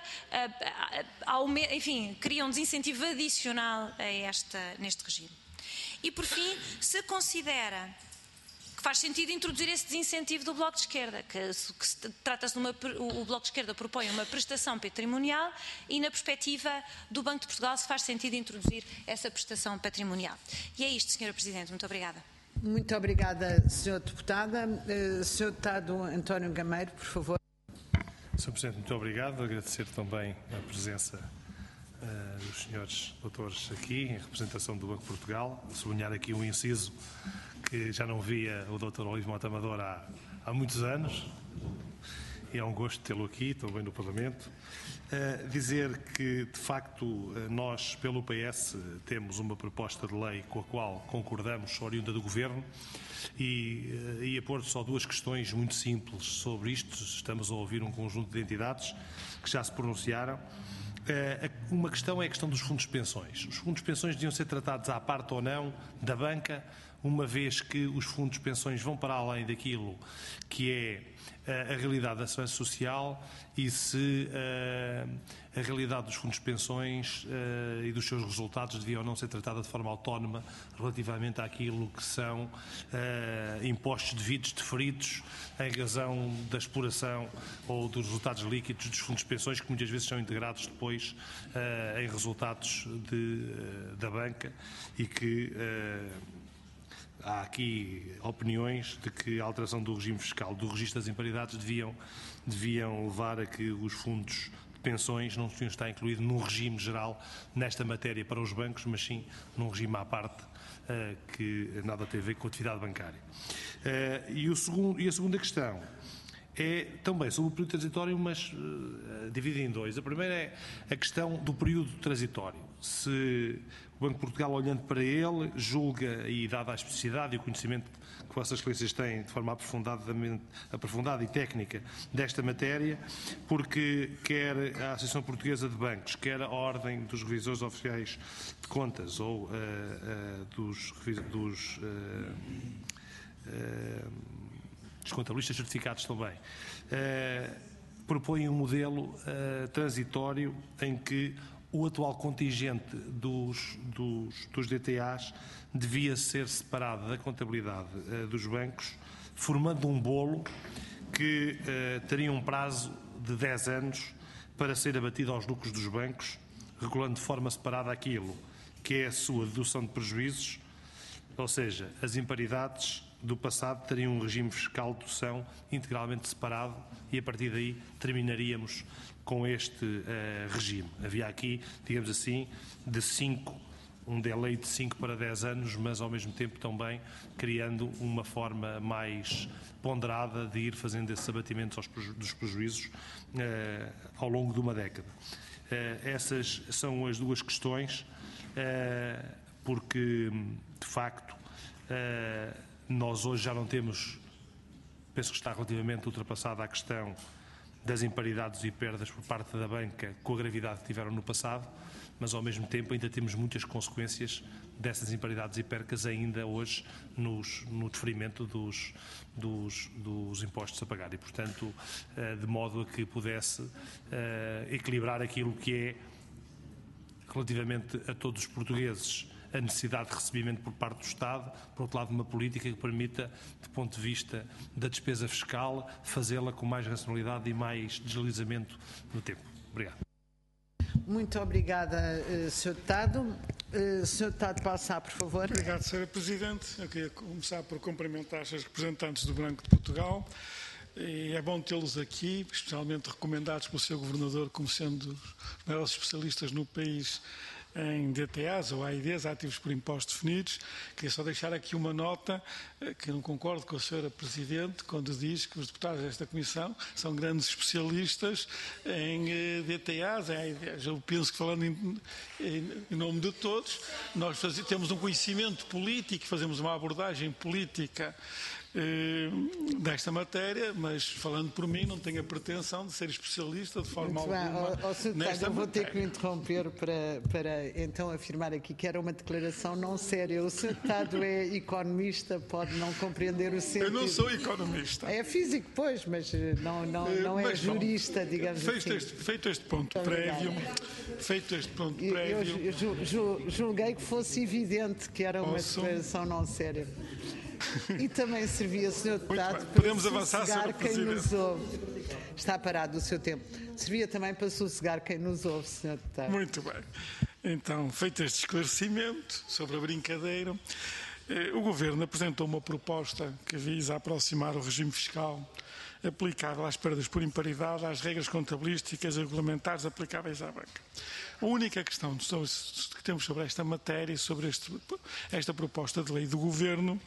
Speaker 8: enfim, cria um desincentivo adicional a esta, neste regime. E por fim, se considera que faz sentido introduzir esse desincentivo do Bloco de Esquerda, que, que trata-se de uma, o Bloco de Esquerda propõe uma prestação patrimonial e na perspectiva do Banco de Portugal se faz sentido introduzir essa prestação patrimonial. E é isto, senhora Presidente. Muito obrigada.
Speaker 1: Muito obrigada, senhora Deputada. Uh, senhor Deputado António Gameiro, por favor.
Speaker 5: senhor Presidente, muito obrigado. Agradecer também a presença uh, dos senhores doutores aqui, em representação do Banco de Portugal. Sublinhar aqui um inciso que já não via o doutor Olivo Mota Amador há, há muitos anos. E é um gosto tê-lo aqui, também no Parlamento. Uh, dizer que, de facto, uh, nós, pelo P S, temos uma proposta de lei com a qual concordamos, oriunda do Governo, e uh, ia pôr só duas questões muito simples sobre isto. Estamos a ouvir um conjunto de entidades que já se pronunciaram. Uh, uma questão é a questão dos fundos de pensões. Os fundos de pensões deviam ser tratados à parte ou não da banca, uma vez que os fundos de pensões vão para além daquilo que é uh, a realidade da segurança social e se uh, a realidade dos fundos de pensões uh, e dos seus resultados deviam não ser tratada de forma autónoma relativamente àquilo que são uh, impostos devidos deferidos em razão da exploração ou dos resultados líquidos dos fundos de pensões, que muitas vezes são integrados depois uh, em resultados de, uh, da banca e que uh, há aqui opiniões de que a alteração do regime fiscal do registro das imparidades deviam, deviam levar a que os fundos de pensões não deviam estar incluídos num regime geral nesta matéria para os bancos, mas sim num regime à parte uh, que nada tem a ver com a atividade bancária. Uh, e, o segundo, e a segunda questão é também sobre o período transitório, mas uh, dividida em dois. A primeira é a questão do período transitório. Se o Banco de Portugal, olhando para ele, julga, e dada a especificidade e o conhecimento que Vossas Excelências têm de forma aprofundada e técnica desta matéria, porque quer a Associação Portuguesa de Bancos, quer a Ordem dos Revisores Oficiais de Contas ou uh, uh, dos, dos, uh, uh, dos contabilistas certificados também, uh, propõem um modelo uh, transitório em que o atual contingente dos, dos, dos D T As devia ser separado da contabilidade uh, dos bancos, formando um bolo que eh, teria um prazo de dez anos para ser abatido aos lucros dos bancos, regulando de forma separada aquilo que é a sua dedução de prejuízos, ou seja, as imparidades do passado teriam um regime fiscal de dedução integralmente separado e a partir daí terminaríamos com este uh, regime. Havia aqui, digamos assim, de cinco, um delay de cinco para dez anos, mas ao mesmo tempo também criando uma forma mais ponderada de ir fazendo esses abatimentos aos preju dos prejuízos uh, ao longo de uma década. Uh, essas são as duas questões, uh, porque, de facto, uh, nós hoje já não temos, penso que está relativamente ultrapassada a questão das imparidades e perdas por parte da banca com a gravidade que tiveram no passado, mas ao mesmo tempo ainda temos muitas consequências dessas imparidades e percas ainda hoje nos, no deferimento dos, dos, dos impostos a pagar e, portanto, de modo a que pudesse equilibrar aquilo que é, relativamente a todos os portugueses, a necessidade de recebimento por parte do Estado, por outro lado, uma política que permita, do ponto de vista da despesa fiscal, fazê-la com mais racionalidade e mais deslizamento no tempo. Obrigado.
Speaker 1: Muito obrigada, senhor Deputado. senhor Deputado Balsá, por favor.
Speaker 7: Obrigado, senhora Presidente. Eu queria começar por cumprimentar os representantes do Banco de Portugal. E é bom tê-los aqui, especialmente recomendados pelo senhor Governador como sendo os maiores especialistas no país em D T As ou A I Ds, ativos por impostos definidos. Queria só deixar aqui uma nota que eu não concordo com a senhora Presidente quando diz que os deputados desta Comissão são grandes especialistas em D T As, em A I Ds. Eu penso que, falando em, em nome de todos, nós faz, temos um conhecimento político, fazemos uma abordagem política eh, desta matéria, mas falando por mim não tenho a pretensão de ser especialista de forma
Speaker 1: Muito
Speaker 7: alguma
Speaker 1: bem. Ó, ó, senhor
Speaker 7: nesta
Speaker 1: eu vou
Speaker 7: matéria.
Speaker 1: ter que o interromper para, para então afirmar aqui que era uma declaração não séria. O senhor Deputado é economista, pode não compreender o sentido.
Speaker 7: Eu não sou economista.
Speaker 1: É físico, pois, mas não, não, não é
Speaker 7: Mas, bom,
Speaker 1: jurista, digamos
Speaker 7: feito
Speaker 1: assim.
Speaker 7: Este, feito este ponto
Speaker 1: Muito
Speaker 7: prévio,
Speaker 1: obrigada.
Speaker 7: feito este ponto
Speaker 1: Eu,
Speaker 7: prévio,
Speaker 1: eu ju- ju- julguei que fosse evidente que era uma
Speaker 7: Posso?
Speaker 1: declaração não séria. E também servia, senhor Deputado,
Speaker 7: bem.
Speaker 1: para
Speaker 7: Podemos avançar,
Speaker 1: sossegar
Speaker 7: senhora
Speaker 1: quem
Speaker 7: Presidente.
Speaker 1: nos ouve. Está parado o seu tempo. Servia também para sossegar quem nos ouve, senhor Deputado.
Speaker 7: muito bem. Então, feito este esclarecimento sobre a brincadeira, eh, o Governo apresentou uma proposta que visa aproximar o regime fiscal aplicável às perdas por imparidade às regras contabilísticas e regulamentares aplicáveis à banca. A única questão que temos sobre esta matéria e sobre este, esta proposta de lei do Governo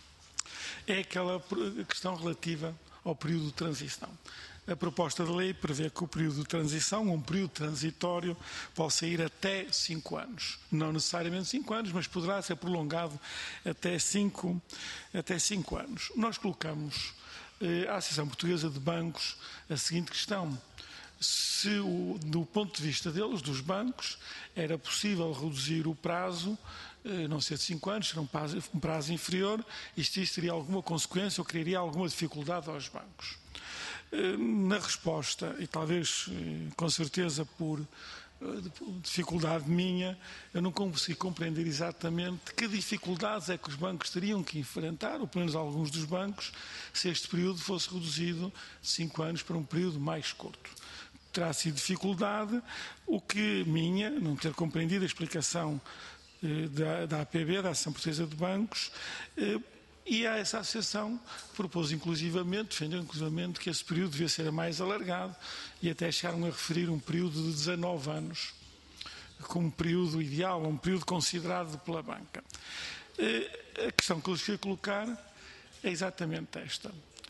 Speaker 7: é aquela questão relativa ao período de transição. A proposta de lei prevê que o período de transição, um período transitório, possa ir até cinco anos. Não necessariamente cinco anos, mas poderá ser prolongado até cinco, até cinco anos. Nós colocamos eh, à Associação Portuguesa de Bancos a seguinte questão. Se, o, do ponto de vista deles, dos bancos, era possível reduzir o prazo, eh, não ser de cinco anos, ser um prazo, um prazo inferior, e se isso teria alguma consequência ou criaria alguma dificuldade aos bancos. Eh, na resposta, e talvez eh, com certeza por eh, dificuldade minha, eu não consegui compreender exatamente que dificuldades é que os bancos teriam que enfrentar, ou pelo menos alguns dos bancos, se este período fosse reduzido de cinco anos para um período mais curto. Terá sido dificuldade, o que minha, não ter compreendido a explicação eh, da, da A P B, da Associação Portuguesa de Bancos, eh, e a essa associação propôs inclusivamente, defendeu inclusivamente que esse período devia ser mais alargado e até chegaram a referir um período de dezanove anos como um período ideal, um período considerado pela banca. Eh, a questão que eu lhes queria colocar é exatamente esta.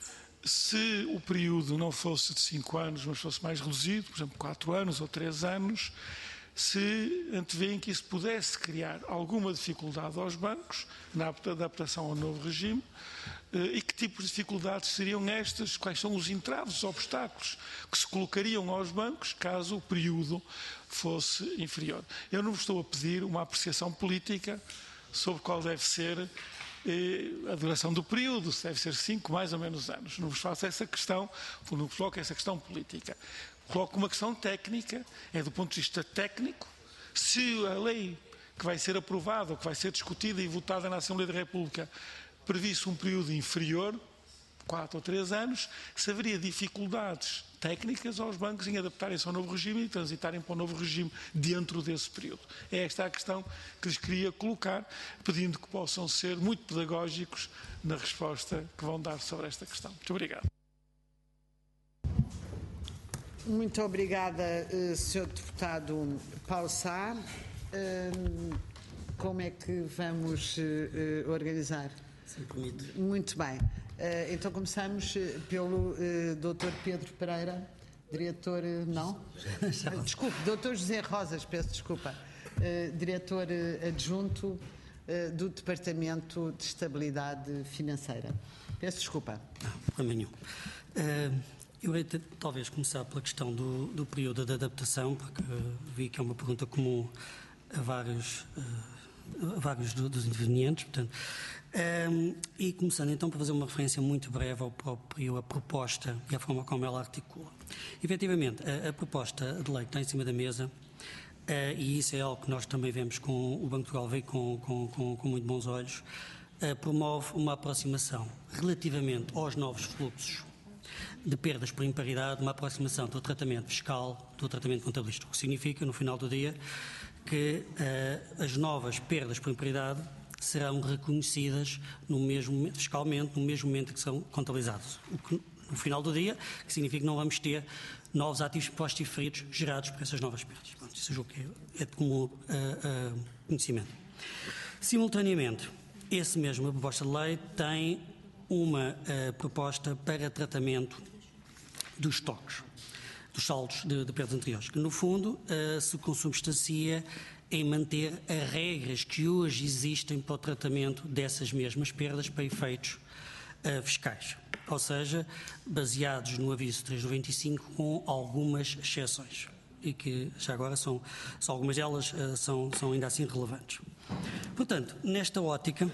Speaker 7: Se o período não fosse de cinco anos, mas fosse mais reduzido, por exemplo, quatro anos ou três anos, se antevêem que isso pudesse criar alguma dificuldade aos bancos na adaptação ao novo regime, e que tipo de dificuldades seriam estas, quais são os entraves, os obstáculos que se colocariam aos bancos caso o período fosse inferior. Eu não vos estou a pedir uma apreciação política sobre qual deve ser a duração do período, se deve ser cinco mais ou menos anos. Não vos faço essa questão, não vos coloco essa questão política. Coloco uma questão técnica, é do ponto de vista técnico, se a lei que vai ser aprovada ou que vai ser discutida e votada na Assembleia da República previsse um período inferior, quatro ou três anos, se haveria dificuldades técnicas aos bancos em adaptarem-se ao novo regime e transitarem para o novo regime dentro desse período. É esta a questão que lhes queria colocar, pedindo que possam ser muito pedagógicos na resposta que vão dar sobre esta questão. Muito obrigado.
Speaker 1: Muito obrigada, senhor Deputado Paulo Sá. Como é que vamos organizar?
Speaker 9: Se me permite.
Speaker 1: Muito bem. Então começamos pelo doutor Pedro Pereira, diretor... Não? Desculpe, doutor José Rosas, peço desculpa. Diretor adjunto do Departamento de Estabilidade Financeira. Peço desculpa.
Speaker 9: Não, problema nenhum. Uh... Eu ia talvez começar pela questão do, do período de adaptação, porque uh, vi que é uma pergunta comum a vários, uh, a vários do, dos intervenientes. Portanto, um, e começando então por fazer uma referência muito breve ao próprio, a proposta e a forma como ela articula. Efetivamente, a, a proposta de lei que está em cima da mesa, uh, e isso é algo que nós também vemos com o Banco de Portugal, veio com, com, com, com muito bons olhos, uh, promove uma aproximação relativamente aos novos fluxos de perdas por imparidade, uma aproximação do tratamento fiscal, do tratamento contabilístico, o que significa, no final do dia, que uh, as novas perdas por imparidade serão reconhecidas no mesmo, fiscalmente no mesmo momento que são contabilizados. O que, no final do dia, que significa que não vamos ter novos ativos postos e feridos gerados por essas novas perdas. Pronto, isso é o que é, é de comum uh, uh, conhecimento. Simultaneamente, esse mesmo proposta de lei tem uma uh, proposta para tratamento dos estoques, dos saldos de, de perdas anteriores, que no fundo uh, se consubstancia em manter as regras que hoje existem para o tratamento dessas mesmas perdas para efeitos uh, fiscais, ou seja, baseados no aviso trezentos e noventa e cinco com algumas exceções, e que já agora são, são algumas delas uh, são, são ainda assim relevantes. Portanto, nesta ótica,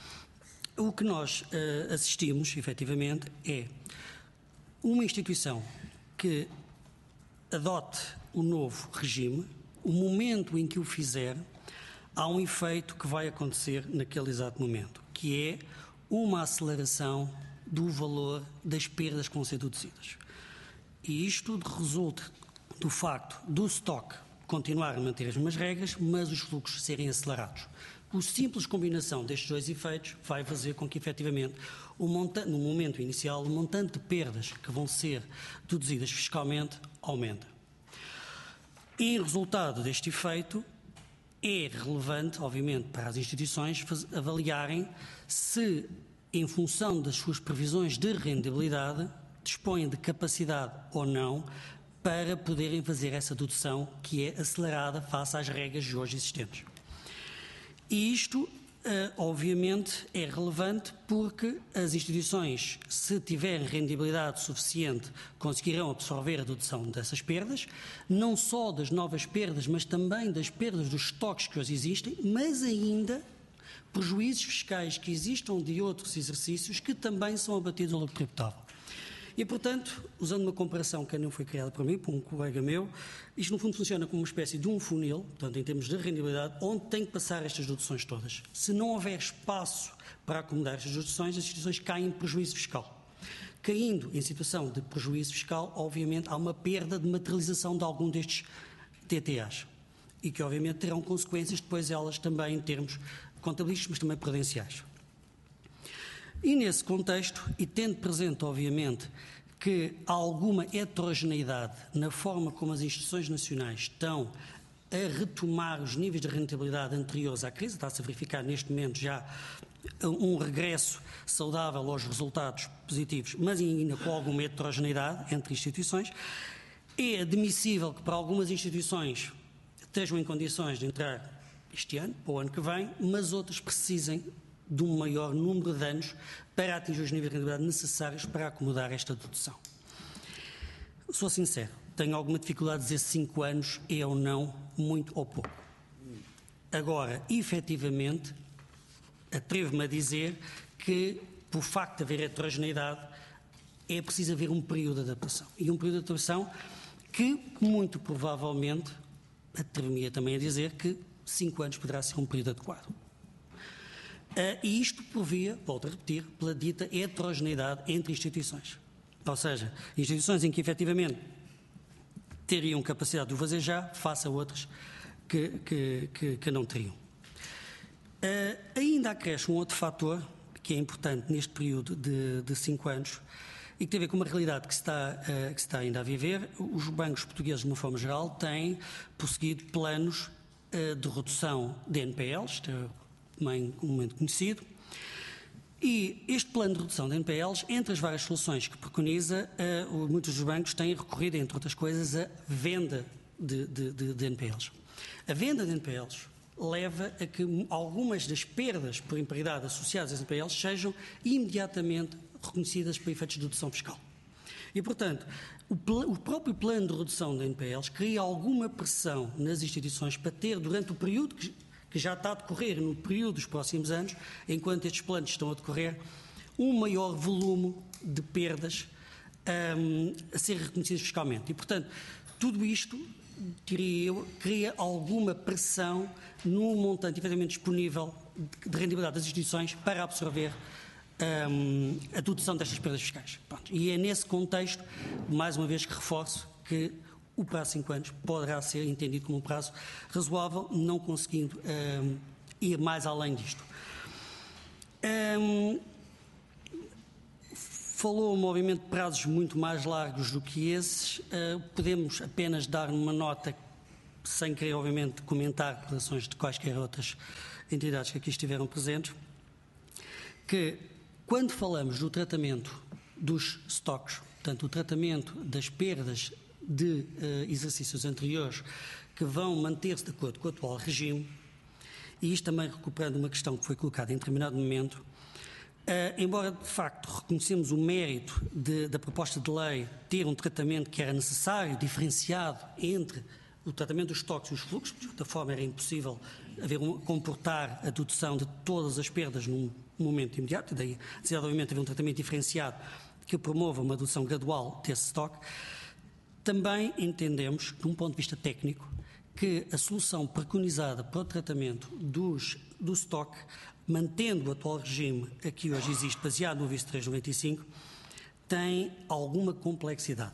Speaker 9: o que nós uh, assistimos, efetivamente, é uma instituição que adote o novo regime, o momento em que o fizer, há um efeito que vai acontecer naquele exato momento, que é uma aceleração do valor das perdas que vão ser deduzidas. E isto resulta do facto do stock continuar a manter as mesmas regras, mas os fluxos serem acelerados. A simples combinação destes dois efeitos vai fazer com que, efetivamente, o montante, no momento inicial, o montante de perdas que vão ser deduzidas fiscalmente aumenta. E, em resultado deste efeito, é relevante, obviamente, para as instituições avaliarem se, em função das suas previsões de rendibilidade, dispõem de capacidade ou não para poderem fazer essa dedução que é acelerada face às regras de hoje existentes. E isto, obviamente, é relevante porque as instituições, se tiverem rendibilidade suficiente, conseguirão absorver a dedução dessas perdas, não só das novas perdas, mas também das perdas dos estoques que hoje existem, mas ainda prejuízos fiscais que existam de outros exercícios que também são abatidos ao lucro tributável. E, portanto, usando uma comparação que não foi criada por mim, por um colega meu, isto no fundo funciona como uma espécie de um funil, portanto, em termos de rendibilidade, onde tem que passar estas deduções todas. Se não houver espaço para acomodar estas deduções, as instituições caem em prejuízo fiscal. Caindo em situação de prejuízo fiscal, obviamente, há uma perda de materialização de algum destes T T As e que, obviamente, terão consequências depois elas também em termos contabilísticos, mas também prudenciais. E nesse contexto, e tendo presente, obviamente, que há alguma heterogeneidade na forma como as instituições nacionais estão a retomar os níveis de rentabilidade anteriores à crise, está-se a verificar neste momento já um regresso saudável aos resultados positivos, mas ainda com alguma heterogeneidade entre instituições, é admissível que para algumas instituições estejam em condições de entrar este ano, para o ano que vem, mas outras precisem de um maior número de anos para atingir os níveis de rentabilidade necessários para acomodar esta dedução. Sou sincero, tenho alguma dificuldade de dizer se cinco anos é ou não muito ou pouco. Agora, efetivamente, atrevo-me a dizer que, por facto de haver heterogeneidade, é preciso haver um período de adaptação. E um período de adaptação que, muito provavelmente, atrevo-me também a dizer que cinco anos poderá ser um período adequado. e isto por via, volto a repetir, pela dita heterogeneidade entre instituições. Ou seja, instituições em que efetivamente teriam capacidade de o fazer já, face a outras que, que, que, que não teriam. Uh, ainda acresce um outro fator que é importante neste período de, de cinco anos e que tem a ver com uma realidade que se, está, uh, que se está ainda a viver. Os bancos portugueses, de uma forma geral, têm prosseguido planos uh, de redução de N P Ls, isto é também comumente conhecido, e este plano de redução de N P Ls, entre as várias soluções que preconiza, uh, muitos dos bancos têm recorrido, entre outras coisas, a venda de, de, de, de N P Ls. A venda de N P Ls leva a que algumas das perdas por imparidade associadas às N P Ls sejam imediatamente reconhecidas por efeitos de dedução fiscal. E, portanto, o, o próprio plano de redução de N P Ls cria alguma pressão nas instituições para ter, durante o período que, que já está a decorrer, no período dos próximos anos, enquanto estes planos estão a decorrer, um maior volume de perdas um, a serem reconhecidas fiscalmente. E, portanto, tudo isto, diria eu, cria alguma pressão no montante efetivamente disponível de rendibilidade das instituições para absorver um, a dedução destas perdas fiscais. Pronto. E é nesse contexto, mais uma vez, que reforço que o prazo de cinco anos poderá ser entendido como um prazo razoável, não conseguindo um, ir mais além disto. Um, Falou, obviamente, de prazos muito mais largos do que esses. Uh, podemos apenas dar uma nota, sem querer, obviamente, comentar declarações de quaisquer outras entidades que aqui estiveram presentes, que, quando falamos do tratamento dos estoques, portanto, o tratamento das perdas de uh, exercícios anteriores que vão manter-se de acordo com o atual regime, e isto também recuperando uma questão que foi colocada em determinado momento, Uh, embora, de facto, reconhecemos o mérito de, da proposta de lei ter um tratamento que era necessário, diferenciado entre o tratamento dos estoques e os fluxos, de outra forma era impossível haver um, comportar a dedução de todas as perdas num momento imediato, e daí, obviamente, haver um tratamento diferenciado que promova uma dedução gradual desse estoque. Também entendemos, de um ponto de vista técnico, que a solução preconizada para o tratamento dos, do estoque, mantendo o atual regime que aqui hoje existe, baseado no Vício trezentos e noventa e cinco, tem alguma complexidade.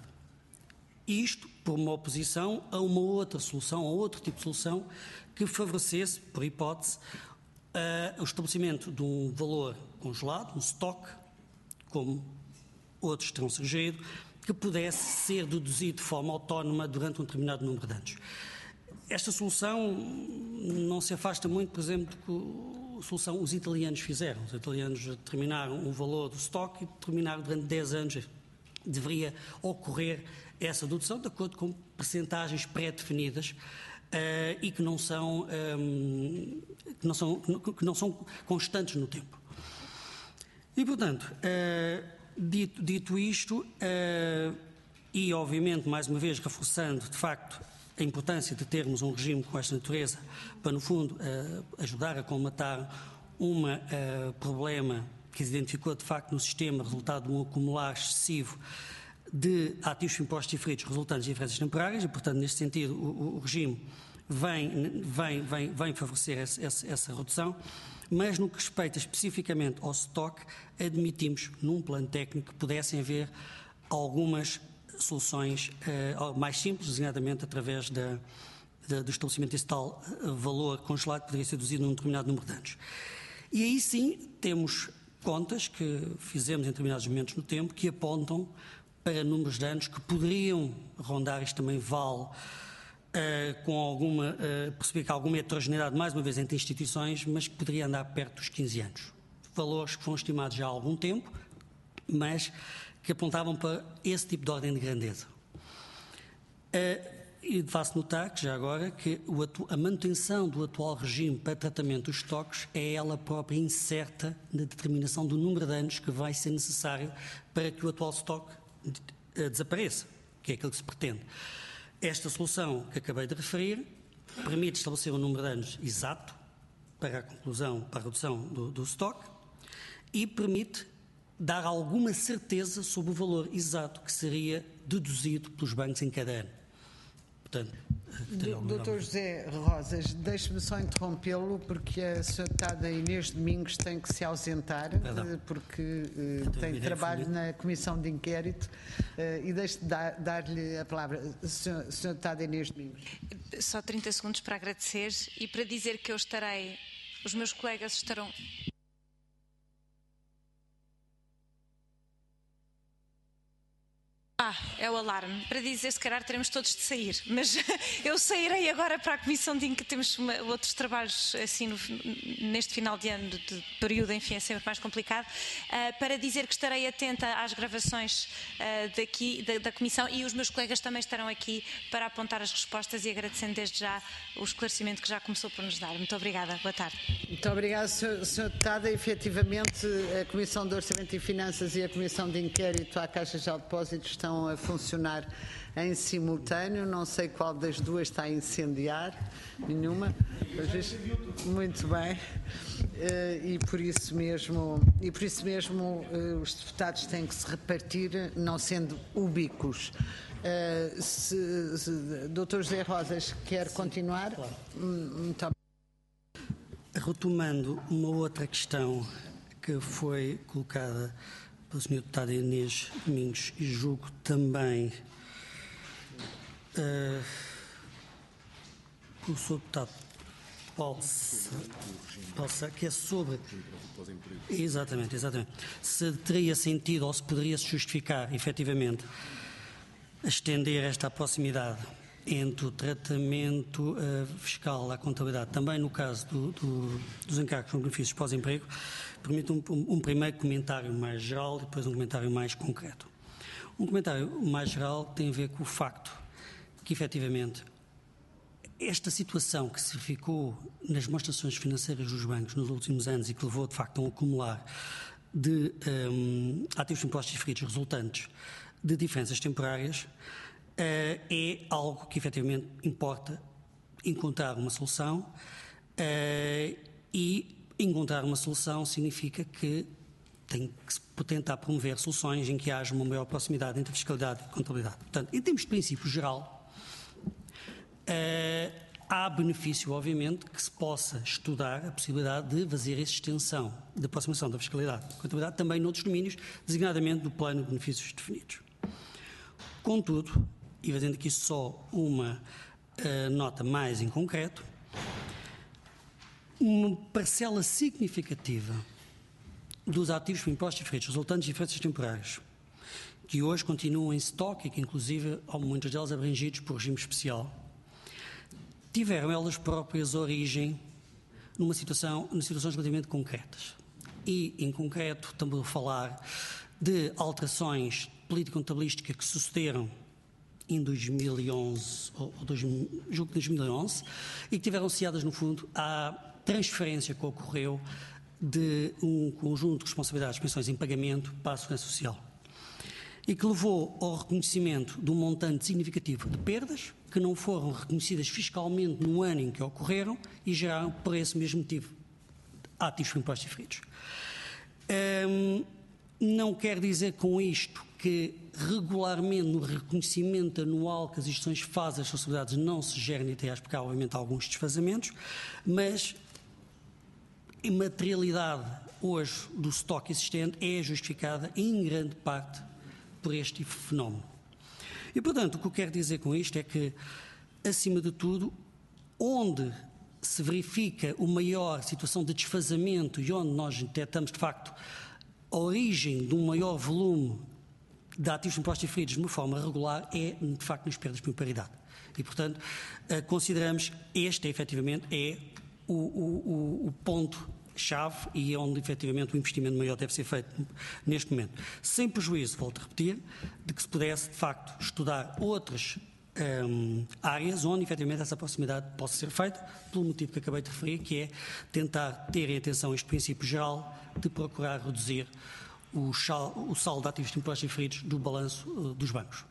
Speaker 9: Isto por uma oposição a uma outra solução, a outro tipo de solução, que favorecesse, por hipótese, uh, o estabelecimento de um valor congelado, um estoque, como outros terão sugerido, que pudesse ser deduzido de forma autónoma durante um determinado número de anos. Esta solução não se afasta muito, por exemplo, do que a solução os italianos fizeram. Os italianos determinaram o valor do estoque e determinaram durante dez anos deveria ocorrer essa dedução de acordo com percentagens pré-definidas uh, e que não são, um, que não são, que não são constantes no tempo. E, portanto, uh, dito, dito isto, uh, e obviamente, mais uma vez, reforçando, de facto, a importância de termos um regime com esta natureza para, no fundo, uh, ajudar a colmatar um uh, problema que se identificou, de facto, no sistema, resultado de um acumular excessivo de ativos impostos diferidos resultantes de diferenças temporárias e, portanto, neste sentido, o, o regime vem, vem, vem, vem favorecer essa, essa, essa redução, mas no que respeita especificamente ao estoque, admitimos, num plano técnico, que pudessem haver algumas soluções uh, mais simples, designadamente através da, da, do estabelecimento desse tal uh, valor congelado que poderia ser deduzido num determinado número de anos. E aí sim temos contas que fizemos em determinados momentos no tempo que apontam para números de anos que poderiam rondar, isto também vale, uh, com alguma, uh, perceber que há alguma heterogeneidade, mais uma vez, entre instituições, mas que poderia andar perto dos quinze anos. Valores que foram estimados já há algum tempo, mas que apontavam para esse tipo de ordem de grandeza. Uh, e faço notar que, já agora, que o atu- a manutenção do atual regime para tratamento dos estoques é ela própria incerta na determinação do número de anos que vai ser necessário para que o atual estoque uh, desapareça, que é aquilo que se pretende. Esta solução que acabei de referir permite estabelecer um número de anos exato para a conclusão, para a redução do, do estoque e permite dar alguma certeza sobre o valor exato que seria deduzido pelos bancos em cada ano. Portanto, que terão.
Speaker 1: doutor José Rosas, deixe-me só interrompê-lo, porque a senhora deputada Inês Domingos tem que se ausentar,
Speaker 9: Perdão.
Speaker 1: porque uh, tem trabalho na Comissão de Inquérito, uh, e deixe-me dar, dar-lhe a palavra. Senhora deputada Inês Domingos.
Speaker 8: Só trinta segundos para agradecer e para dizer que eu estarei, os meus colegas estarão... Ah, é o alarme. Para dizer, se calhar teremos todos de sair, mas eu sairei agora para a Comissão de Inquérito, que temos uma, outros trabalhos assim no, neste final de ano, de, de período, enfim, é sempre mais complicado, uh, para dizer que estarei atenta às gravações uh, daqui, da, da Comissão, e os meus colegas também estarão aqui para apontar as respostas, e agradecendo desde já o esclarecimento que já começou por nos dar. Muito obrigada. Boa tarde.
Speaker 1: Muito obrigada, senhora Deputada. Efetivamente, a Comissão de Orçamento e Finanças e a Comissão de Inquérito à Caixa de Depósitos estão a funcionar em simultâneo. Não sei qual das duas está a incendiar, nenhuma. Muito bem. E por isso mesmo, e por isso mesmo os deputados têm que se repartir, não sendo ubíquos. Uh, se, se, doutor José Rosas quer continuar?
Speaker 9: Claro.
Speaker 1: Muito obrigado.
Speaker 9: Retomando uma outra questão que foi colocada pela senhora deputada Inês Domingos, e julgo também uh, o senhor deputado Poça, Poça, que é sobre... Exatamente, exatamente. Se teria sentido ou se poderia se justificar, efetivamente, estender esta proximidade entre o tratamento uh, fiscal à contabilidade, também no caso do, do, dos encargos com benefícios pós-emprego, permite um, um, um primeiro comentário mais geral e depois um comentário mais concreto. Um comentário mais geral tem a ver com o facto que, efetivamente, esta situação que se verificou nas demonstrações financeiras dos bancos nos últimos anos e que levou, de facto, a um acumular de um, ativos impostos diferidos resultantes de diferenças temporárias, Uh, é algo que efetivamente importa encontrar uma solução, uh, e encontrar uma solução significa que tem que se tentar promover soluções em que haja uma maior proximidade entre fiscalidade e contabilidade. Portanto, em termos de princípio geral, uh, há benefício, obviamente, que se possa estudar a possibilidade de fazer essa extensão da aproximação da fiscalidade e contabilidade também noutros domínios, designadamente do plano de benefícios definidos. Contudo, e fazendo aqui só uma uh, nota mais em concreto, uma parcela significativa dos ativos por impostos diferidos resultantes de diferenças temporárias, que hoje continuam em estoque e que, inclusive, há muitas delas abrangidos por regime especial, tiveram elas próprias origem numa situação, em situações relativamente concretas. E, em concreto, estamos a falar de alterações político-contabilísticas que sucederam em dois mil e onze, ou dois, julgo que dois mil e onze, e que tiveram associadas, no fundo, à transferência que ocorreu de um conjunto de responsabilidades de pensões em pagamento para a Segurança Social, e que levou ao reconhecimento de um montante significativo de perdas que não foram reconhecidas fiscalmente no ano em que ocorreram e geraram, por esse mesmo motivo, ativos por impostos diferidos. Hum, não quer dizer com isto que regularmente no reconhecimento anual que as instituições fazem as responsabilidades não se gerem I T As, porque há obviamente alguns desfazamentos, mas a materialidade hoje do estoque existente é justificada em grande parte por este fenómeno. E, portanto, o que eu quero dizer com isto é que, acima de tudo, onde se verifica uma maior situação de desfazamento e onde nós detectamos, de facto, a origem de um maior volume de ativos impostos diferidos de uma forma regular é, de facto, nas perdas por imparidade. E, portanto, consideramos este, efetivamente, é o, o, o ponto-chave e é onde, efetivamente, o investimento maior deve ser feito neste momento. Sem prejuízo, volto a repetir, de que se pudesse, de facto, estudar outras um, áreas onde, efetivamente, essa proximidade possa ser feita, pelo motivo que acabei de referir, que é tentar ter em atenção este princípio geral de procurar reduzir o saldo de ativos de impostos diferidos do balanço uh, dos bancos.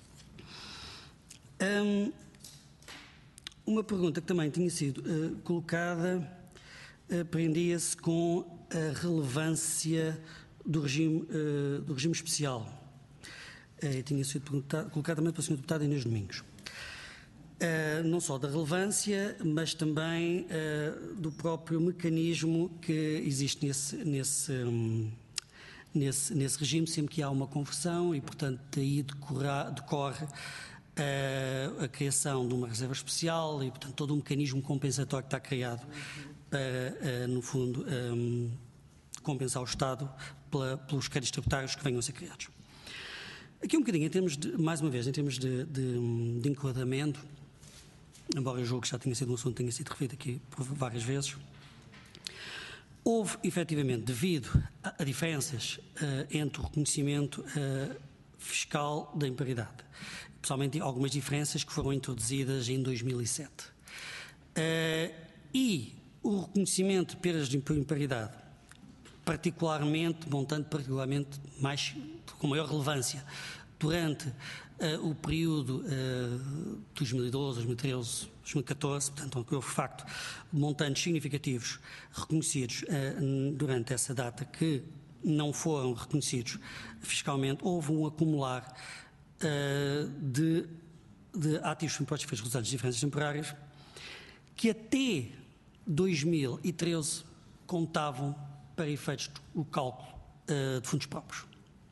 Speaker 9: Um, uma pergunta que também tinha sido uh, colocada uh, prendia-se com a relevância do regime, uh, do regime especial. Uh, tinha sido colocada também pela senhora deputada Inês Domingos. uh, não só da relevância, mas também uh, do próprio mecanismo que existe nesse, nesse, um, nesse, nesse regime, sempre que há uma conversão, e, portanto, daí decorra, decorre uh, a criação de uma reserva especial e, portanto, todo um mecanismo compensatório que está criado para, uh, no fundo, um, compensar o Estado pela, pelos créditos tributários que venham a ser criados. Aqui um bocadinho, em termos de, mais uma vez, em termos de, de, de enquadramento, embora o jogo já tenha sido um assunto que tenha sido referido aqui por várias vezes, houve, efetivamente, devido a, a diferenças uh, entre o reconhecimento uh, fiscal da imparidade, pessoalmente algumas diferenças que foram introduzidas em dois mil e sete. Uh, e o reconhecimento de perdas de imparidade, particularmente, montante particularmente mais, com maior relevância, durante uh, o período uh, dois mil e doze, dois mil e treze, dois mil e catorze, portanto, houve, de facto, montantes significativos reconhecidos uh, durante essa data que não foram reconhecidos fiscalmente. Houve um acumular uh, de, de ativos de impostos resultantes de diferenças temporárias que até dois mil e treze contavam para efeitos do cálculo uh, de fundos próprios.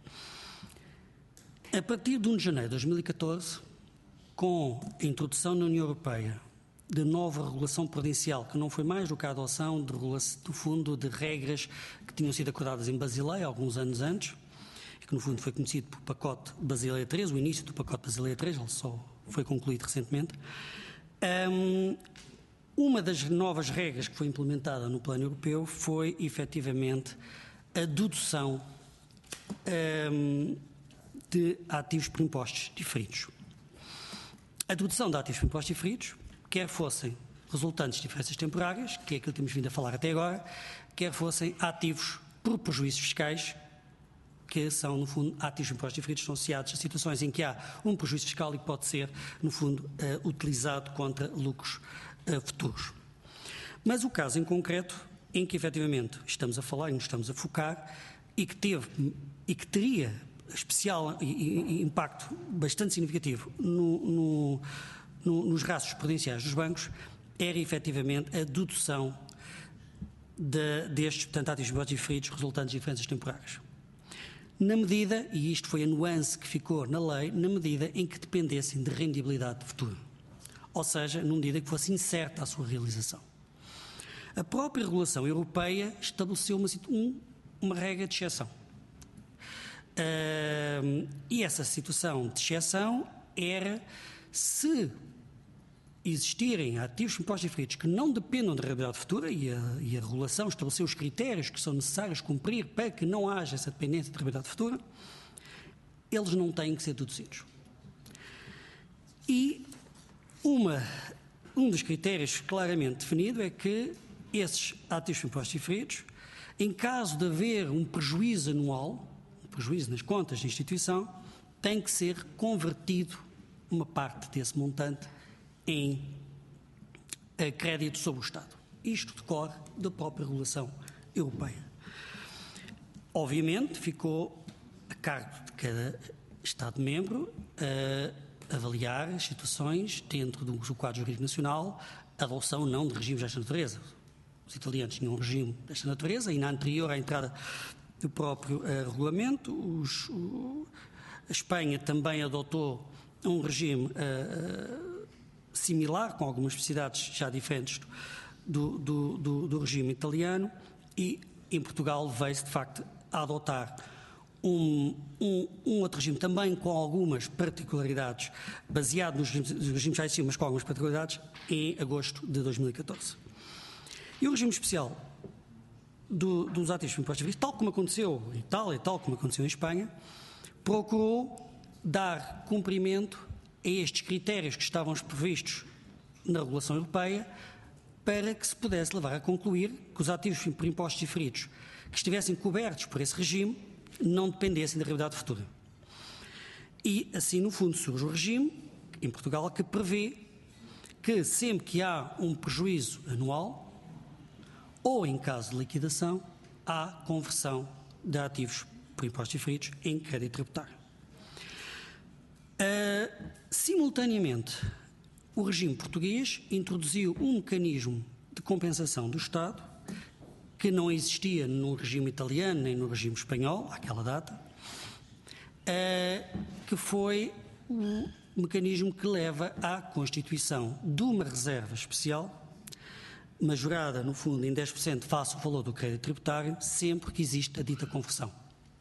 Speaker 9: A partir de um de janeiro de dois mil e catorze, com a introdução na União Europeia de nova regulação prudencial, que não foi mais do que a adoção de, do fundo de regras que tinham sido acordadas em Basileia alguns anos antes, e que no fundo foi conhecido por pacote Basileia três, o início do pacote Basileia três, ele só foi concluído recentemente. Um, Uma das novas regras que foi implementada no plano europeu foi, efetivamente, a dedução um, de ativos por impostos diferidos. A dedução de ativos por impostos diferidos, quer fossem resultantes de diferenças temporárias, que é aquilo que temos vindo a falar até agora, quer fossem ativos por prejuízos fiscais, que são, no fundo, ativos de impostos diferidos, são associados a situações em que há um prejuízo fiscal e que pode ser, no fundo, uh, utilizado contra lucros uh, futuros. Mas o caso em concreto, em que efetivamente estamos a falar e nos estamos a focar, e que teve e que teria especial e, e, impacto bastante significativo no, no, no, nos rastros prudenciais dos bancos, era efetivamente a dedução de, destes, portanto, ativos de impostos diferidos resultantes de diferenças temporárias. Na medida, e isto foi a nuance que ficou na lei, na medida em que dependessem de rendibilidade futura. Ou seja, na medida que fosse incerta a sua realização. A própria regulação europeia estabeleceu uma, um, uma regra de exceção. Uh, e essa situação de exceção era se existirem ativos de impostos diferidos que não dependam da rendibilidade futura, e a, e a regulação estabeleceu os critérios que são necessários cumprir para que não haja essa dependência de rendibilidade futura, eles não têm que ser deduzidos. E uma, um dos critérios claramente definido é que esses ativos de impostos diferidos, em caso de haver um prejuízo anual, um prejuízo nas contas da instituição, tem que ser convertido uma parte desse montante em uh, crédito sobre o Estado. Isto decorre da própria regulação europeia. Obviamente, ficou a cargo de cada Estado-membro uh, avaliar as situações dentro do, do quadro jurídico nacional, a adoção ou não de regimes desta natureza. Os italianos tinham um regime desta natureza e, na anterior à entrada do próprio uh, regulamento, os, o, a Espanha também adotou um regime uh, similar, com algumas especificidades já diferentes do, do, do, do regime italiano, e em Portugal veio-se, de facto, a adotar um, um, um outro regime também com algumas particularidades, baseado nos regimes, nos regimes já existiam, mas com algumas particularidades, em agosto de dois mil e catorze. E o regime especial do, dos ativos de impostos, tal como aconteceu em Itália, tal como aconteceu em Espanha, procurou dar cumprimento a estes critérios que estavam previstos na regulação europeia para que se pudesse levar a concluir que os ativos por impostos diferidos que estivessem cobertos por esse regime não dependessem da realidade futura. E assim, no fundo, surge o regime, em Portugal, que prevê que sempre que há um prejuízo anual ou em caso de liquidação, há conversão de ativos por impostos diferidos em crédito tributário. Uh, simultaneamente o regime português introduziu um mecanismo de compensação do Estado que não existia no regime italiano nem no regime espanhol, àquela data, que foi o mecanismo que leva à constituição de uma reserva especial, majorada, no fundo, em dez por cento face ao valor do crédito tributário, sempre que existe a dita conversão.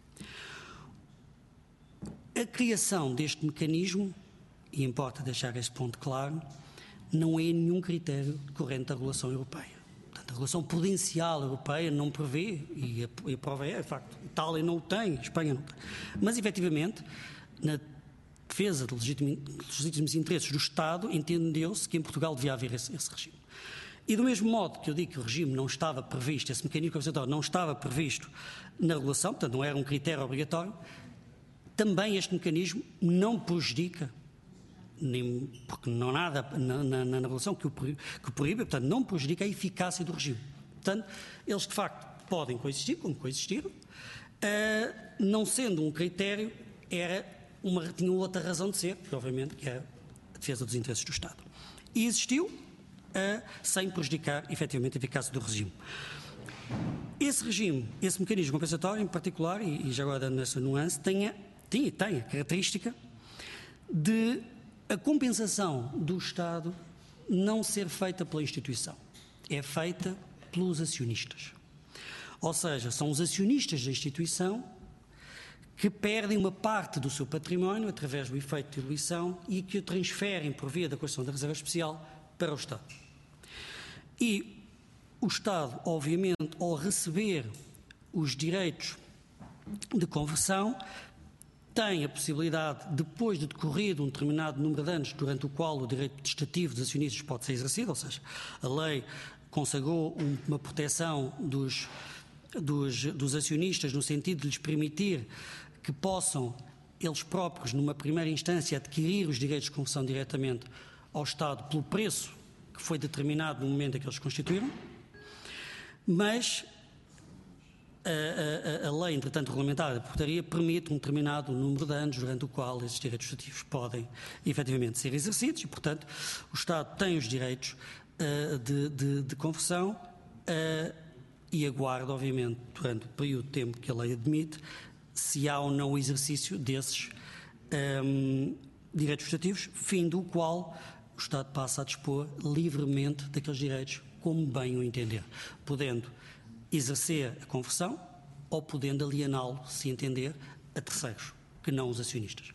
Speaker 9: A criação deste mecanismo, e importa deixar esse ponto claro, não é nenhum critério decorrente da regulação europeia. Portanto, a regulação prudencial europeia não prevê, e a, e a prova é, de facto, Itália não o tem, Espanha não tem. Mas, efetivamente, na defesa dos legítimos interesses do Estado, entendeu-se que em Portugal devia haver esse, esse regime. E do mesmo modo que eu digo que o regime não estava previsto, esse mecanismo compensatório não estava previsto na regulação, portanto não era um critério obrigatório, também este mecanismo não prejudica, nem, porque não há nada na, na, na regulação que o, que o proíbe, portanto não prejudica a eficácia do regime. Portanto, eles de facto podem coexistir, como coexistiram, uh, não sendo um critério, era uma, tinha outra razão de ser, que obviamente que é a defesa dos interesses do Estado. E existiu, uh, sem prejudicar efetivamente a eficácia do regime. Esse regime, esse mecanismo compensatório em particular, e, e já agora dando essa nuance, tem a, tem, tem a característica de a compensação do Estado não ser feita pela instituição, é feita pelos acionistas. Ou seja, são os acionistas da instituição que perdem uma parte do seu património através do efeito de diluição e que o transferem por via da Constituição da Reserva Especial para o Estado. E o Estado, obviamente, ao receber os direitos de conversão, tem a possibilidade, depois de decorrido um determinado número de anos durante o qual o direito prestativo dos acionistas pode ser exercido, ou seja, a lei consagrou uma proteção dos, dos, dos acionistas no sentido de lhes permitir que possam eles próprios, numa primeira instância, adquirir os direitos de conversão diretamente ao Estado pelo preço que foi determinado no momento em que eles constituíram, mas A, a, a lei, entretanto, regulamentada da portaria permite um determinado número de anos durante o qual esses direitos prestativos podem efetivamente ser exercidos e, portanto, o Estado tem os direitos uh, de, de, de conversão uh, e aguarda, obviamente, durante o período de tempo que a lei admite, se há ou não o exercício desses um, direitos prestativos, fim do qual o Estado passa a dispor livremente daqueles direitos como bem o entender, podendo exercer a conversão ou podendo aliená-lo, se entender, a terceiros, que não os acionistas.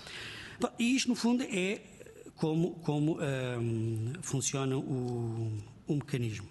Speaker 9: E isto, no fundo, é como, como hum, funciona o, o mecanismo.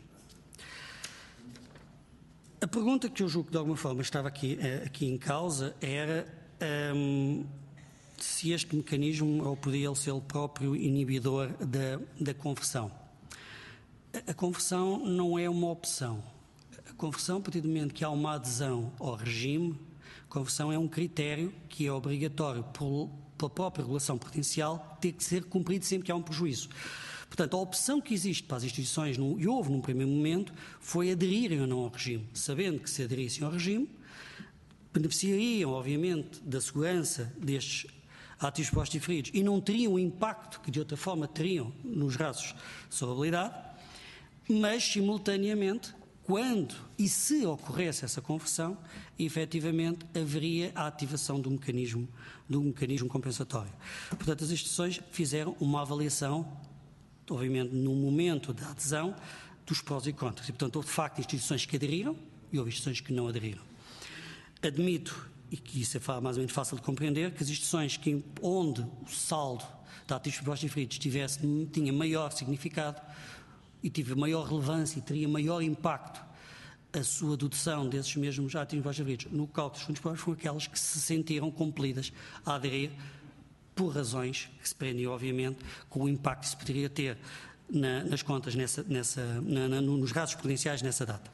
Speaker 9: A pergunta que eu julgo que, de alguma forma, estava aqui, aqui em causa era hum, se este mecanismo, ou podia ele ser o próprio inibidor da, da conversão. A, a conversão não é uma opção. A conversão, a partir do momento que há uma adesão ao regime, a conversão é um critério que é obrigatório por, pela própria regulação potencial ter que ser cumprido sempre que há um prejuízo. Portanto, a opção que existe para as instituições, no, e houve num primeiro momento, foi aderirem ou não ao regime, sabendo que se aderissem ao regime, beneficiariam, obviamente, da segurança destes ativos postos diferidos e não teriam o impacto que de outra forma teriam nos rastros de solvabilidade, mas, simultaneamente, quando e se ocorresse essa conversão, efetivamente haveria a ativação do mecanismo, do mecanismo compensatório. Portanto, as instituições fizeram uma avaliação, obviamente no momento da adesão, dos prós e contras. E, portanto, houve de facto instituições que aderiram e houve instituições que não aderiram. Admito, e que isso é mais ou menos fácil de compreender, que as instituições que, onde o saldo de ativos postos diferidos tivesse, tinha maior significado, e tive maior relevância e teria maior impacto a sua dedução desses mesmos ativos baixos diferidos no cálculo dos fundos próprios foram aquelas que se sentiram compelidas a aderir por razões que se prendiam, obviamente, com o impacto que se poderia ter na, nas contas, nessa, nessa, na, na, nos rastros potenciais nessa data.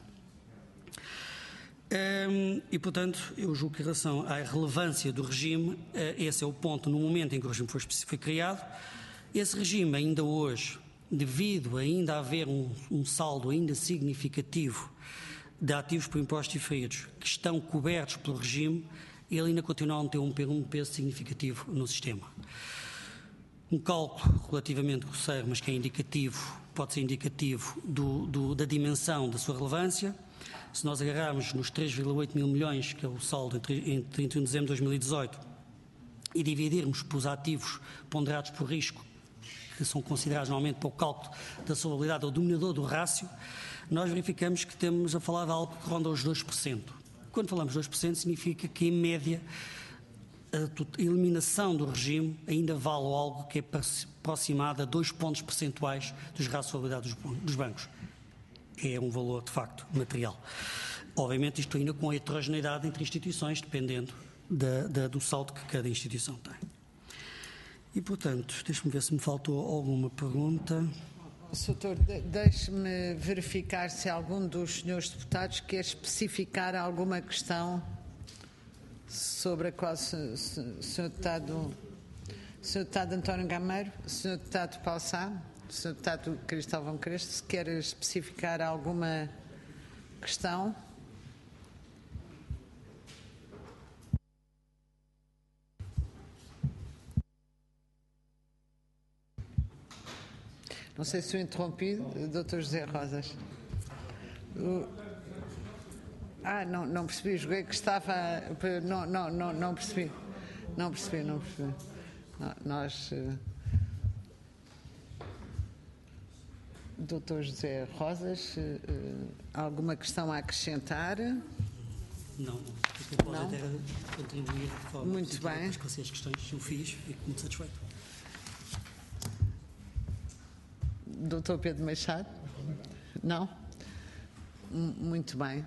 Speaker 9: Um, e, portanto, eu julgo que em relação à relevância do regime, uh, esse é o ponto no momento em que o regime foi, foi criado. Esse regime ainda hoje, devido a ainda haver um, um saldo ainda significativo de ativos por impostos diferidos que estão cobertos pelo regime, ele ainda continua a ter um, um peso significativo no sistema. um cálculo relativamente grosseiro, mas que é indicativo, pode ser indicativo do, do, da dimensão da sua relevância. Se nós agarrarmos nos três vírgula oito mil milhões, que é o saldo em trinta e um de dezembro de dois mil e dezoito, e dividirmos pelos ativos ponderados por risco, que são considerados normalmente para o cálculo da solvabilidade ou dominador do rácio, nós verificamos que temos a falar de algo que ronda os dois por cento. Quando falamos de dois por cento, significa que, em média, a eliminação do regime ainda vale algo que é aproximado a dois pontos percentuais dos rácios de solvabilidade dos bancos. É um valor, de facto, material. Obviamente, isto ainda com a heterogeneidade entre instituições, dependendo da, da, do saldo que cada instituição tem. E, portanto, deixe-me ver se me faltou alguma pergunta.
Speaker 1: Doutor, deixe-me verificar se algum dos senhores deputados quer especificar alguma questão sobre a qual o senhor Deputado, senhor Deputado António Gameiro, o senhor Deputado Paulo Sá, o senhor Deputado Cristóvão Crespo, se quer especificar alguma questão. Não sei se o interrompi, doutor José Rosas. O... Ah, não, não percebi, joguei que estava... Não, não, não, não percebi. Não percebi, não percebi. Não, nós... doutor José Rosas, alguma questão a acrescentar?
Speaker 9: Não, não. O que eu posso era contribuir de forma
Speaker 1: muito bem.
Speaker 9: Com as questões que eu fiz e muito satisfeito.
Speaker 1: doutor Pedro Machado? Não? Muito bem.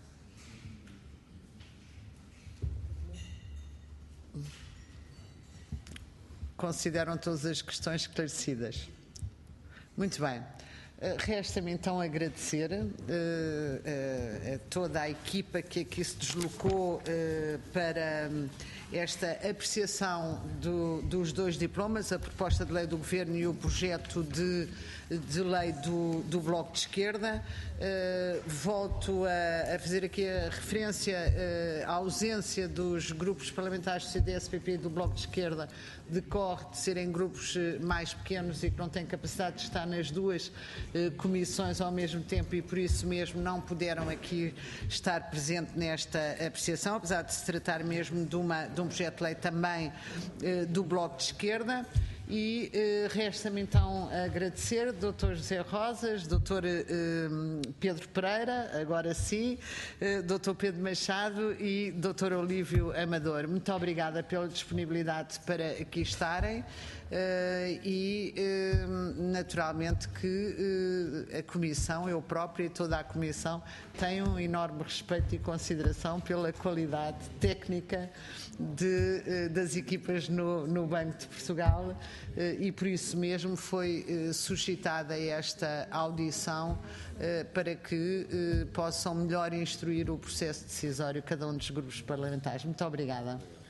Speaker 1: Consideram todas as questões esclarecidas? Muito bem. Resta-me então agradecer uh, uh, a toda a equipa que aqui se deslocou uh, para esta apreciação do, dos dois diplomas, a proposta de lei do Governo e o projeto de, de lei do, do Bloco de Esquerda. Uh, volto a, a fazer aqui a referência uh, à ausência dos grupos parlamentares do C D S, P P e do Bloco de Esquerda, decorre de serem grupos mais pequenos e que não têm capacidade de estar nas duas eh, comissões ao mesmo tempo e por isso mesmo não puderam aqui estar presente nesta apreciação, apesar de se tratar mesmo de, uma, de um projeto de lei também eh, do Bloco de Esquerda. E eh, resta-me então agradecer doutor José Rosas, doutor eh, Pedro Pereira, agora sim, eh, doutor Pedro Machado e doutor Olívio Amador. Muito obrigada pela disponibilidade para aqui estarem eh, e eh, naturalmente que eh, a Comissão, eu própria e toda a Comissão, tem um enorme respeito e consideração pela qualidade técnica de, das equipas no, no Banco de Portugal e por isso mesmo foi suscitada esta audição para que possam melhor instruir o processo decisório cada um dos grupos parlamentares. Muito obrigada.